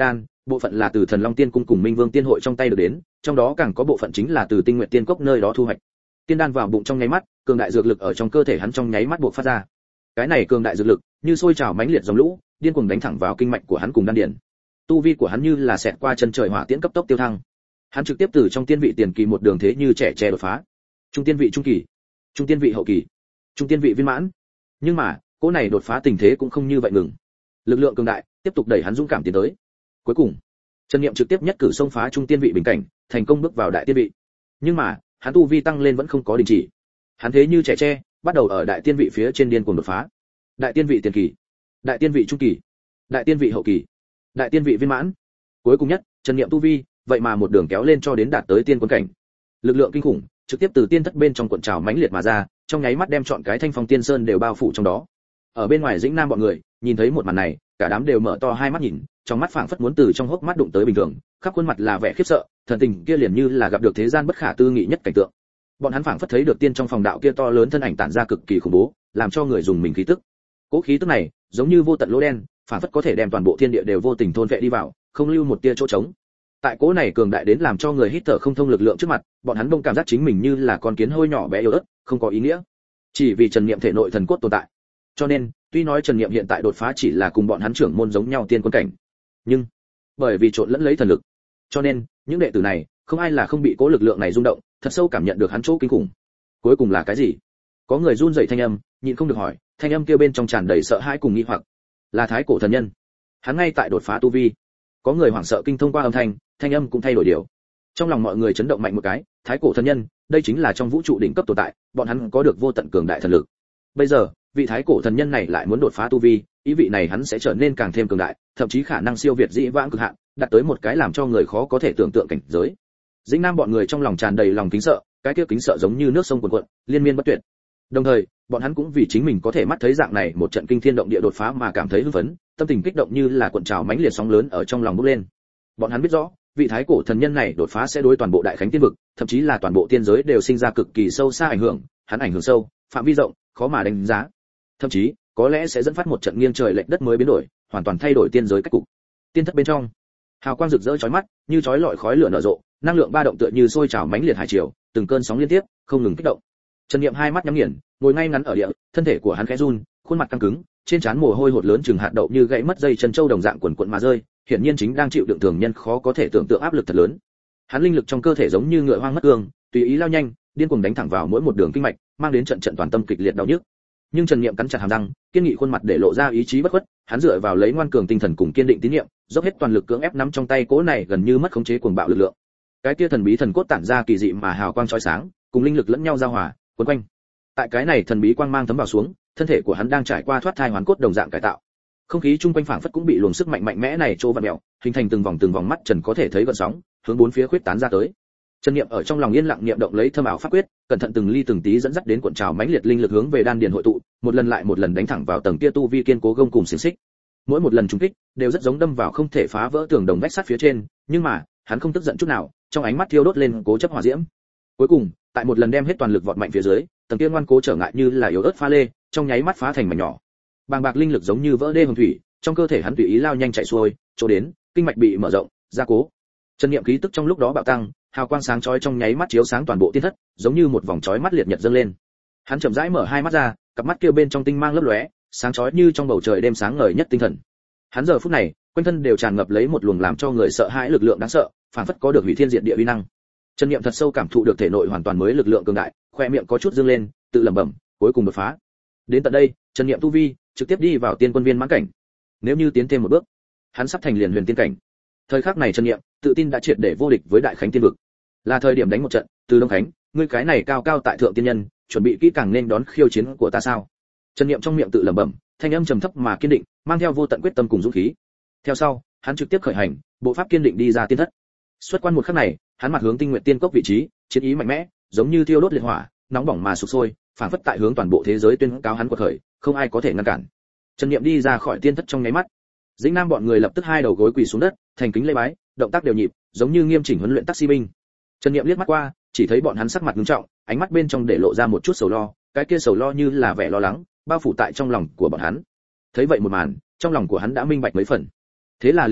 bộ phận là từ Thần Long Tiên cung cùng Minh Vương Tiên hội trong tay được đến, trong đó càng có bộ phận chính là từ Tinh Nguyệt Tiên cốc nơi đó thu hoạch. Tiên đan vào bụng trong nháy mắt, cường đại dược lực ở trong cơ thể hắn trong nháy mắt bộc phát ra. Cái này cường đại dược lực, như sôi trào mãnh liệt dòng lũ, điên cuồng đánh thẳng vào kinh mạch của hắn cùng đan điền. Tu vi của hắn như là xẹt qua chân trời hỏa tiễn cấp tốc tiêu thăng. Hắn trực tiếp từ trong tiên vị tiền kỳ một đường thế như trẻ tre đột phá. Trung tiên vị trung kỳ, trung tiên vị hậu kỳ, trung tiên vị viên mãn. Nhưng mà, cỗ này đột phá tình thế cũng không như vậy ngừng. Lực lượng cường đại tiếp tục đẩy hắn dũng cảm tiến tới. Cuối cùng, Trần Niệm trực tiếp nhất cử xông phá trung tiên vị bình cảnh, thành công bước vào đại tiên vị. Nhưng mà, hắn tu vi tăng lên vẫn không có đình chỉ. Hắn thế như trẻ tre, bắt đầu ở đại tiên vị phía trên điên cuồng đột phá. Đại tiên vị tiền kỳ, đại tiên vị trung kỳ, đại tiên vị hậu kỳ, đại tiên vị viên mãn. Cuối cùng nhất, Trần Niệm tu vi, vậy mà một đường kéo lên cho đến đạt tới tiên quân cảnh. Lực lượng kinh khủng, trực tiếp từ tiên thất bên trong cuộn trào mãnh liệt mà ra, trong nháy mắt đem trọn cái Thanh Phong Tiên Sơn đều bao phủ trong đó. Ở bên ngoài Dĩnh Nam bọn người, nhìn thấy một màn này, cả đám đều mở to hai mắt nhìn, trong mắt phảng phất muốn từ trong hốc mắt đụng tới bình thường, khắp khuôn mặt là vẻ khiếp sợ, thần tình kia liền như là gặp được thế gian bất khả tư nghị nhất cảnh tượng. Bọn hắn phảng phất thấy được tiên trong phòng đạo kia to lớn thân ảnh tản ra cực kỳ khủng bố, làm cho người dùng mình khí tức. Cố khí tức này, giống như vô tận lỗ đen, phảng phất có thể đem toàn bộ thiên địa đều vô tình thôn vệ đi vào, không lưu một tia chỗ trống. Tại cố này cường đại đến làm cho người hít thở không thông lực lượng trước mặt, bọn hắn đông cảm giác chính mình như là con kiến hôi nhỏ bé yếu ớt, không có ý nghĩa. Chỉ vì Trần Niệm thể nội thần cốt tồn tại. Cho nên, tuy nói Trần Niệm hiện tại đột phá chỉ là cùng bọn hắn trưởng môn giống nhau tiên quân cảnh, nhưng bởi vì trộn lẫn lấy thần lực, cho nên những đệ tử này không ai là không bị cố lực lượng này rung động, thật sâu cảm nhận được hắn chỗ kinh khủng. Cuối cùng là cái gì? Có người run rẩy thanh âm, nhịn không được hỏi, thanh âm kia bên trong tràn đầy sợ hãi cùng nghi hoặc. Là Thái Cổ thần nhân. Hắn ngay tại đột phá tu vi. Có người hoảng sợ kinh thông qua âm thanh, thanh âm cũng thay đổi điều. Trong lòng mọi người chấn động mạnh một cái, Thái Cổ thần nhân, đây chính là trong vũ trụ đỉnh cấp tồn tại, bọn hắn có được vô tận cường đại thần lực. Bây giờ, vị Thái Cổ thần nhân này lại muốn đột phá tu vi, ý vị này hắn sẽ trở nên càng thêm cường đại, thậm chí khả năng siêu việt dĩ vãng cực hạn, đạt tới một cái làm cho người khó có thể tưởng tượng cảnh giới. Dĩnh Nam bọn người trong lòng tràn đầy lòng kính sợ, cái kia kính sợ giống như nước sông cuồn cuộn, liên miên bất tuyệt. Đồng thời, bọn hắn cũng vì chính mình có thể mắt thấy dạng này một trận kinh thiên động địa đột phá mà cảm thấy hưng phấn, tâm tình kích động như là cuộn trào mãnh liệt sóng lớn ở trong lòng bốc lên. Bọn hắn biết rõ, vị Thái Cổ thần nhân này đột phá sẽ đối toàn bộ đại khánh tiên vực, thậm chí là toàn bộ tiên giới đều sinh ra cực kỳ sâu xa ảnh hưởng, hắn ảnh hưởng sâu, phạm vi rộng, khó mà đánh giá. Thậm chí, có lẽ sẽ dẫn phát một trận nghiêng trời lệch đất mới biến đổi, hoàn toàn thay đổi tiên giới cách cục. Tiên thất bên trong, hào quang rực rỡ chói mắt, như chói lọi khói lửa nở rộ, năng lượng ba động tựa như sôi trào mãnh liệt hải triều, từng cơn sóng liên tiếp, không ngừng kích động. Trần Niệm hai mắt nhắm nghiền, ngồi ngay ngắn ở địa, thân thể của hắn khẽ run, khuôn mặt căng cứng, trên trán mồ hôi hột lớn chừng hạt đậu như gãy mất dây chân châu đồng dạng quần quần mà rơi, hiển nhiên chính đang chịu đựng thường nhân khó có thể tưởng tượng áp lực thật lớn. Hắn linh lực trong cơ thể giống như ngựa hoang mất cương, tùy ý lao nhanh, điên cuồng đánh thẳng vào mỗi một đường kinh mạch, mang đến trận trận toàn tâm kịch liệt đau nhức. Nhưng Trần Niệm cắn chặt hàm răng, kiên nghị khuôn mặt để lộ ra ý chí bất khuất, hắn dựa vào lấy ngoan cường tinh thần cùng kiên định tín niệm, dốc hết toàn lực cưỡng ép nắm trong tay cỗ này gần như mất khống chế cuồng bạo lực lượng. Cái kia thần bí thần cốt tản ra kỳ dị mà hào quang chói sáng, cùng linh lực lẫn nhau giao hòa, quấn quanh. Tại cái này thần bí quang mang thấm vào xuống, thân thể của hắn đang trải qua thoát thai hoán cốt đồng dạng cải tạo. Không khí chung quanh phảng phất cũng bị luồng sức mạnh mạnh mẽ này trô vặn mèo, hình thành từng vòng từng vòng mắt Trần có thể thấy gợn sóng, hướng bốn phía khuyết tán ra tới. Trần Niệm ở trong lòng yên lặng niệm động lấy thâm ảo pháp quyết, cẩn thận từng ly từng tí dẫn dắt đến cuộn trào mãnh liệt linh lực hướng về đan điền hội tụ, một lần lại một lần đánh thẳng vào tầng kia tu vi kiên cố gông cùng xiển xích. Mỗi một lần trúng kích đều rất giống đâm vào không thể phá vỡ tường đồng vách sắt phía trên, nhưng mà, hắn không tức giận chút nào, trong ánh mắt thiêu đốt lên cố chấp hỏa diễm. Cuối cùng, tại một lần đem hết toàn lực vọt mạnh phía dưới, tầng kia ngoan cố trở ngại như là yếu ớt pha lê, trong nháy mắt phá thành mảnh nhỏ. Bàng bạc linh lực giống như vỡ đê hồng thủy, trong cơ thể hắn tùy ý lao nhanh chạy xuôi, chỗ đến, kinh mạch bị mở rộng, gia cố. Chân niệm khí tức trong lúc đó bạo tăng, hào quang sáng chói trong nháy mắt chiếu sáng toàn bộ tiên thất, giống như một vòng chói mắt liệt nhật dâng lên. Hắn chậm rãi mở hai mắt ra, cặp mắt kia bên trong tinh mang lấp lóe, sáng chói như trong bầu trời đêm sáng ngời nhất tinh thần. Hắn giờ phút này, quanh thân đều tràn ngập lấy một luồng làm cho người sợ hãi lực lượng đáng sợ, phản phất có được hủy thiên diệt địa uy năng. Chân niệm thật sâu cảm thụ được thể nội hoàn toàn mới lực lượng cường đại, khoe miệng có chút dương lên, tự lẩm bẩm, cuối cùng đột phá. Đến tận đây, chân niệm tu vi trực tiếp đi vào tiên quân viên mãn cảnh. Nếu như tiến thêm một bước, hắn sắp thành liền huyền tiên cảnh. Thời khắc này chân niệm tự tin đã triệt để vô địch với đại khánh tiên vực. Là thời điểm đánh một trận, từ Đông Khánh, ngươi cái này cao cao tại thượng tiên nhân, chuẩn bị kỹ càng nên đón khiêu chiến của ta sao? Chân niệm trong miệng tự lẩm bẩm, thanh âm trầm thấp mà kiên định, mang theo vô tận quyết tâm cùng dũng khí. Theo sau, hắn trực tiếp khởi hành, bộ pháp kiên định đi ra tiên thất. Xuất quan một khắc này, hắn mặt hướng Tinh Nguyệt Tiên Cốc vị trí, chiến ý mạnh mẽ, giống như thiêu đốt liệt hỏa, nóng bỏng mà sục sôi, phảng phất tại hướng toàn bộ thế giới tuyên cáo hắn của khởi, không ai có thể ngăn cản. Trần Niệm đi ra khỏi tiên thất trong nháy mắt, Dĩnh Nam bọn người lập tức hai đầu gối quỳ xuống đất, thành kính lễ bái, động tác đều nhịp, giống như nghiêm chỉnh huấn luyện taxi binh. Trần Niệm liếc mắt qua, chỉ thấy bọn hắn sắc mặt nghiêm trọng, ánh mắt bên trong để lộ ra một chút sầu lo, cái kia sầu lo như là vẻ lo lắng, bao phủ tại trong lòng của bọn hắn. Thấy vậy một màn, trong lòng của hắn đã minh bạch mấy phần. Thế là liền hỏi,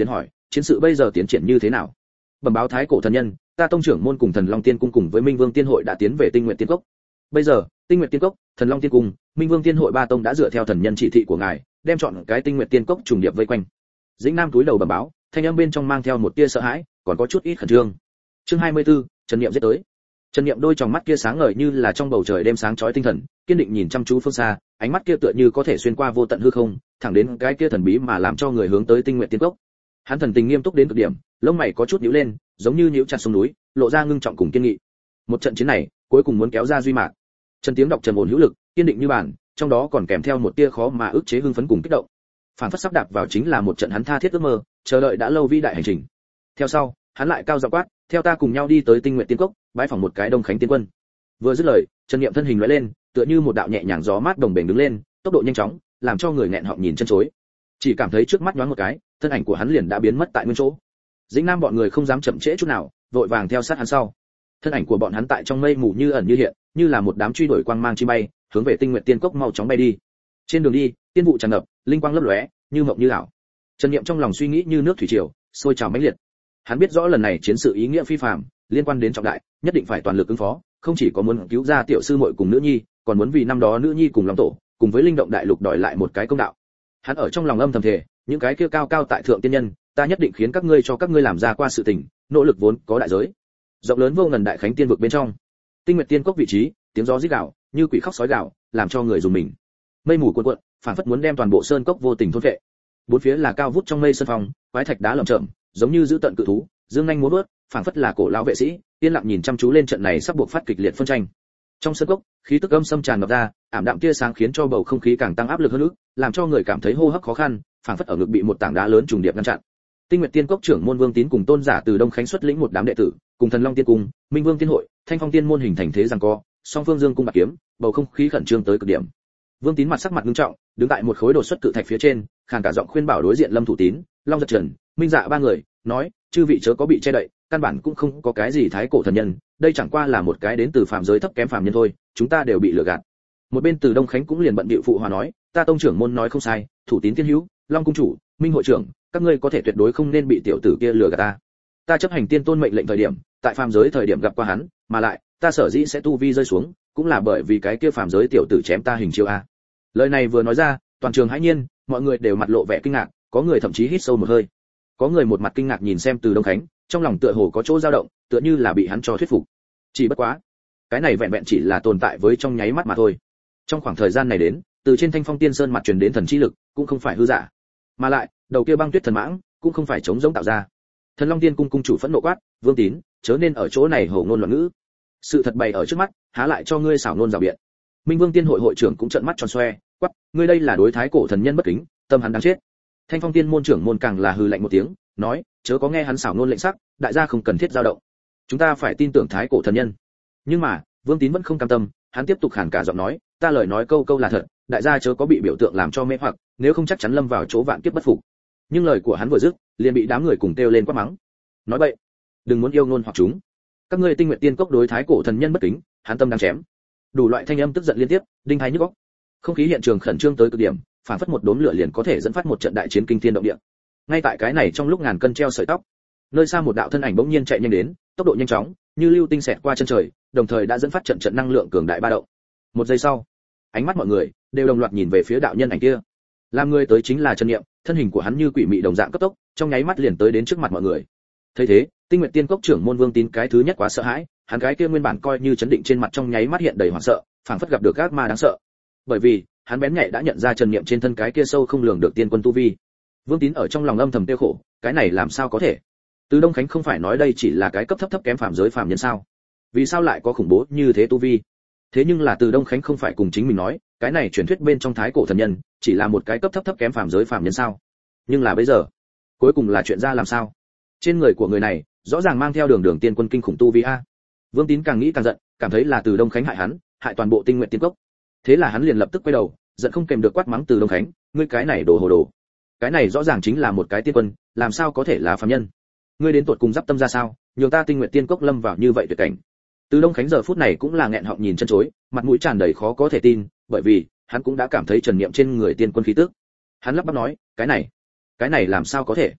chiến sự bây giờ tiến triển như thế nào? Bẩm báo thái cổ thần nhân, ta tông trưởng môn cùng Thần Long Tiên cung cùng với Minh Vương Tiên hội đã tiến về Tinh Nguyệt Tiên cốc. Bây giờ, Tinh Nguyệt Tiên cốc, Thần Long Tiên cung, Minh Vương Tiên hội ba tông đã dựa theo thần nhân chỉ thị của ngài, đem chọn cái Tinh Nguyệt Tiên cốc trùng điệp vây quanh. Dĩnh Nam túi đầu bẩm báo, thanh âm bên trong mang theo một tia sợ hãi, còn có chút ít khẩn trương. Chương hai mươi tư, Trần Niệm giết tới. Trần Niệm đôi tròng mắt kia sáng ngời như là trong bầu trời đêm sáng chói tinh thần, kiên định nhìn chăm chú phương xa, ánh mắt kia tựa như có thể xuyên qua vô tận hư không, thẳng đến cái kia thần bí mà làm cho người hướng tới Tinh Nguyệt Tiên cốc. Hắn thần tình nghiêm túc đến cực điểm, lông mày có chút nhíu lên, giống như nhíu chặt sông núi, lộ ra ngưng trọng cùng kiên nghị. Một trận chiến này, cuối cùng muốn kéo ra duy mạc. Trần tiếng đọc trầm ổn hữu lực, kiên định như bản, trong đó còn kèm theo một tia khó mà ức chế hưng phấn cùng kích động. Phản phất sắp đạp vào chính là một trận hắn tha thiết ước mơ, chờ đợi đã lâu vĩ đại hành trình. Theo sau, hắn lại cao giọng quát, theo ta cùng nhau đi tới Tinh Nguyệt Tiên cốc, bái phỏng một cái Đông Khánh tiên quân. Vừa dứt lời, Trần Niệm thân hình lóe lên, tựa như một đạo nhẹ nhàng gió mát đồng bền đứng lên, tốc độ nhanh chóng, làm cho người nghẹn họng nhìn chân chối. Chỉ cảm thấy trước mắt nhoáng một cái, thân ảnh của hắn liền đã biến mất tại nguyên chỗ. Dĩnh Nam bọn người không dám chậm trễ chút nào, vội vàng theo sát hắn sau. Thân ảnh của bọn hắn tại trong mây mù như ẩn như hiện, như là một đám truy đuổi quang mang chim bay, hướng về Tinh Nguyệt Tiên cốc mau chóng bay đi. Trên đường đi, tiên vụ tràn ngập, linh quang lấp lóe, như mộng như ảo. Trần Niệm trong lòng suy nghĩ như nước thủy triều, sôi trào mãnh liệt. Hắn biết rõ lần này chiến sự ý nghĩa phi phàm, liên quan đến trọng đại, nhất định phải toàn lực ứng phó, không chỉ có muốn cứu ra tiểu sư muội cùng nữ nhi, còn muốn vì năm đó nữ nhi cùng Long tổ, cùng với linh động đại lục đòi lại một cái công đạo. Hắn ở trong lòng âm thầm thề, những cái kia cao cao tại thượng tiên nhân, ta nhất định khiến các ngươi cho các ngươi làm ra qua sự tình, nỗ lực vốn có đại giới. Rộng lớn vô ngần đại khánh tiên vực bên trong, Tinh Nguyệt Tiên cốc vị trí, tiếng gió rít gào, như quỷ khóc sói gào, làm cho người rùng mình. Mây mù cuồn cuộn, phảng phất muốn đem toàn bộ sơn cốc vô tình thôn phệ. Bốn phía là cao vút trong mây sơn phong, quái thạch đá lởm chởm, giống như giữ tận cự thú, dương nhanh múa vớt, phảng phất là cổ lão vệ sĩ, yên lặng nhìn chăm chú lên trận này sắp buộc phát kịch liệt phân tranh. Trong sơn cốc, khí tức âm xâm tràn ngập ra, ảm đạm tia sáng khiến cho bầu không khí càng tăng áp lực hơn nữa, làm cho người cảm thấy hô hấp khó khăn, phảng phất ở ngực bị một tảng đá lớn trùng điệp ngăn chặn. Tinh Nguyệt Tiên cốc trưởng môn Vương Tín cùng tôn giả từ Đông Khánh xuất lĩnh một đám đệ tử, cùng Thần Long Tiên cung, Minh Vương Tiên hội, Thanh Phong Tiên môn hình thành thế giằng co, song phương dương cung bạc kiếm, bầu không khí khẩn trương tới cực điểm. Vương Tín mặt sắc mặt nghiêm trọng, đứng tại một khối đột xuất cự thạch phía trên, khàn cả giọng khuyên bảo đối diện Lâm Thủ Tín, Long Giật Trần, Minh Dạ ba người, nói, chư vị chớ có bị che đậy, căn bản cũng không có cái gì thái cổ thần nhân, đây chẳng qua là một cái đến từ phàm giới thấp kém phàm nhân thôi, chúng ta đều bị lừa gạt. Một bên từ Đông Khánh cũng liền bận bịu phụ hòa nói, ta tông trưởng môn nói không sai, Thủ Tín tiên hữu, Long cung chủ, Minh hội trưởng, các ngươi có thể tuyệt đối không nên bị tiểu tử kia lừa gạt ta. Ta chấp hành tiên tôn mệnh lệnh thời điểm, tại phàm giới thời điểm gặp qua hắn, mà lại, ta sở dĩ sẽ tu vi rơi xuống, cũng là bởi vì cái kia phàm giới tiểu tử chém ta hình chiêu a. Lời này vừa nói ra, toàn trường hãi nhiên, mọi người đều mặt lộ vẻ kinh ngạc, có người thậm chí hít sâu một hơi. Có người một mặt kinh ngạc nhìn xem Từ Đông Khánh, trong lòng tựa hồ có chỗ dao động, tựa như là bị hắn cho thuyết phục. Chỉ bất quá, cái này vẹn vẹn chỉ là tồn tại với trong nháy mắt mà thôi. Trong khoảng thời gian này đến, từ trên Thanh Phong Tiên Sơn mặt truyền đến thần chi lực, cũng không phải hư giả, mà lại, đầu kia băng tuyết thần mãng, cũng không phải chống giống tạo ra. Thần Long Tiên cung cung chủ phẫn nộ quát, Vương Tín, chớ nên ở chỗ này hổ ngôn loạn ngữ. Sự thật bày ở trước mắt, há lại cho ngươi xảo nôn rào biện. Minh Vương Tiên hội hội trưởng cũng trợn mắt tròn xoe, quát, ngươi đây là đối thái cổ thần nhân bất kính, tâm hắn đáng chết. Thanh Phong Tiên môn trưởng môn càng là hừ lạnh một tiếng, nói, chớ có nghe hắn xảo nôn lệnh sắc, đại gia không cần thiết dao động. Chúng ta phải tin tưởng thái cổ thần nhân. Nhưng mà, Vương Tín vẫn không cam tâm, hắn tiếp tục khàn cả giọng nói, ta lời nói câu câu là thật, đại gia chớ có bị biểu tượng làm cho mê hoặc, nếu không chắc chắn lâm vào chỗ vạn kiếp bất phục. Nhưng lời của hắn vừa dứt, liền bị đám người cùng kêu lên quát mắng. Nói bậy, đừng muốn yêu ngôn hoặc chúng. Các ngươi Tinh Nguyệt Tiên cốc đối thái cổ thần nhân bất kính, hắn tâm đang chém. Đủ loại thanh âm tức giận liên tiếp, đinh hai nhức óc. Không khí hiện trường khẩn trương tới cực điểm, phản phất một đốm lửa liền có thể dẫn phát một trận đại chiến kinh thiên động địa. Ngay tại cái này trong lúc ngàn cân treo sợi tóc, nơi xa một đạo thân ảnh bỗng nhiên chạy nhanh đến, tốc độ nhanh chóng, như lưu tinh xẹt qua chân trời, đồng thời đã dẫn phát trận trận năng lượng cường đại ba động. Một giây sau, ánh mắt mọi người đều đồng loạt nhìn về phía đạo nhân ảnh kia. Làm người tới chính là Trần Niệm, thân hình của hắn như quỷ mị đồng dạng cấp tốc, trong nháy mắt liền tới đến trước mặt mọi người. Thấy thế, Tinh Nguyệt Tiên cốc trưởng môn Vương Tín cái thứ nhất quá sợ hãi, hắn cái kia nguyên bản coi như chấn định trên mặt trong nháy mắt hiện đầy hoảng sợ, phảng phất gặp được ác ma đáng sợ. Bởi vì, hắn bén nhạy đã nhận ra Trần Niệm trên thân cái kia sâu không lường được tiên quân tu vi. Vương Tín ở trong lòng âm thầm tiêu khổ, cái này làm sao có thể? Từ Đông Khánh không phải nói đây chỉ là cái cấp thấp thấp kém phàm giới phàm nhân sao? Vì sao lại có khủng bố như thế tu vi? Thế nhưng là Từ Đông Khánh không phải cùng chính mình nói, cái này truyền thuyết bên trong thái cổ thần nhân, chỉ là một cái cấp thấp thấp kém phàm giới phàm nhân sao? Nhưng là bây giờ, cuối cùng là chuyện ra làm sao? Trên người của người này, rõ ràng mang theo đường đường tiên quân kinh khủng tu vi a. Vương Tín càng nghĩ càng giận, cảm thấy là Từ Đông Khánh hại hắn, hại toàn bộ Tinh Nguyệt Tiên cốc. Thế là hắn liền lập tức quay đầu, giận không kèm được quát mắng Từ Đông Khánh, ngươi cái này đồ hồ đồ. Cái này rõ ràng chính là một cái tiên quân, làm sao có thể là phàm nhân? Ngươi đến tuột cùng giáp tâm ra sao, nhường ta Tinh Nguyệt Tiên cốc lâm vào như vậy tuyệt cảnh. Từ Đông Khánh giờ phút này cũng là nghẹn họng nhìn chân chối, mặt mũi tràn đầy khó có thể tin, bởi vì hắn cũng đã cảm thấy Trần Niệm trên người tiên quân khí tức. Hắn lắp bắp nói, cái này, cái này làm sao có thể?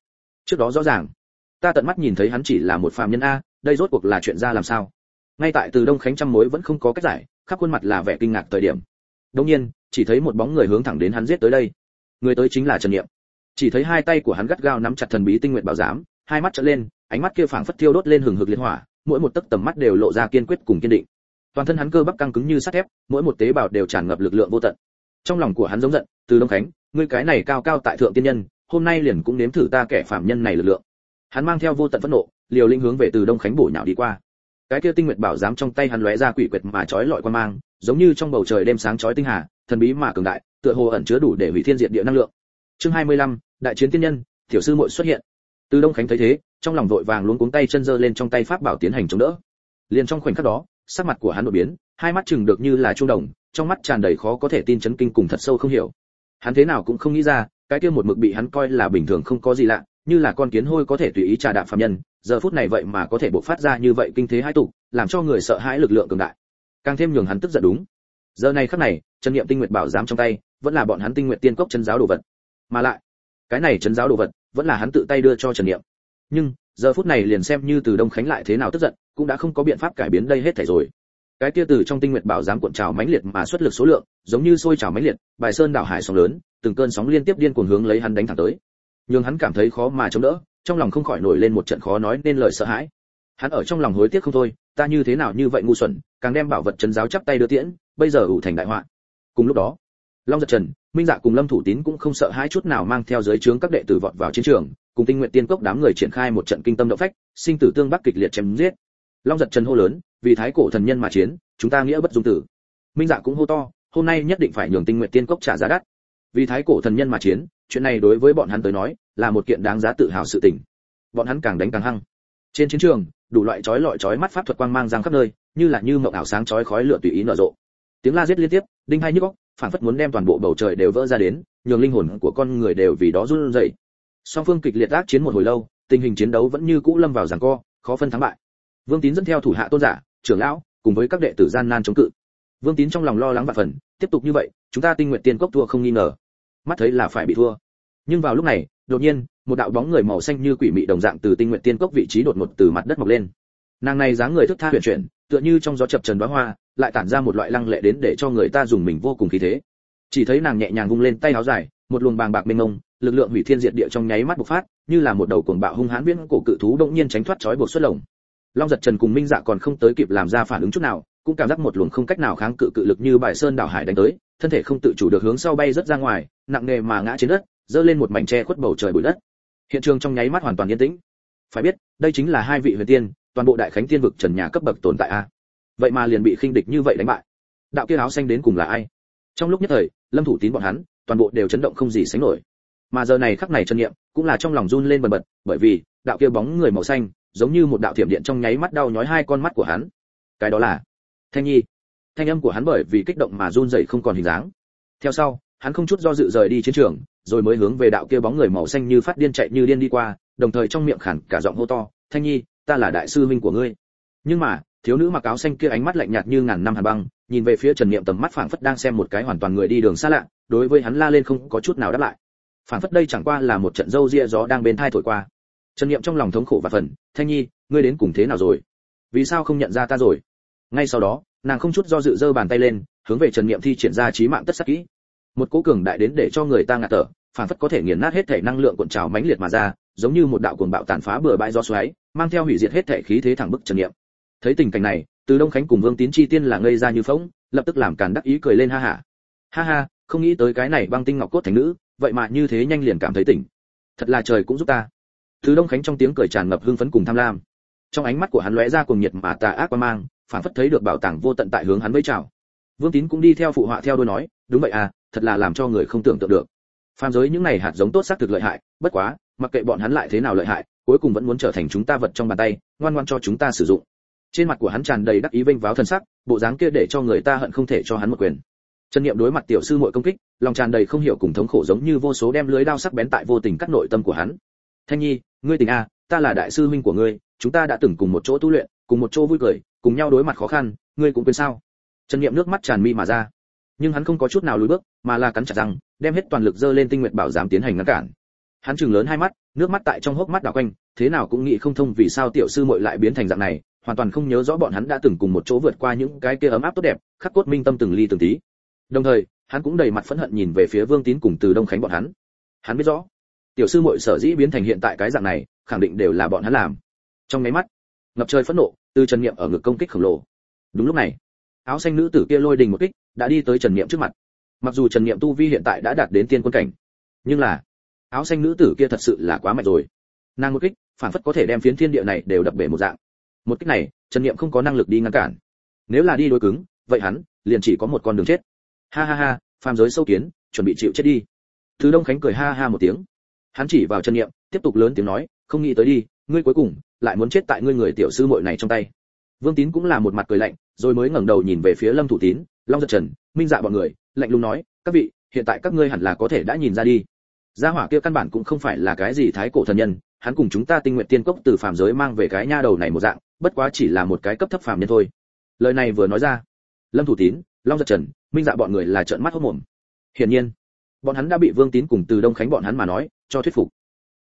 Trước đó rõ ràng, ta tận mắt nhìn thấy hắn chỉ là một phàm nhân a, đây rốt cuộc là chuyện ra làm sao? Ngay tại Từ Đông Khánh trăm mối vẫn không có cách giải, khắp khuôn mặt là vẻ kinh ngạc thời điểm. Đột nhiên, chỉ thấy một bóng người hướng thẳng đến hắn giết tới đây. Người tới chính là Trần Niệm. Chỉ thấy hai tay của hắn gắt gao nắm chặt thần bí tinh nguyện bảo giám, hai mắt trợn lên, ánh mắt kia phảng phất thiêu đốt lên hừng hực liệt hỏa, mỗi một tấc tầm mắt đều lộ ra kiên quyết cùng kiên định. Toàn thân hắn cơ bắp căng cứng như sắt thép, mỗi một tế bào đều tràn ngập lực lượng vô tận. Trong lòng của hắn giống giận, Từ Đông Khánh, ngươi cái này cao cao tại thượng tiên nhân, hôm nay liền cũng nếm thử ta kẻ phàm nhân này lực lượng. Hắn mang theo vô tận phẫn nộ, liều lĩnh hướng về Từ Đông Khánh bổ nhào đi qua. Cái kia tinh nguyệt bảo giám trong tay hắn lóe ra quỷ quyệt mà chói lọi quan mang, giống như trong bầu trời đêm sáng chói tinh hà, thần bí mà cường đại, tựa hồ ẩn chứa đủ để hủy thiên diệt địa năng lượng. Chương hai mươi lăm, đại chiến tiên nhân, tiểu sư muội xuất hiện. Từ Đông Khánh thấy thế, trong lòng vội vàng luống cuống tay chân giơ lên trong tay pháp bảo tiến hành chống đỡ. Liền trong khoảnh khắc đó, sắc mặt của hắn đổi biến, hai mắt chừng được như là trung đồng, trong mắt tràn đầy khó có thể tin chấn kinh cùng thật sâu không hiểu. Hắn thế nào cũng không nghĩ ra, cái kia một mực bị hắn coi là bình thường không có gì lạ, như là con kiến hôi có thể tùy ý trà đạp phàm nhân, giờ phút này vậy mà có thể bộc phát ra như vậy kinh thế hai tụ, làm cho người sợ hãi lực lượng cường đại. Càng thêm nhường hắn tức giận đúng. Giờ này khắc này, chân niệm tinh nguyệt bảo giám trong tay, vẫn là bọn hắn tinh nguyệt tiên cốc chân giáo đồ vật. Mà lại, cái này chân giáo đồ vật, vẫn là hắn tự tay đưa cho Trần Niệm. Nhưng, giờ phút này liền xem như Từ Đông Khánh lại thế nào tức giận, cũng đã không có biện pháp cải biến đây hết thảy rồi. Cái kia từ trong tinh nguyệt bảo giám cuộn trào mãnh liệt mà xuất lực số lượng, giống như sôi trào mãnh liệt, bài sơn đảo hải sóng lớn, từng cơn sóng liên tiếp điên cuồng hướng lấy hắn đánh thẳng tới. Nhưng hắn cảm thấy khó mà chống đỡ, trong lòng không khỏi nổi lên một trận khó nói nên lời sợ hãi. Hắn ở trong lòng hối tiếc không thôi, ta như thế nào như vậy ngu xuẩn, càng đem bảo vật chân giáo chắp tay đưa tiễn, bây giờ ủ thành đại họa. Cùng lúc đó, Long Giật Trần, Minh Dạ cùng Lâm Thủ Tín cũng không sợ hãi chút nào mang theo dưới trướng các đệ tử vọt vào chiến trường, cùng Tinh Nguyệt Tiên Cốc đám người triển khai một trận kinh tâm động phách, sinh tử tương bắc kịch liệt chém giết. Long Giật Trần hô lớn, vì thái cổ thần nhân mà chiến, chúng ta nghĩa bất dung tử. Minh Dạ cũng hô to, hôm nay nhất định phải nhường Tinh Nguyệt Tiên Cốc trả giá đắt. Vì thái cổ thần nhân mà chiến, chuyện này đối với bọn hắn tới nói là một kiện đáng giá tự hào sự tình. Bọn hắn càng đánh càng hăng. Trên chiến trường, đủ loại chói lọi chói mắt pháp thuật quang mang giang khắp nơi, như là như mộng ảo sáng chói khói lửa tùy ý nở rộ. Tiếng la giết liên tiếp, đinh hai nhức óc, phản phất muốn đem toàn bộ bầu trời đều vỡ ra đến, nhường linh hồn của con người đều vì đó run rẩy. Song phương kịch liệt ác chiến một hồi lâu, tình hình chiến đấu vẫn như cũ lâm vào giằng co, khó phân thắng bại. Vương Tín dẫn theo thủ hạ tôn giả, trưởng lão, cùng với các đệ tử gian nan chống cự. Vương Tín trong lòng lo lắng vạn phần, tiếp tục như vậy, chúng ta Tinh Nguyệt Tiên Cốc thua không nghi ngờ. Mắt thấy là phải bị thua. Nhưng vào lúc này, đột nhiên, một đạo bóng người màu xanh như quỷ mị đồng dạng từ Tinh Nguyệt Tiên Cốc vị trí đột ngột từ mặt đất mọc lên. Nàng này dáng người thướt tha huyền chuyển, tựa như trong gió chập chờn đóa hoa, lại tản ra một loại lăng lệ đến để cho người ta dùng mình vô cùng khí thế. Chỉ thấy nàng nhẹ nhàng vung lên tay áo dài, một luồng bàng bạc mênh mông, lực lượng hủy thiên diệt địa trong nháy mắt bộc phát, như là một đầu cuồng bạo hung hãn viễn cổ cự thú đột nhiên tránh thoát trói buộc xuất lồng. Long Giật Trần cùng Minh Dạ còn không tới kịp làm ra phản ứng chút nào, cũng cảm giác một luồng không cách nào kháng cự cự lực như bài sơn đảo hải đánh tới, thân thể không tự chủ được hướng sau bay rất ra ngoài, nặng nề mà ngã trên đất, giơ lên một mảnh che khuất bầu trời bụi đất. Hiện trường trong nháy mắt hoàn toàn yên tĩnh. Phải biết, đây chính là hai vị huyền tiên, toàn bộ đại khánh tiên vực trần nhà cấp bậc tồn tại a. Vậy mà liền bị khinh địch như vậy đánh bại. Đạo kia áo xanh đến cùng là ai? Trong lúc nhất thời, Lâm Thủ Tín bọn hắn, toàn bộ đều chấn động không gì sánh nổi. Mà giờ này khắc này Trần Niệm cũng là trong lòng run lên bần bật, bởi vì đạo kia bóng người màu xanh, giống như một đạo thiểm điện trong nháy mắt đau nhói hai con mắt của hắn. Cái đó là Thanh Nhi. Thanh âm của hắn bởi vì kích động mà run rẩy không còn hình dáng. Theo sau, hắn không chút do dự rời đi chiến trường, rồi mới hướng về đạo kia bóng người màu xanh như phát điên chạy như điên đi qua, đồng thời trong miệng khản cả giọng hô to, "Thanh Nhi, ta là đại sư huynh của ngươi." Nhưng mà, thiếu nữ mặc áo xanh kia ánh mắt lạnh nhạt như ngàn năm hàn băng, nhìn về phía Trần Niệm tầm mắt phảng phất đang xem một cái hoàn toàn người đi đường xa lạ, đối với hắn la lên không có chút nào đáp lại. Phảng phất đây chẳng qua là một trận râu ria gió đang bên tai thổi qua. Trần Niệm trong lòng thống khổ và phần, "Thanh Nhi, ngươi đến cùng thế nào rồi? Vì sao không nhận ra ta rồi?" Ngay sau đó, nàng không chút do dự giơ bàn tay lên, hướng về Trần Niệm thi triển ra chí mạng tất sát kỹ. Một cỗ cường đại đến để cho người ta ngạt thở, phảng phất có thể nghiền nát hết thể năng lượng cuộn trào mãnh liệt mà ra, giống như một đạo cuồng bạo tàn phá bừa bãi gió xoáy, mang theo hủy diệt hết thể khí thế thẳng bức Trần Niệm. Thấy tình cảnh này, Từ Đông Khánh cùng Vương Tín chi tiên là ngây ra như phỗng, lập tức làm càn đắc ý cười lên ha ha. Ha ha, không nghĩ tới cái này băng tinh ngọc cốt thành nữ, vậy mà như thế nhanh liền cảm thấy tỉnh. Thật là trời cũng giúp ta. Từ Đông Khánh trong tiếng cười tràn ngập hưng phấn cùng tham lam. Trong ánh mắt của hắn lóe ra cuồng nhiệt mà tà ác quan mang, phảng phất thấy được bảo tàng vô tận tại hướng hắn vẫy chào. Vương Tín cũng đi theo phụ họa theo đuôi nói, đúng vậy à, thật là làm cho người không tưởng tượng được. Phàm giới những này hạt giống tốt xác thực lợi hại, bất quá, mặc kệ bọn hắn lại thế nào lợi hại, cuối cùng vẫn muốn trở thành chúng ta vật trong bàn tay, ngoan ngoãn cho chúng ta sử dụng. Trên mặt của hắn tràn đầy đắc ý vênh váo thần sắc, bộ dáng kia để cho người ta hận không thể cho hắn một quyền. Trần Niệm đối mặt tiểu sư muội công kích, lòng tràn đầy không hiểu cùng thống khổ giống như vô số đem lưới đao sắc bén tại vô tình cắt nội tâm của hắn. Thanh Nhi, ngươi tỉnh a, ta là đại sư huynh của ngươi, chúng ta đã từng cùng một chỗ tu luyện, cùng một chỗ vui cười, cùng nhau đối mặt khó khăn, ngươi cũng quên sao? Trần Niệm nước mắt tràn mi mà ra, nhưng hắn không có chút nào lùi bước, mà là cắn chặt răng, đem hết toàn lực giơ lên tinh nguyệt bảo giám tiến hành ngăn cản. Hắn trừng lớn hai mắt, nước mắt tại trong hốc mắt đảo quanh, thế nào cũng nghĩ không thông vì sao tiểu sư muội lại biến thành dạng này, hoàn toàn không nhớ rõ bọn hắn đã từng cùng một chỗ vượt qua những cái kia ấm áp tốt đẹp, khắc cốt minh tâm từng ly từng tí. Đồng thời, hắn cũng đầy mặt phẫn hận nhìn về phía Vương Tín cùng Từ Đông Khánh bọn hắn. Hắn biết rõ, tiểu sư muội sở dĩ biến thành hiện tại cái dạng này, khẳng định đều là bọn hắn làm. Trong mấy mắt, ngập trời phẫn nộ, từ Trần Niệm ở ngực công kích khổng lồ. Đúng lúc này, áo xanh nữ tử kia lôi đình một kích, đã đi tới Trần Niệm trước mặt. Mặc dù Trần Niệm tu vi hiện tại đã đạt đến tiên quân cảnh, nhưng là áo xanh nữ tử kia thật sự là quá mạnh rồi. Nàng một kích, phản phất có thể đem phiến thiên địa này đều đập bể một dạng. Một kích này, Trần Niệm không có năng lực đi ngăn cản. Nếu là đi đối cứng, vậy hắn liền chỉ có một con đường chết. Ha ha ha, phàm giới sâu kiến, chuẩn bị chịu chết đi. Từ Đông Khánh cười ha ha một tiếng. Hắn chỉ vào Trần Niệm, tiếp tục lớn tiếng nói, không nghĩ tới đi, ngươi cuối cùng lại muốn chết tại ngươi người tiểu sư muội này trong tay. Vương Tín cũng là một mặt cười lạnh, rồi mới ngẩng đầu nhìn về phía Lâm Thủ Tín, Long Giật Trần, Minh Dạ bọn người, lạnh lùng nói, các vị, hiện tại các ngươi hẳn là có thể đã nhìn ra đi. Gia hỏa kia căn bản cũng không phải là cái gì thái cổ thần nhân, hắn cùng chúng ta Tinh Nguyện Tiên Cốc từ phàm giới mang về cái nha đầu này một dạng, bất quá chỉ là một cái cấp thấp phàm nhân thôi. Lời này vừa nói ra, Lâm Thủ Tín, Long Giật Trần, Minh Dạ bọn người là trợn mắt hốt mồm. Hiển nhiên, bọn hắn đã bị Vương Tín cùng Từ Đông Khánh bọn hắn mà nói cho thuyết phục.